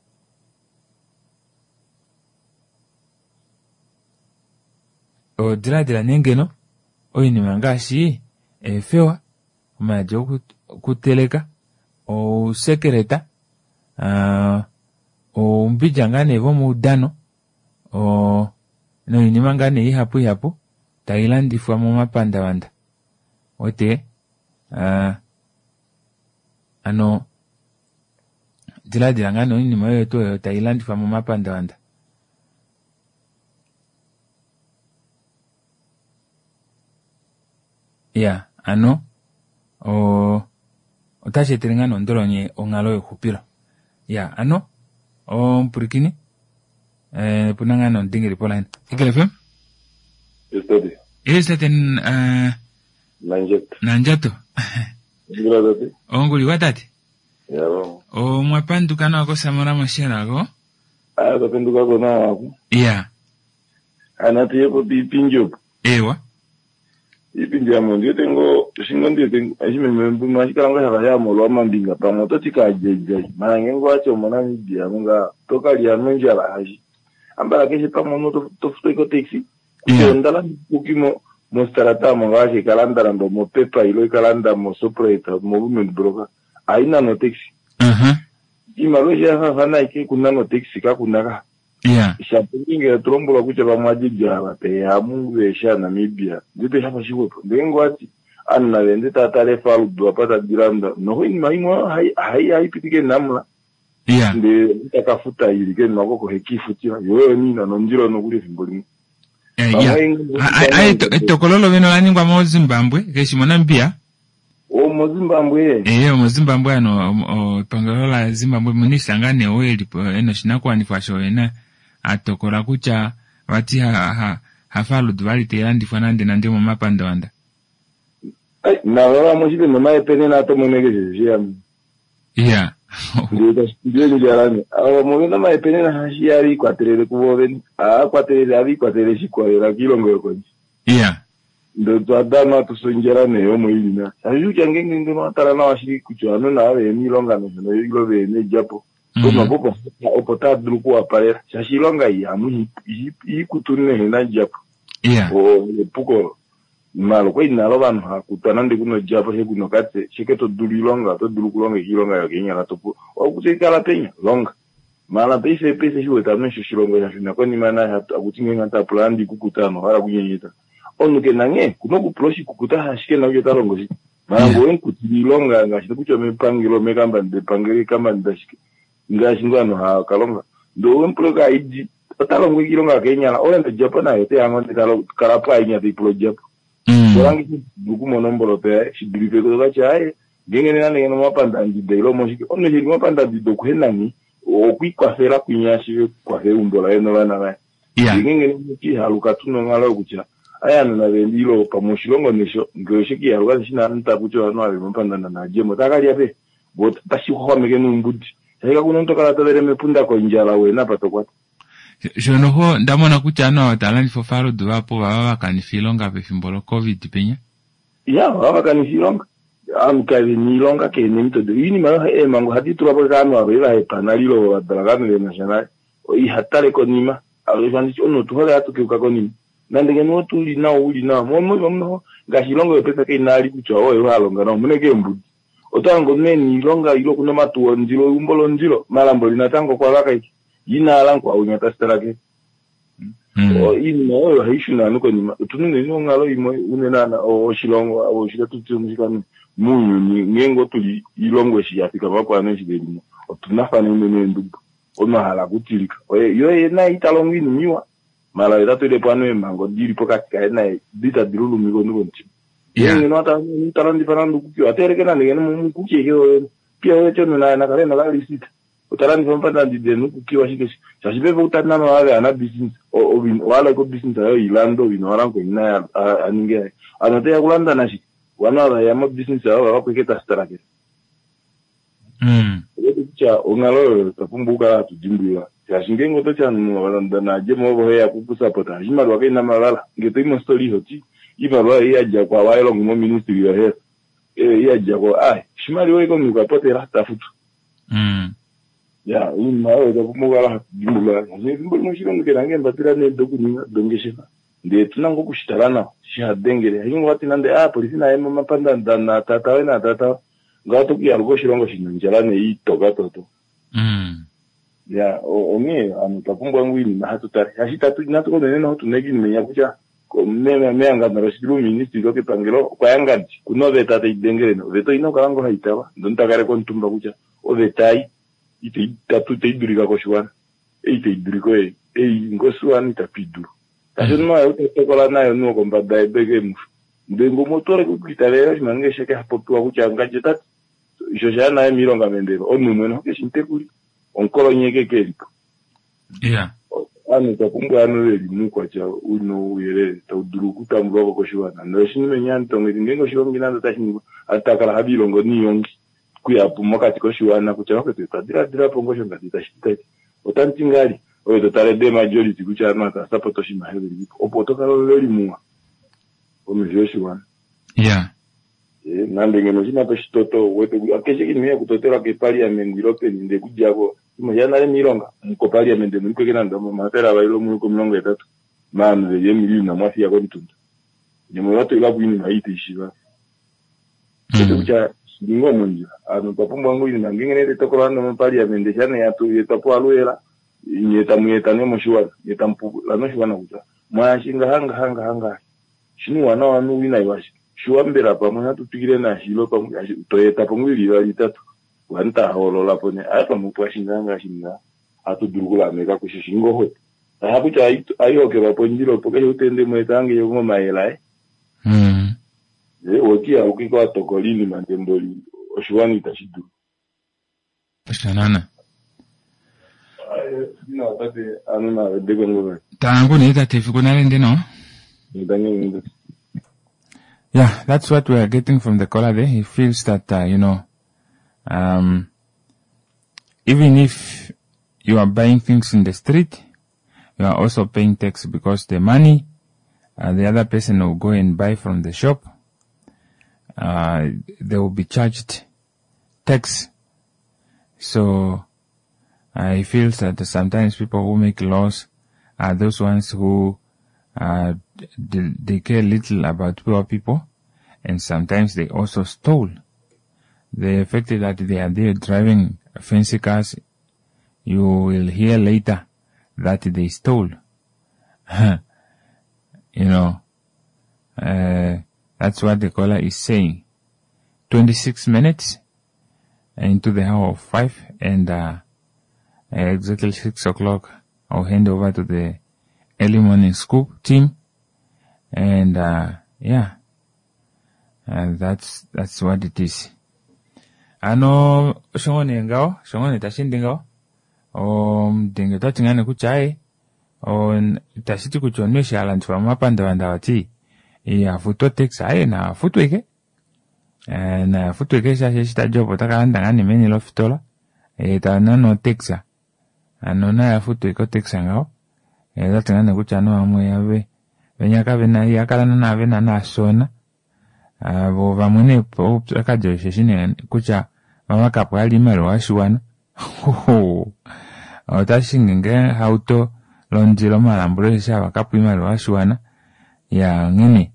o dila dila nengeno oyini mangashi e fewa majo kuteleka o sekereta uh, o mbijangane vomu dano o no yini mangane ihapu ihapu Thailand fwa mo mapanda wanda. Ote, uh, ano, dila dila ngano ni mayo to Thailand fwa mo mapanda wanda. Yeah, ano, o, otache terengano ndolo nye ongalo yo kupiro. Yeah, ano, o mpurikini, eh, punangano ndingiri pola. Ikele fem? Estudi. Este ten uh, Nanjato. Nanjato. Ngulati. Onguli watati. Yabo. O mwapanduka na ko samora mashera go. Ah, kapenduka go na wako. Yeah. Anati yepo pipinjo. Ewa. Ipinjo ya mondi tengo shingondi tengo ashime membu mashikanga ya ya molo amambinga pamoto tika jeje. Marangengo acho mona ndia munga toka lia menja la haji. Ambara keshe pamono to to fuko taxi. Yeah. Ndala ukimo mostarata mongaje kalanda ndo mo pepa ilo kalanda mo sopreta movement broker aina no taxi. Uh-huh. Imaloja hana ike kuna no taxi ka kunaka. Yeah. Shapinge trombola kucha ba majija ba pe ya mungu esha Namibia. Ndipe hapa shiwo. Ndengo ati anna wende tatale falu do apata diranda. No hin maimwa hai hai hai pitike namla. Yeah. Nde takafuta ili ke nako hekifutia. Yo ni na nondiro no kuri simboli. Eh, yeah. Ai to kololo veno la ningwa mo Zimbabwe keshi mona mpia. O mo Zimbabwe. Eh, o mo Zimbabwe ano o pangalola Zimbabwe munisangane oeli eno shinako anifasho ena atokola kucha wati ha ha hafalu dwali telandi fanande nande mo mapanda wanda. Ai na wala mo shibe no mai pene na to mo negeze jia. Yeah. Ndiyo njarani. Awa mwena maepene na hashi yari kwa terele kuwoveni. Ah, kwa terele yari kwa terele shikwalera kilongo yokoji. Yeah. Ndo tuadama tusonjerane yomo ilina. Saju changenge ndo matara na washiri kuchwano na awe milonga no no yilo vene japo. Kuma popo opota druku aparera. Shashilonga yamu hi kutunne hena japo. Yeah. O puko malo kwa inalo banu hakutana ndi kuno japo he kuno katse shiketo dulilonga to dulukulonga hilonga yakenya la topo. O kutikala penya longa. Mala pese pese shiwe tamne shishilonga ya shina kwa ni mana hatu akutinge ngata plan di kukutano hara kunyenyeta. Onu ke nange kuno kuproshi kukuta hashike na uyo talongozi mango wen kutilonga ngashi kucho mepangilo mekamba de pangiri kama ndashike ngashi ngano ha kalonga ndo wen proga iji talongo kilonga kenya la ole ndo japana yote yango ndalo karapa inya de pro jap orangi buku monombolo pe shidripe ko ga chae gengene na ngeno mapanda ndi de lo moshike onu ndi mapanda ndi do kwenani o kwikwafera kunyashi kwa he undola eno bana ba gengene ki haluka tuno ngalo kucha aya na vendilo pamoshilongo nisho ngoshiki ya rwazi shina nta kucho ano abe mpanda na jemo takali ape bot tashi kwa mege numbudi sasa kuno ntoka tabere mepunda ko njala we na patokwata jono ho ndamona kucha ano atalani fofaro duwapo baba kanifilonga pe fimbolo covid penya ya baba kanifilonga am kavi nilonga ke nimto de ini ma e mango hadi tuwa kano abe la panalilo wa dalagano le national o i hatale ko nima abe fandi ono tuwa atu ke ko nima nandenge no tuli na uli na mo mo mo ngashilongo yopesa ke nali kuchwa oyo halonga no muneke mbudi otango neni longa ilo kuna matu ndilo umbolo ndilo malambo linatango kwa laka iki yina alanko au nyata starake o ini no haishu na nuko ni tunune no ngalo imo unenana o shilongo au shida tutu mshikano munyu ni ngengo tuli ilongo shi afika bako aneshi delimo otunafana nene ndugu ona hala kutilika oye yo na italongi ni miwa mala ida to de pano mango diri poka ka na dita dirulu mi gondo gonti yenge no ta ni talandi panandu ku atere kana ngene mu ku ke yo pia yo chono na na kale na kali sita utalandi pampa ndi de no ku ki washike sasa bebe utana no ave ana business o wala ko business ayo ilando vino aranko ina aninge anote ya kulanda na shi wana ya mo business ayo wa kweketa starake mm cha ongalo tapumbuka tujimbira yashinge ngoto cyane mu balanda na je mo bohe ya kukusapota jimalo wakina malala ngeto imo story hoti imalo yaja kwa wailo mu ministry ya health eh yaja kwa ai shimali weko mu kapote rasta futu mm ya imalo da kumugala jimbula ne jimbul mo shiro ngera nge mbatira ne dogu ni dongesheka nde tunango kushitarana shihadengere hingo wati nande ah polisi na ema mapanda ndana tata we na tata ngato ki algo shirongo shinjala ne itoga toto mm ya omi amutakumbwa ngwini na hatutari hashitatu natuko nene hotunegi nimenya kucha ko meme meanga na rosidu ministry loke pangelo kwa yangaji kuno beta te dengere no beto ino kalango haitawa ndonta kare ko ntumba kucha o betai ite tatu te idurika ko shwana ite iduriko e e ngoswani tapiduru tasho no ayo te kola nayo no komba dai bege mu ndengo motore ku kitalera mangi sheke hapotua kucha ngaje tat joja na mironga mendero onu mweno ke shintekuri onkolo nyeke keliko yeah anu tapunga anu eli mukwa cha uno uyere tauduru kutambwa ko shiwana ndo shinime nyanto ngiri ngengo shiwangi nando tashingo atakala habilongo ni yongi kuyapu mokati ko shiwana kucha ko tadira dira pongo shonga titashitati otantingali oyo totale de majority kucha mata sapoto shima heli opoto kalo leli muwa omizyo shiwana yeah eh nande ngeno shina to shitoto wetu akeshe kinwe kutotera ke parliament Europe nde kujako imajana le mironga ko parliament nde ko kinanda matera bailo mu ko milongo etatu manu ye milili na mwafi ya ko bitunda nyemo yote ila bwini na ite ishiba mm kucha ningo munja ano papumba ngwini na ngene to ko rando mu parliament shana ya tu yetapo aluela nyeta muyeta ne mushuwa yetampu la no shwana kucha mwashinga hanga hanga hanga shinu wana wanu wina iwashi shuambira pamwe natupikire na hilo pamwe toyeta pamwili bali tatu wanta holola pone apa mupwashinganga shinga atudurugula meka kushishingo ho hapo cha ayo ke baponjiro poke utende mwetange yomo maela eh mm eh okia ukiko tokolini mandemboli oshwani tashidu shanana ayo dina tate anuna dego ngoba tangu ni tatefi kunale ndino ndanye. Yeah, that's what we are getting from the caller there. He feels that, uh, you know, um, even if you are buying things in the street, you are also paying tax because the money uh, the other person will go and buy from the shop, uh, they will be charged tax. So I feel that sometimes people who make laws are those ones who uh, they, they care little about poor people, and sometimes they also stole. The fact that they are there driving fancy cars, you will hear later that they stole. You know, uh, that's what the caller is saying. twenty-six minutes into the hour of five, and uh, exactly six o'clock, I'll hand over to the early morning scoop team. And, uh, yeah, and that's, that's what it is. Ano, shongone ngao, shongone tashindi ngao, o, mdenge tatingane kuchai, o, tashiti kuchonwesha alantua mapanda wandawati, iya futo teksa aye na futu eke, na futu eke shashe shita jobo taka andangani meni lo fitola, e ta nano teksa, ano na ya futu eko teksa ngao, e tatingane kuchano amwe yawe, venyaka vena yakala na vena na sona, abo vamune po akajo shishine kucha mama kapo ali maro washuana ho otashinge hauto lonjilo malambule sha bakapo maro washuana ya ngini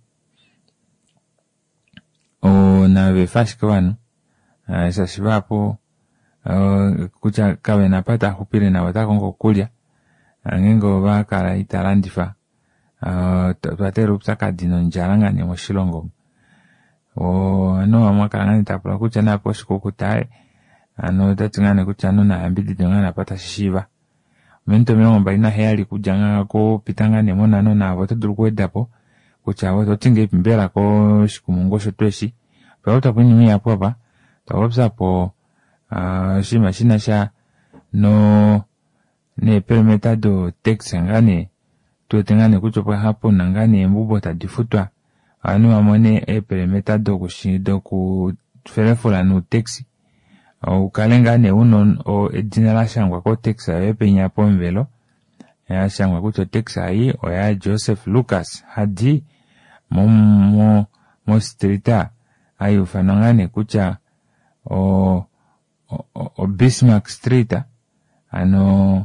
o na ve fashkwanu asa shibapo kucha kawe napata hupire na watakongo kulya ngengo bakala italandifa uh tatero psaka dino njaranga ni moshilongo o ano amakangani tapula kucha na poshiko kutae ano tatingane kucha no na ambidi dingana pata shishiva mento myomba ina heli kujanga ko pitangane mona no na voto durukwedapo kucha voto tinge pimbera ko shikumungosho tweshi pa utapuni mi hapo hapa tawapsa po uh, shima shina sha no ne permetado text ngane tuetengane kuchopa hapo nangane mbubo tadifutwa anu amone e permetado kushido ku ferefula no taxi o kalengane uno o edinala shangwa ko taxi e penya pomvelo ya shangwa kucho taxi ai o ya Joseph Lucas hadi mo mo mo streeta ayu fanangane kucha o o, o Bismarck Street ano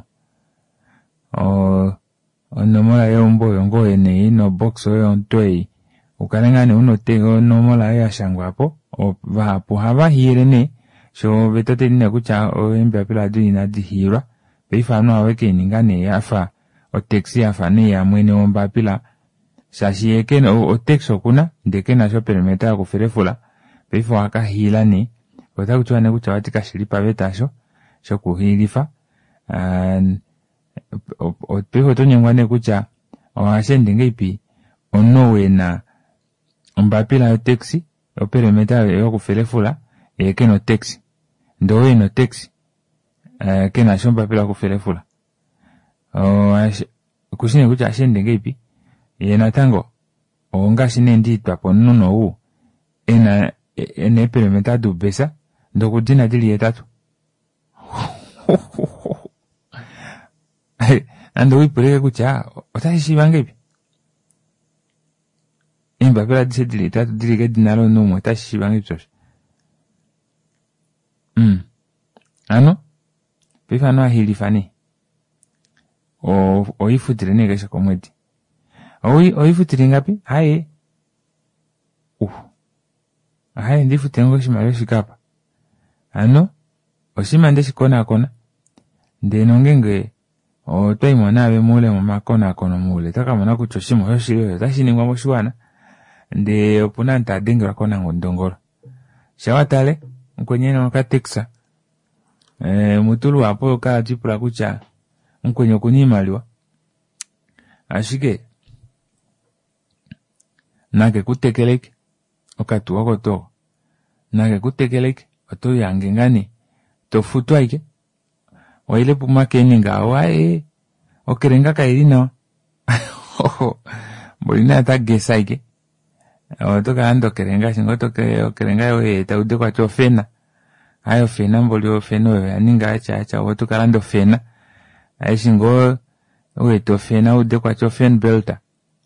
o ono mola yombo yongo ene ino box oyo ntwei ukalengane uno tego no mola ya shangwa hapo o vapo hava hirene so vetate nina kucha o embe apila dui na dihira beifa no aweke ningane yafa o taxi yafa ne ya mwene omba apila sashi eke no o texo kuna ndeke na so permeta ku ferefula beifa waka hila ni ota kuchwa ne kucha watika shilipa vetasho so kuhilifa and o peho to nyangwane kucha o ashende ngepi ono wena mbapila yo taxi o permeta yo ku ferefula e keno taxi ndo weno taxi eh kena shomba pila ku ferefula o kushine kucha ashende ngepi yena tango o ngashine nditwa po nono u ena ene permeta du besa ndo kudina dili etatu ando wipureke kucha otashi bangepi imba pela dise dili tatu dili ke dinalo no mo tashi bangepi sos mm ano pifa no ahilifani o o ifutire ne kesha komwedi o o ifutire ngapi haye uh haye ndifutire ngo shimalo shikapa ano o shimande shikona kona ndeno ngenge o toi monabe mule mu makona kono mule taka mona kuchoshimo yoshiro tashini ngwa moshwana nde opuna nta dengira kona ngondongoro shawatale nkwenye no ka teksa eh mutulu hapo ka tipula kucha nkwenye kunimaliwa ashike nage kutekeleke okatu wako to nage kutekeleke oto yange ngani to futwa ike oile pumake ninga wae okerenga kairino bolina ta gesaike o to ka ando kerenga singo to ke okerenga we ta ude kwa chofena hayo fena mbolio fena wewe aninga acha acha watu kalando fena aishingo weto fena ude kwa cho fen belta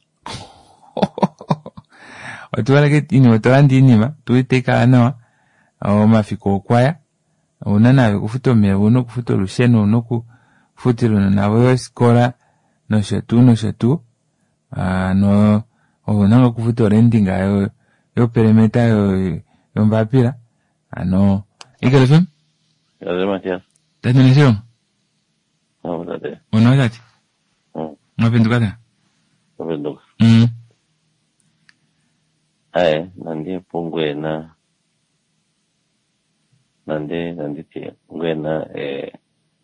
watu wala get ini watu andi nima tuiteka anawa au mafiko kwaya unana kufuto me uno kufuto lusheno uno kufutilo na wewe skora no shetu no shetu ah no unanga kufuto rendinga yo yo perimeta yo yo mbapira ano Eagle F M. Gracias, Matías. ¿Estás en el No, date. Bueno, date. No. ¿No pintu kata? No pintu. Mm. Aye, nandi pungwe na nandi nandi ti ngwe na eh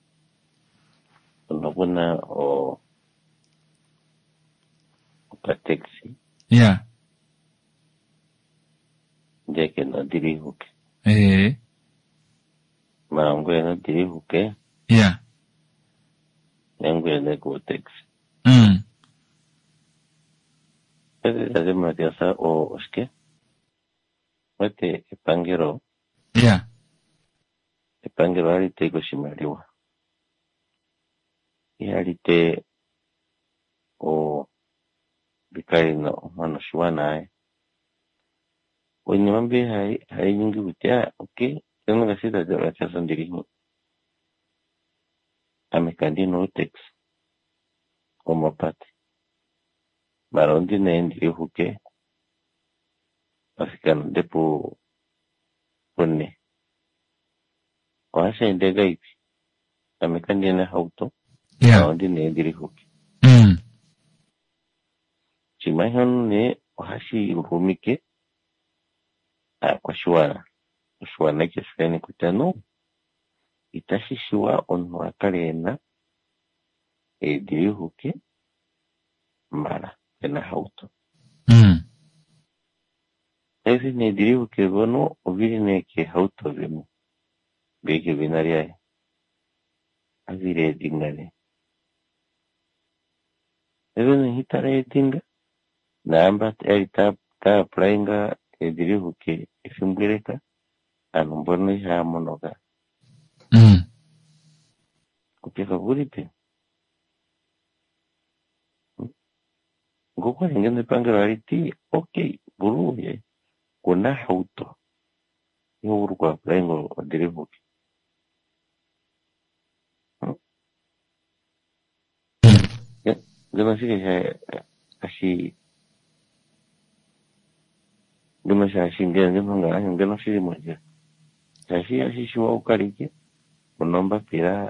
unabuna o ka taxi. Yeah. Ndeke na diri huke. Eh. Marangwe na diri huke. Yeah. Ngwe na go taxi. Mm. Ese Matías o es que mete pangero. Yeah. Pangero alite koshimaliwa. Yalite o bikari no mano shwana eh. Wenye mambi hai hai nyingi utia okay tengo la sita de la casa ndiriho. Amekandino tex como pati. Barondi na ndiriho ke afikana depo ponne. Kwasha ndega ipi. Amekandina auto. Yeah. Barondi na ndiriho ke. Mm. Chimahon ne washi urumike kwa shwara shwana ke shwene kutano itashishwa onu akarena e dirihuke mara ena hauto. Mm. Ezi ne dirihuke bono oviri ne ke hauto vimo beke binaria avire dingane ezi ne hitare dinga namba erita ta prainga edirihuke ifimbireka anumbona ya monoga. Mm. Kupika buripe. Ngoko ngende pangarariti okay buruye kuna hauto. Yo urwa praingo edirihuke. Ya, gana sih saya kasih Guna shashi ngene nganga ngena shiri moja. Shashi ashi wa ukariki. Unomba pira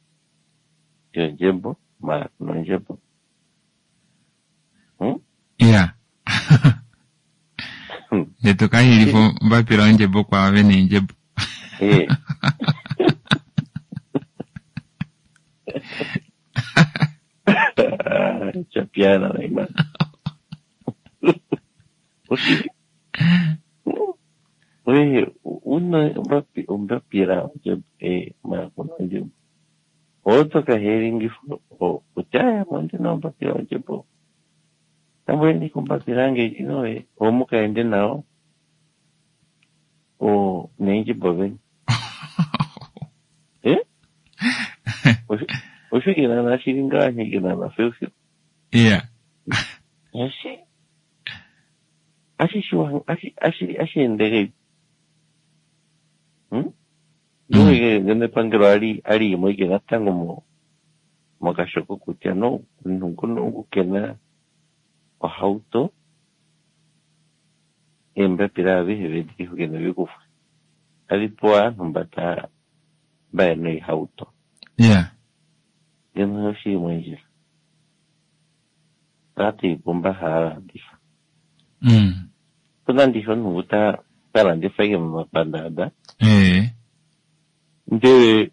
jebo ma no jebo. Hmm? Yeah. Neto kai ilifo mba pira njebo kwa vene njebo. Eh. Chapiana na ima. Oshi Oye, una un pira eh ma con yo. Otro que heringi o ya monte no pa pira yo. También ni compartirange, no eh o mo ka ende nao. O neje boben. Eh? O sea que nada shiringa ni que nada feo. Yeah. Así. Así shuan, así así así endege. ¿Mm? Yo que donde pangro ari ari muy que gastan como como cachorro cutia no nunca no que na o auto en vez de ver dijo que no vivo ali poa no bata ba no auto. Yeah. Yo no sé muy bien. Rati bomba ha dijo. Mm. Kunan dijo no está para de fue más pandada. Eh. De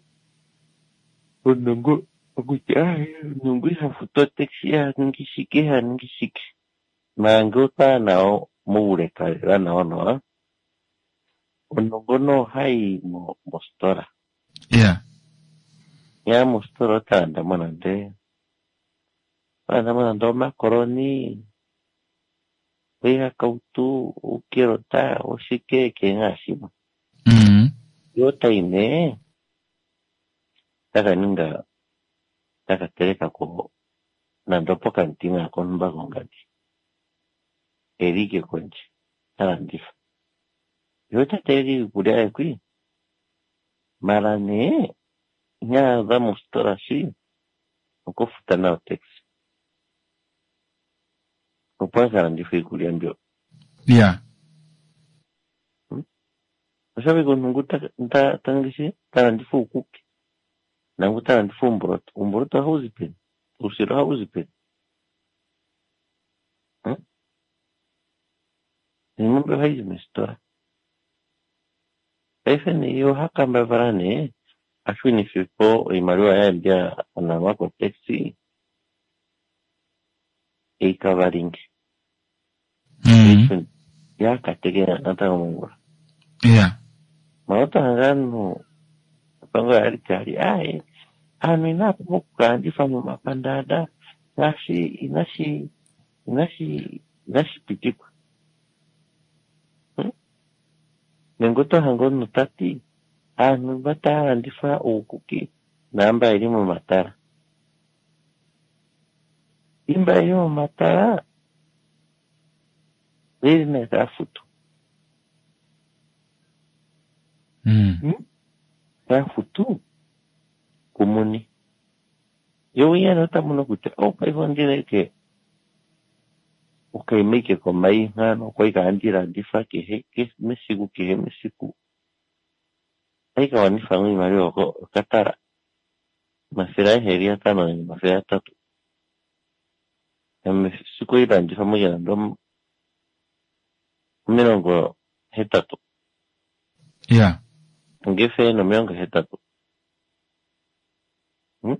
nungu akuja nungu ha foto texia ngi sike ha ngi sike. Mango ta nao mure ka ra nao no. Nungu no hai mo mostora. Yeah. Ya mostora ta anda manande. Anda manando macaroni. Vea kautu o quiero ta o sike que ngashima. Mm. Yota ine. Taka ninga. Taka tereka ko. Nandopo kantina kon bagongati. Erike konchi. Tarandifa. Yota teri budaya kui. Marane. Nya damos torashi. Oko futana o tex. Opa tarandifa ikuliambio. Yeah. Sabe con nguta ta tangisi tarandifa ukuki. Nangu tarandifa umbroto. Umbroto hauzipen. Usiro hauzipen. Hm? Nimbe haizi mistora. Efeni yo haka mbavarane. Ashwini fipo imariwa ya mbia anamako teksi. Eka varingi. Mm. Ya katege nata umungura. Yeah. Maota hangano. Pango ya rikari. Ae. Anu inapo muka ndifa mumapandada. Nashi, inashi, inashi, inashi pitikwa. Hmm? Nengoto hangono tati. Anu bata ndifa ukuki. Namba ilimu matara. Imba ilimu matara. Vili na tafutu. Mm. Hmm? Tafutu. Kumuni. Yo ya no tamuno kucha. Oh, pa ifondine ke. Okay, make ko mai ngano ko ka andira difa ke he ke mesiku ke he mesiku. Ai ka wani fangu imari ko katara. Masira heria tano ni masira tatu. Em mesiku ira difa mo ya ndom. Minongo hetatu. Yeah. Ngefe no miongo hetatu. Hmm?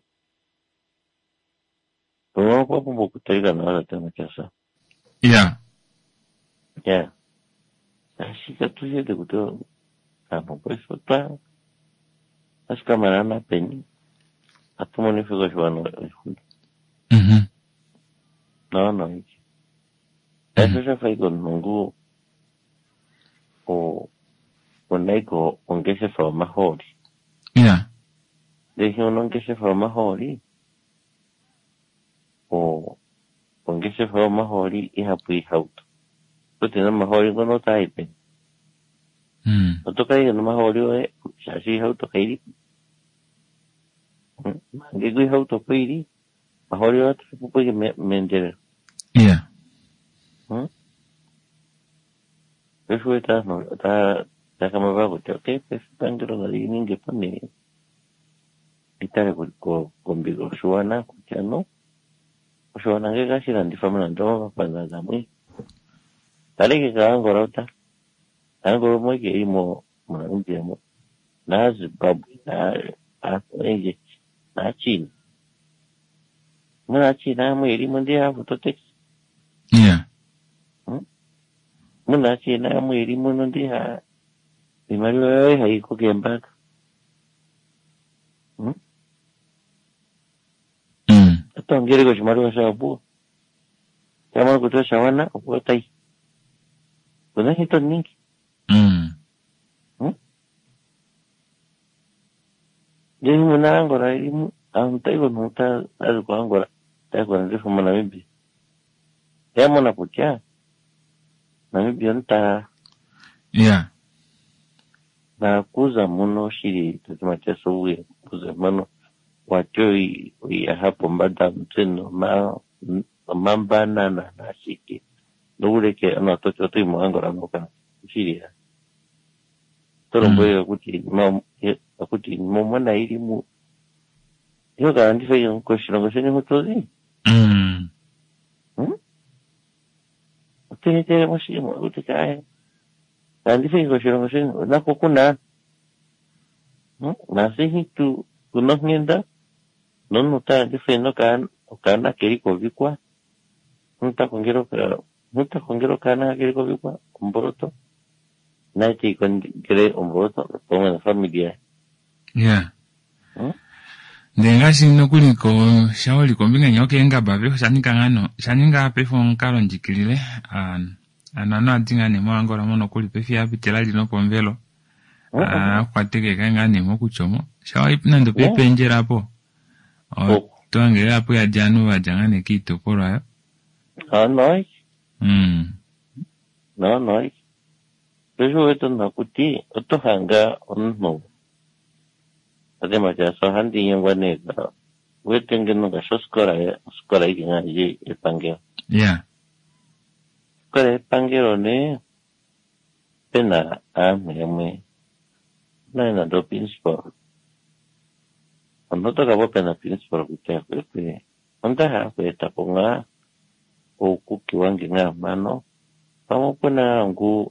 Tungo kwa pumbo kutaiga na wala tena kiasa. Yeah. Yeah. Ashika tuye de kuto. Kapo kwa isota. Ashika marana penyi. Atumo ni figo shwano. Mhm. No, no, hiki. Eso ya fue con mungu. O onego ongeze fa mahori. Yeah. Deje uno ongeze fa mahori. O ongeze fa mahori ihapui hauto. Tote na mahori ngono taipe. Mm. Otoka hiyo na mahori oe shashi hauto kairi. Ngegui hauto kairi. Mahori oe tupupo ke mendere. Yeah. Hmm? Eso está no está está como va a que pues tan que lo de ninguém pone y tal con con bigo suana ya no suana que casi la difama no para nada muy dale que cada gorota algo muy que imo un tiempo nas babu na a oye na chin na chin na muy imo dia fototex. Yeah. Muna si na mwiri muno ndiha imari wewe haiko kembaka. Hmm? Mm. Ato ngere ko shimaru sa bu. Kama ko to shawana ko tai. Kuna hito ninki. Mm. Hmm? Jadi muna angora imu ang tai ko nuta al ko angora. Tai ko ndi fuma na bibi. Ya mona pucha. Na bianta. Yeah. Na kuza muno shiri tumatia sowe kuza muno watoi ya hapo mbada mteno ma mambana na na shiki nure ke ana to to to mo angora no kana shiri ya toro mboyo kuti ma kuti mo mana iri mu yo ga andi fe yon ko shiro go shene hotozi Mm. hm te te mo shi mo kuti kai andi fe go shiro go shene na ko kuna hm na se hitu kuno ngenda no nota andi fe no kan kana keri ko vikwa nta kongero nta kongero kana keri ko vikwa mboroto na ti kon kre mboroto ko na familia. Yeah. Hmm? Ndenga sino kuliko shauri kombinga nyoke nga babe shaninga ngano shaninga pefo nkalo njikilile an anano atinga ne mwangora mono kuli pefi abitela lino pomvelo Ah, kwateke kangane mokuchomo. Shawa ipina ndo pepe njera hapo. O, tuange hapo ya janu wa jangane kito poro hayo. Ah, noi. Mm. No, noi. Peso eto nakuti, oto hanga onno. Además ya so handi yengwane ka. Wetenge no ka soskora ya, skora iki nga ye epangeo. Yeah. Skora epangeo ne, pena ame ame. Na ina do principal. Ano to ka po pena principal kutia kwepe. Onda ha kweta po nga, o kukiwangi nga mano. Pamo po na ngu,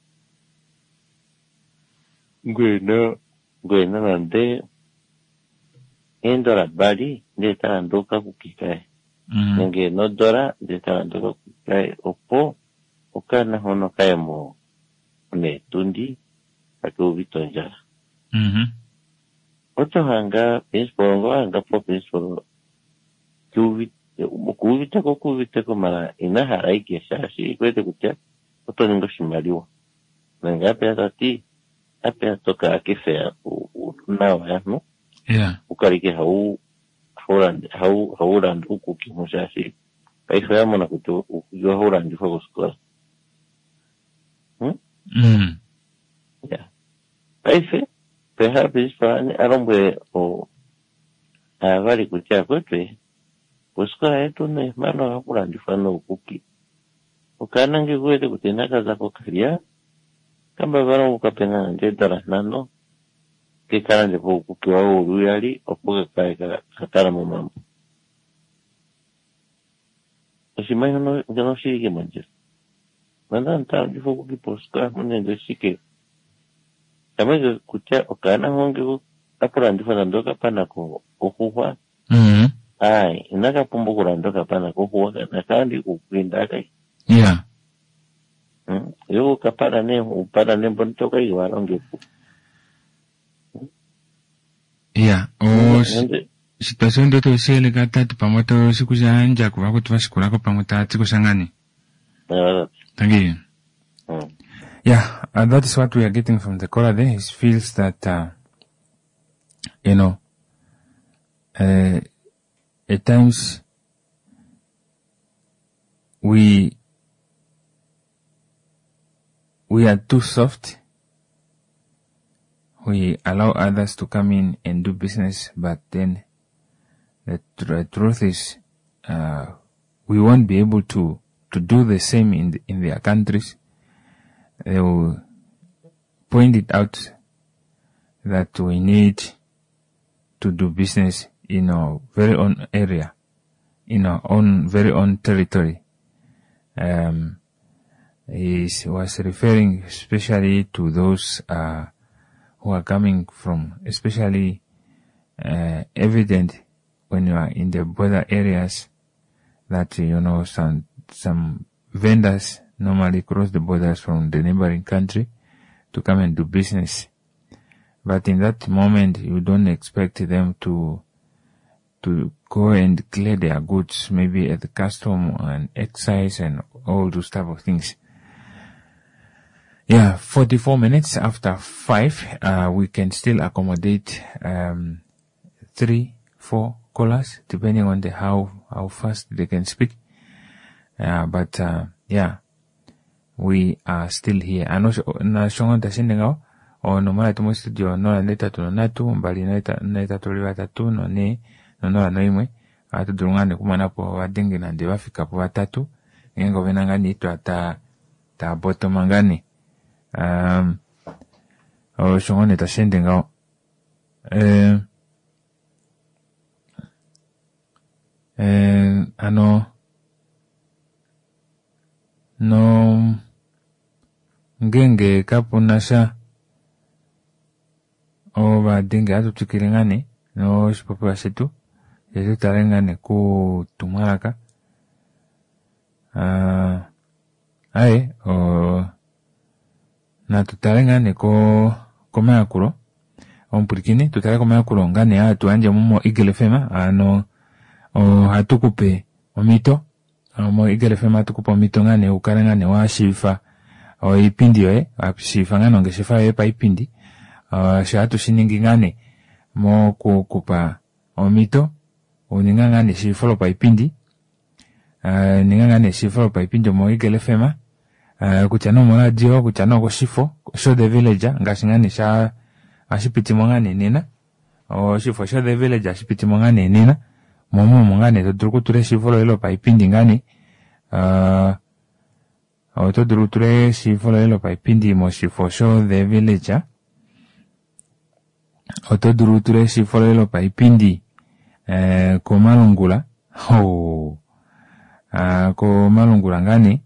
Gwena, gwena nande, endora bari, deta andoka kukikai. Mm. Nenge nodora, deta andoka kukikai. Opo, okana hono kaya mo, ne tundi, ako vitonja. Mm-hmm. Oto hanga, principal ngo, hanga po principal, kuvit, kuvita ko kuvita ko mara, inaharai kiasashi, kwete kutia, oto ningo shimariwa. Nanga pia tati, ape toka akifea unawa ya no yeah ukarike hau hauran hau hauran huku kimushashi kaifa ya mona kuto ukujua hauran jufo kuskora hmm mm yeah kaife peha bispani arombe o avari kutia kwetu kuskora yetu ne mano hauran jufo no ukuki ukanange kwete kutenaka zako karia kamba varo ukapena ndetara nano ke kana de po kukiwa uruyali opoka kai kakara mu mambo osimai no no shirike manje nanda nta ndifo kukiposka mune ndeshike kama kutia okana honge apura ndifo ndoka pana ko okuwa mhm ai inaka pombo kurandoka pana ko okuwa na kandi kukwinda kai yeah Mm. Yo kapara ne upara ne bontoka iwaronge. Yeah. O situation ndoto usele katatu pamoto siku za anja kuva kuti vashikura ko pamota tsiku sangani. Yeah. Thank you. Mm. Yeah, and that is what we are getting from the caller there. He feels that uh, you know uh, at times we We are too soft. We allow others to come in and do business, but then the, tr- the truth is, uh, we won't be able to, to do the same in the, in their countries. They will point it out that we need to do business in our very own area, in our own very own territory. Um, He was referring especially to those uh, who are coming from, especially uh, evident when you are in the border areas that, you know, some some vendors normally cross the borders from the neighboring country to come and do business. But in that moment, you don't expect them to to go and clear their goods, maybe at the custom and excise and all those type of things. Yeah, forty-four minutes after five, uh, we can still accommodate, um, three, four callers, depending on the how, how fast they can speak. Uh, but, uh, yeah, we are still here. Ano, na shonga tasinde ngao, o no mara tumo studio, no la neta tu no natu, mbali neta, neta tu liwa tatu, no ne, no no la no imwe, atu durungane kumanapo wadengi na ndewafika po watatu, ngengo venangani itu ata, ta boto mangani. Um, o shongone ta shende ngao. Eh, eh, ano, no, ngenge kapu nasha, o ba dinge atu tukilingani, no shipopo ya setu, yesu tarengane ku tumaraka. Ah, uh, ae, o, na tutarengane ko komea kuro ompurikini tutare komea kuro ngane a tuanje mumo Eagle F M ano o hatukupe omito mo Eagle F M hatukupe omito ngane ukarengane wa shifa o ipindi yo e shifa ngano nge shifa yo pa ipindi uh, shatu shiningi ngane mo kukupa omito uninga ngane shi follow pa ipindi uh, ninga ngane shi follow pa ipindi mo Eagle F M uh, kuchano mo radio kuchano ko shifo show the villager ngashi ngane sha ashipiti mo ngane nina o shifo show the villager ashipiti mo ngane nina momo mo ngane to druku ture shi follow ilo pa ipindi ngane uh, o to druku ture shi follow ilo pa ipindi mo shifo show the villager oto duruture si folelo pa ipindi eh, ko malungula ho ah, ko malungula ngani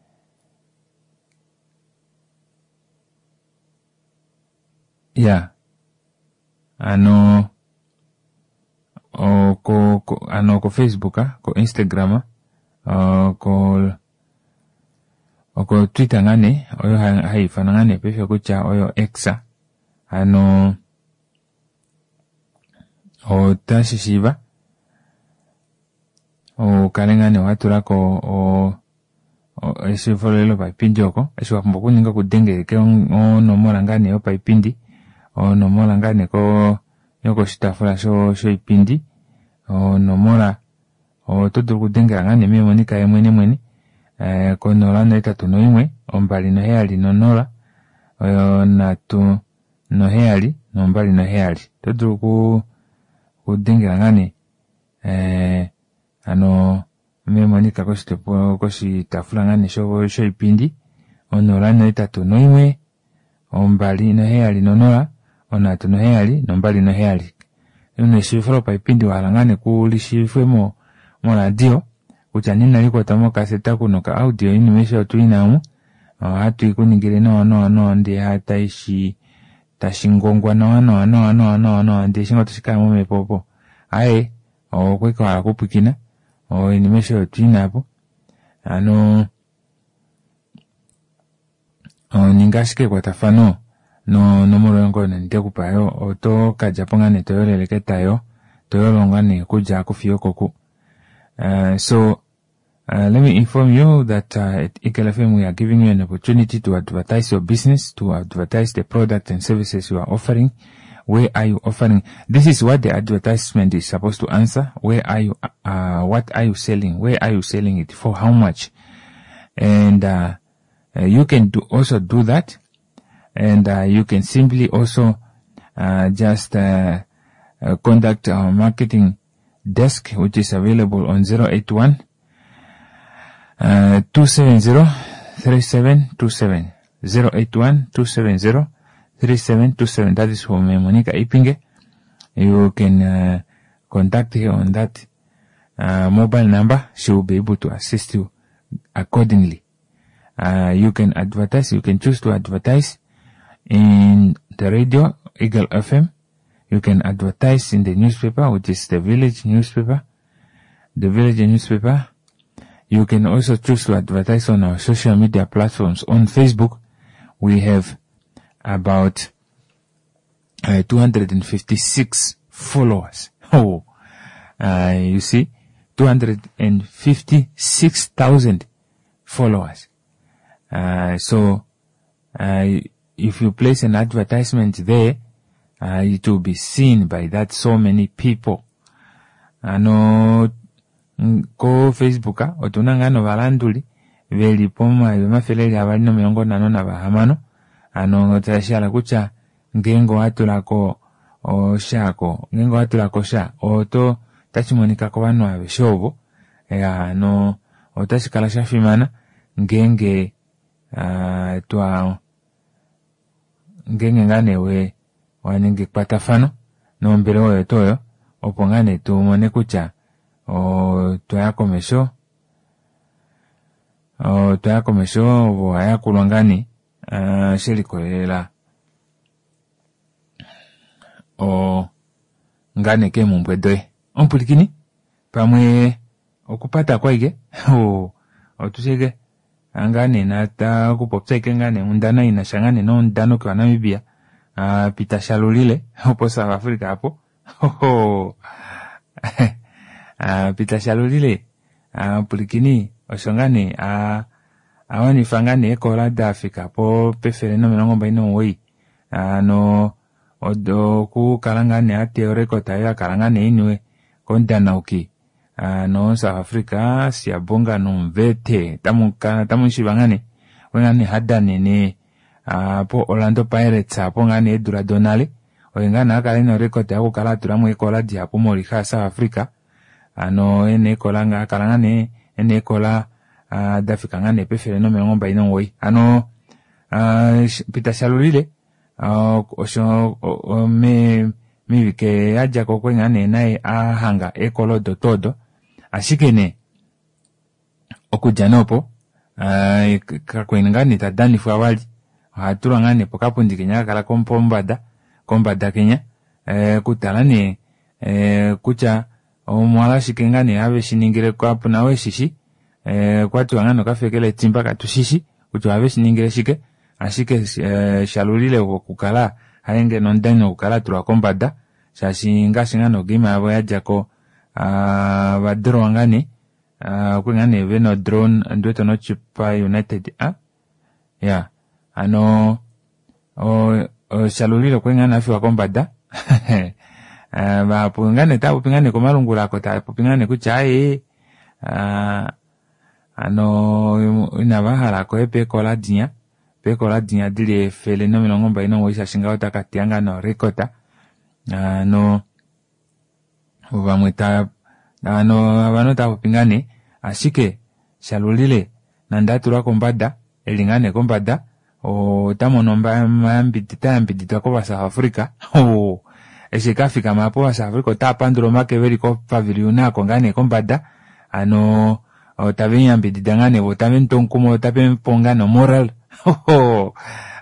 ya ano o ko, ko ano ko Facebook ah, ko Instagram ah, ko o ko Twitter ngani oyo haifana ngani pefe kucha oyo X ano o tashishiba o kalengane watura ko o o ese folelo pa pinjoko ese wakumbo kuninga kudenge ke o no molangane o pa ipindi o no molangane ko yoko shitafula sho sho ipindi o no mola o todo kudenge ngane mi monika ye mwene mwene eh ko no lana itatu no imwe o mbali no heali no nola o na tu no heali no mbali no heali todo ku kudengera ngane eh ano memonika ko shitepo ko shitafula ngane sho sho ipindi ono lana itatu no imwe ombali no heali no nola ona to no heali no mbali no heali ino shifuro pa ipindi wala ngane kuli shifemo mo radio kuchanina liko tamo kaseta kuno ka audio ini mesho tuinamu hatu ikunigire no no no ndi hata ishi tashingongwa no no no no no no ndi shingo tushika mu mepopo aye o kweko akupikina o inimesho twinapo ano o ningashike kwa tafano no no murongo nende kupayo o to kajapongane to yoleleke tayo to yolongane kuja kufiyo koku uh, so Uh, let me inform you that uh, at Eagle F M we are giving you an opportunity to advertise your business, to advertise the product and services you are offering. Where are you offering? This is what the advertisement is supposed to answer. Where are you, uh, what are you selling? Where are you selling it? For how much? And, uh, uh you can do, also do that. And, uh, you can simply also, uh, just, uh, uh contact our marketing desk, which is available on zero eight one Uh, two seven zero, three seven two seven. zero eight one, two seven zero, three seven two seven. That is for Monica Ipinge. You can uh, contact her on that uh, mobile number. She will be able to assist you accordingly. Uh, you can advertise, you can choose to advertise in the radio, Eagle F M. You can advertise in the newspaper, which is the Village newspaper. The Village newspaper. You can also choose to advertise on our social media platforms. On Facebook, we have about uh, two hundred fifty-six followers. Oh, uh, you see, two hundred fifty-six thousand followers. Uh, so, uh, if you place an advertisement there, uh, it will be seen by that so many people. Uh, no, ko Facebook otunanga no balanduli veli poma mafeleli abalino milongo nano na bahamano ano tashala kucha ngengo atulako o shako ngengo atulako sha oto tachimonika ko bano abeshobo ya no otashikala shafimana ngenge uh, twa ngenge ngane we wanenge patafano no mbele oyo toyo opongane tumone kucha o toya komesho o toya komesho bo aya kulongani uh, shirikolela o ngane ke mumbwedoe ompulikini pamwe okupata kwaige o otusege angane nata kupopseke ngane undana inashangane no ndano kwa Namibia uh, pitashalulile opo South Africa hapo ho Uh, pita shalulile uh, pulikini osongane uh, awani fangane ekola da Afrika po pefere no menongo baino wei uh, no odo ku kalangane ate record ya kalangane inwe kondana uki uh, no South Africa siabonga no mvete tamu kana tamu shibangane wengane hadane ne uh, po Orlando Pirates apo ngane edura donale wengana akalino record ya kukala turamu ekola dia po morika South Africa ano ene kola nga kalangane ene kola uh, dafika ngane pefere no melongomba ino woi ano uh, Peter Shalulile uh, osho uh, me mi ke aja ko kwengane nae ahanga ekolo do todo ashikene okujanopo uh, kakwengane tadani fawali hatura ngane pokapundi kenya kala kompombada kombada kenya eh kutalane eh kucha omwala shikengane ave shiningire kwa puna we shishi eh kwatu ngano kafekele timba katushishi kucho ave shiningire shike ashike eh, Shalulile kukala haenge nondeno kukala tura kombada shashi ngasi ngano gima abo yajako ah uh, badro ngane ah uh, kwengane veno drone ndweto no chipa United ah yeah ano o, o Shalulile kwengana afi wakombada Uh, ba pungane ta pungane ko malungula ko ta pungane ku chai uh, ano ina bahala ko epe ko la dinya pe ko la dinya dile fele no milongomba ino wisha shinga utakatianga no rekota uh, no ubamwita ano abano ta pungane ashike Shalulile nandatu la kombada elingane kombada o tamonomba mambitita mbitita ko basa Afrika oh ese kafika mapo wa South Africa ta pandro make veri ko paviliona ko ngane kombada ano otavenya mbididangane botaven tonkumo tapen pongano moral ho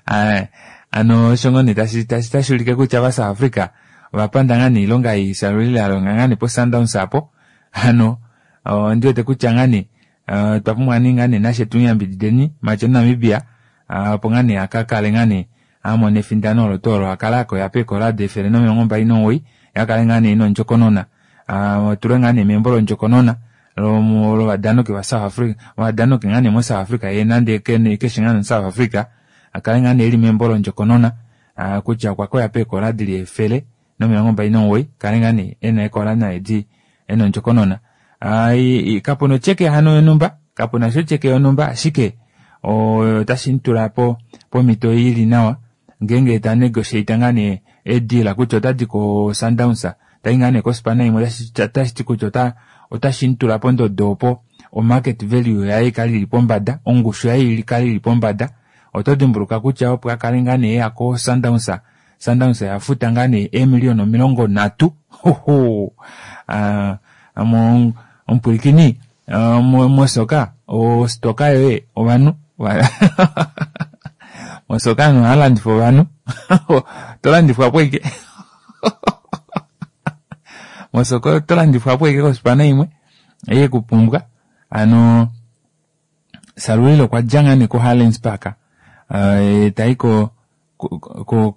ano shongone tasi tasi tashulike kucha ba South Africa bapandangane ilonga Shalulile alongangane po Sundowns apo ano ndio te kuchangane tapumwani ngane nashe tunya mbidideni macho Namibia pongane akakale ngane amo ne findano lo toro akalako ya peko la de fere no ngomba ino wi yakalengane ino njokonona ah turengane membolo njokonona lo mo lo badano ke wa South Africa badano ke ngane mo South Africa yenande kene keshingana South Africa akalengane ili membolo njokonona ah kucha kwa kwa ya peko la de fere no ngomba ino wi kalengane ene ko la na edi eno njokonona ai kapono cheke hano enumba kapono cheke enumba shike o tashintura po po mito ili nawa ngenge ta negotiate ngane edila kuchota diko Sundowns taingane ko spana imo tashiti kuchota otashintura pondo dopo o market value ya ikali lipombada ongushu ya ikali lipombada otodimburuka kucha opwa kalingane ya ko Sundowns Sundowns ya futa ngane e milioni milongo natu ho ho ah among ompulkini mo mosoka o stoka ye o banu Mosokano Holland for wanu tolandi fwa pweke Mosoko tolandi fwa pweke ko spana imwe eye kupumbwa ano Shalulile kwa jangane ko Highlands Park uh, taiko ko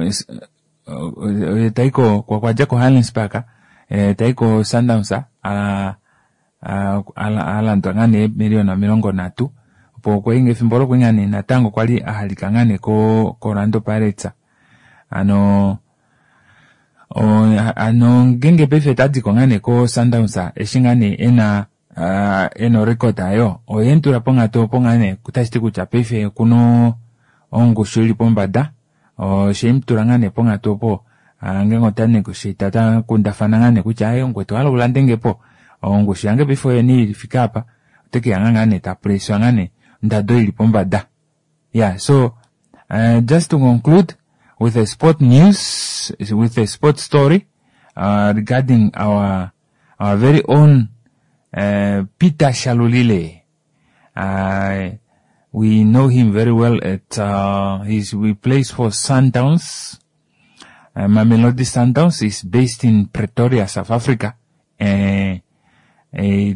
uh, taiko kwa kwa jako Highlands Park uh, taiko Sundowns ala ala ala ndangane milioni milongo natu po kwa inge fimbolo kwengane na tango kwali ahalikangane ko ko Orlando Pirates ano o ano ngenge pefe tadi kongane ko Sundowns eshingane ena uh, eno record ayo o yentura ponga to pongane kutashiti kucha pefe kuno ongo shuli pombada o shimturangane ponga to po angengo tane kushita ta kundafanangane kucha ayo ngweto alo ulandenge po ongo shange before ni fikapa teke yangane ta pressure ngane ndado ilipombada. Yeah, so uh, just to conclude with a sport news, with a sport story uh, regarding our our very own uh, Peter Shalulile. Uh, we know him very well at uh, his we plays for Sundowns. Uh, Mamelodi Sundowns is based in Pretoria, South Africa. Uh, uh,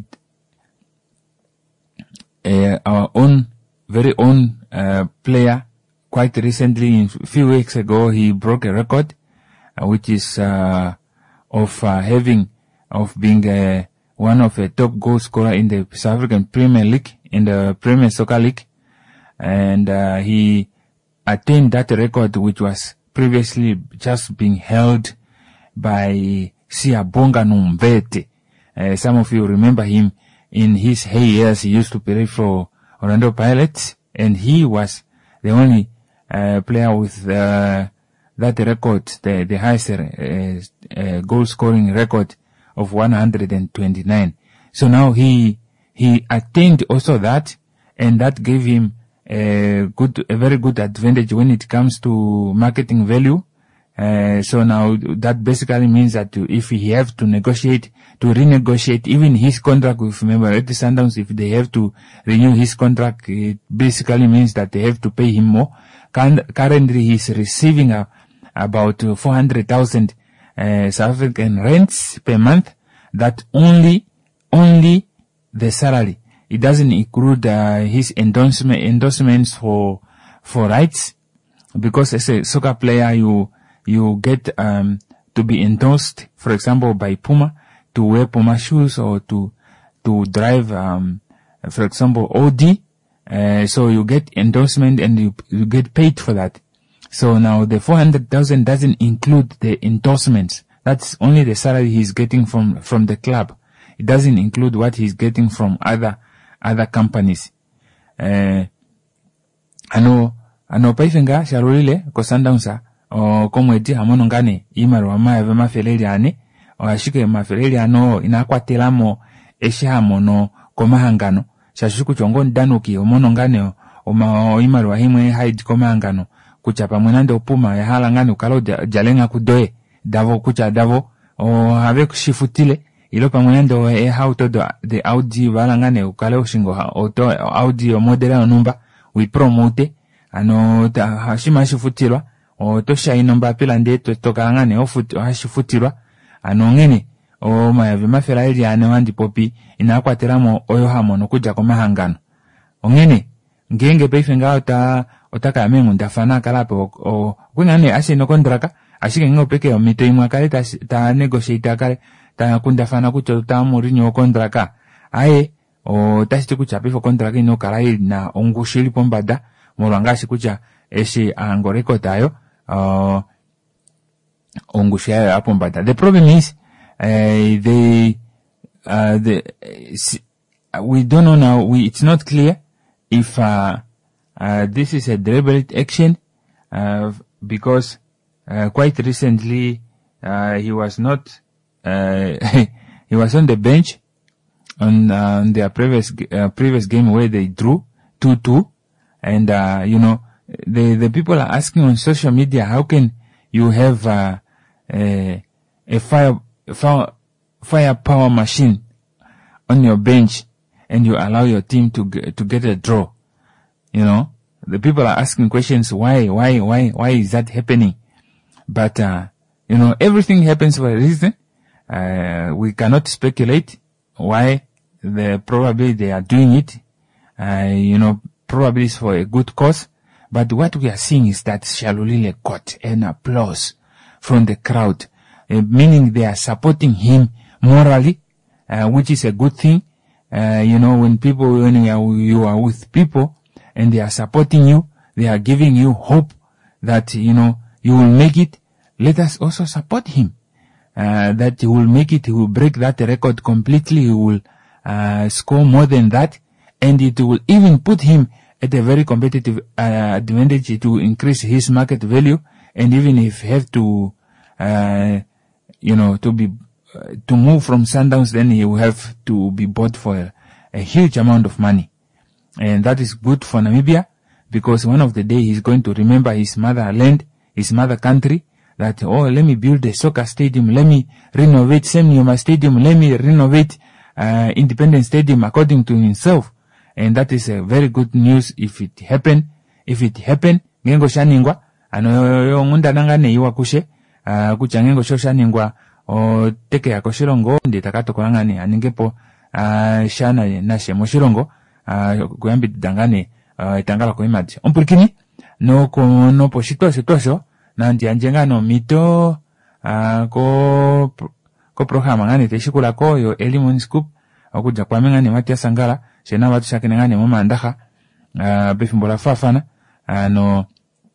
Uh, our own, very own uh, player, quite recently, a few weeks ago, he broke a record, uh, which is uh, of uh, having, of being uh, one of the top goal scorer in the South African Premier League, in the Premier Soccer League, and uh, he attained that record, which was previously just being held by Siyabonga Numbete. Uh, some of you remember him in his heydays. He used to play for Orlando Pirates, and he was the only uh, player with uh, that record, the, the highest uh, uh, goal scoring record of one hundred twenty-nine. So now he he attained also that, and that gave him a good, a very good advantage when it comes to marketing value. Uh, so now that basically means that if he have to negotiate, to renegotiate even his contract with Mamelodi Sundowns, if they have to renew his contract, it basically means that they have to pay him more. Currently he's receiving a, about four hundred thousand uh, South African rands per month. That only, only the salary. It doesn't include uh, his endorsement, endorsements for, for rights, because as a soccer player, you, you get, um, to be endorsed, for example, by Puma, to wear Puma shoes or to, to drive, um, for example, Audi. Uh, so you get endorsement and you, you get paid for that. So now the four hundred thousand doesn't include the endorsements. That's only the salary he's getting from, from the club. It doesn't include what he's getting from other, other companies. Uh, ano, ano paifenga, sharulile, ko Sundownsa, o komweti hamono ngane, imaru ama eve mafeleli ane, o ashike mafeleli ano, inakwatela mo, eshi hamono, komahangano, shashuku chongo ndanuki, omono ngane, o ma, o imaru wa himwe haid komahangano, kuchapa mwenande opuma, ya hala ngane, ukalo jalenga kudoe, davo kucha davo, o have kushifutile, ilopa mwenendo e hauto do the Audi walangane ukale ushingo ha auto Audi o modela onumba we promote ano ta hashima shifutilwa o to shai nomba pilande to tokalangane o fut hashifutilwa ano ngene o mayave mafela ili ane wandi popi inakwateramo oyo hamono kuja kwa mahangano ongene ngenge peifenga ota otaka amengu ndafana kalape o, o kwingane ashe no kontraka ashike ngo peke o mito imwa kale ta, ta negotiate kale ta kundafana kucho ta Mourinho kontraka aye o tashiti kucha pefo kontraka ino kala na ongushili pombada molwangashi kucha eshi angoreko tayo uh, ongushili pombada. The problem is uh, they uh, the uh, we don't know now, we it's not clear if uh, uh, this is a deliberate action uh, because Uh, quite recently, uh, he was not, uh, he was on the bench on, uh, on their previous, uh, previous game where they drew two two. And, uh, you know, the, the people are asking on social media, how can you have, uh, a, a fire, fire, firepower machine on your bench and you allow your team to, get, to get a draw? You know, the people are asking questions, why, why, why, why is that happening? But, uh, you know, everything happens for a reason. Uh, we cannot speculate why the, probably they are doing it. Uh, you know, probably it's for a good cause. But what we are seeing is that Shalulile got an applause from the crowd, uh, meaning they are supporting him morally, uh, which is a good thing. Uh, you know, when people, when you are, you are with people and they are supporting you, they are giving you hope that, you know, you will make it. Let us also support him. Uh, that he will make it, he will break that record completely, he will, uh, score more than that, and it will even put him at a very competitive, uh, advantage to increase his market value, and even if he have to, uh, you know, to be, uh, to move from Sundowns, then he will have to be bought for a, a huge amount of money. And that is good for Namibia, because one of the day he's going to remember his motherland, his mother country, that, oh, let me build a soccer stadium, let me renovate Semioma Stadium, let me renovate, uh, Independence Stadium according to himself. And that is a very good news if it happen. If it happen, ngengo shaningwa, ano yo ngunda nangane iwa kushe, uh, kucha ngengo sho shaningwa, o teke ya koshirongo, ndi takato kwa ngani, aningepo, uh, shana nashe moshirongo, uh, kuyambi dangane, uh, itangala kwa imadi. Ompurikini, no ko, no po shito shitosho, nanti anjengano mito, uh, ko, ko programa ngani te shikula ko yo Elimon Scoop, okuja kwa mengani Matia Sangala, shena watu shakene ngani mama andaka, uh, befimbola fafana, uh, no,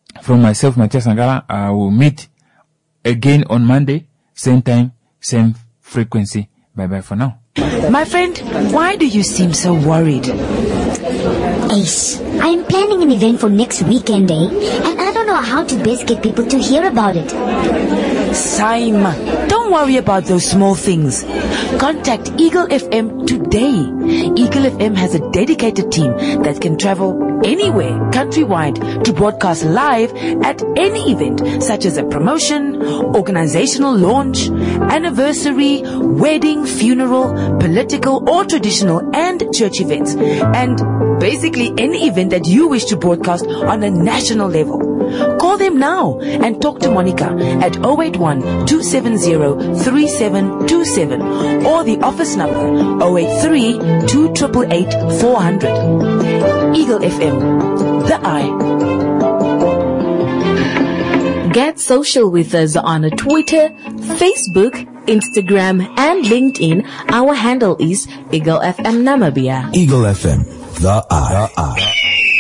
from myself, Matthias Sangala, I will meet again on Monday, same time, same frequency. Bye bye for now. My friend, why do you seem so worried? Ace, I'm planning an event for next weekend, eh? And I don't know how to best get people to hear about it. Saima, don't worry about those small things. Contact Eagle F M today. Eagle F M has a dedicated team that can travel anywhere countrywide to broadcast live at any event, such as a promotion, organizational launch, anniversary, wedding, funeral, political or traditional and church events, and basically any event that you wish to broadcast on a national level. Call them now and talk to Monica at zero eight one, two seven zero, three seven two seven or the office number zero eight three, two eight eight, four zero zero. Eagle F M, the eye. Get social with us on Twitter, Facebook, Instagram, and LinkedIn. Our handle is Eagle F M Namibia. Eagle F M, the eye. The eye.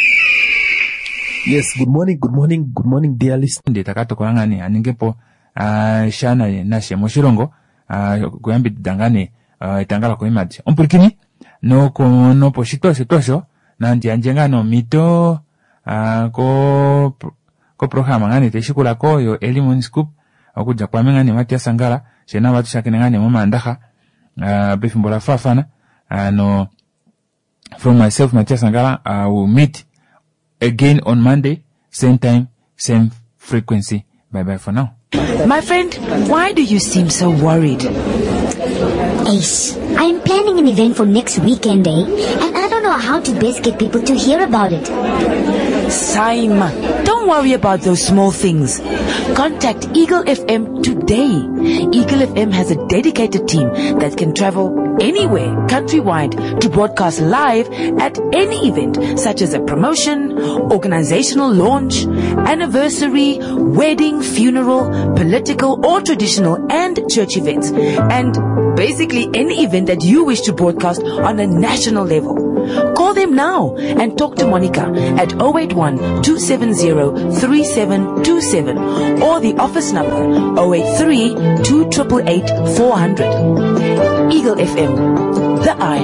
Yes, good morning, good morning, good morning, dear listeners. Ndi takato kurangani aningepo uh, shana nashe moshilongo uh, kuyambi dangane uh, itangala ko imadi ompulkini no ko no po shitosho tosho na ndi anjengano mito uh, ko ko programa ngani teshikula ko yo Elimon Scoop okuja kwa mengani Matthias Sangala shena watu shakene ngani mama ndaha uh, bifimbola fafana uh, no from myself Matthias Sangala I will meet again on Monday, same time, same frequency. Bye bye for now. My friend, why do you seem so worried? Ace, I'm planning an event for next weekend, eh? And I don't know how to best get people to hear about it. Saima, don't worry about those small things. Contact Eagle F M today. Eagle F M has a dedicated team that can travel anywhere countrywide to broadcast live at any event, such as a promotion, organizational launch, anniversary, wedding, funeral, political or traditional and church events, and basically any event that you wish to broadcast on a national level. Call them now and talk to Monica at zero eight one, two seven zero, three seven two seven or the office number zero eight three, two eight eight, four zero zero. Eagle F M, the eye.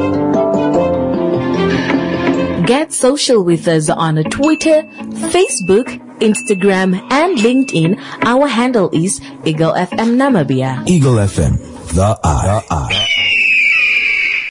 Get social with us on Twitter, Facebook, Instagram, and LinkedIn. Our handle is Eagle F M Namibia. Eagle F M, the eye. The eye.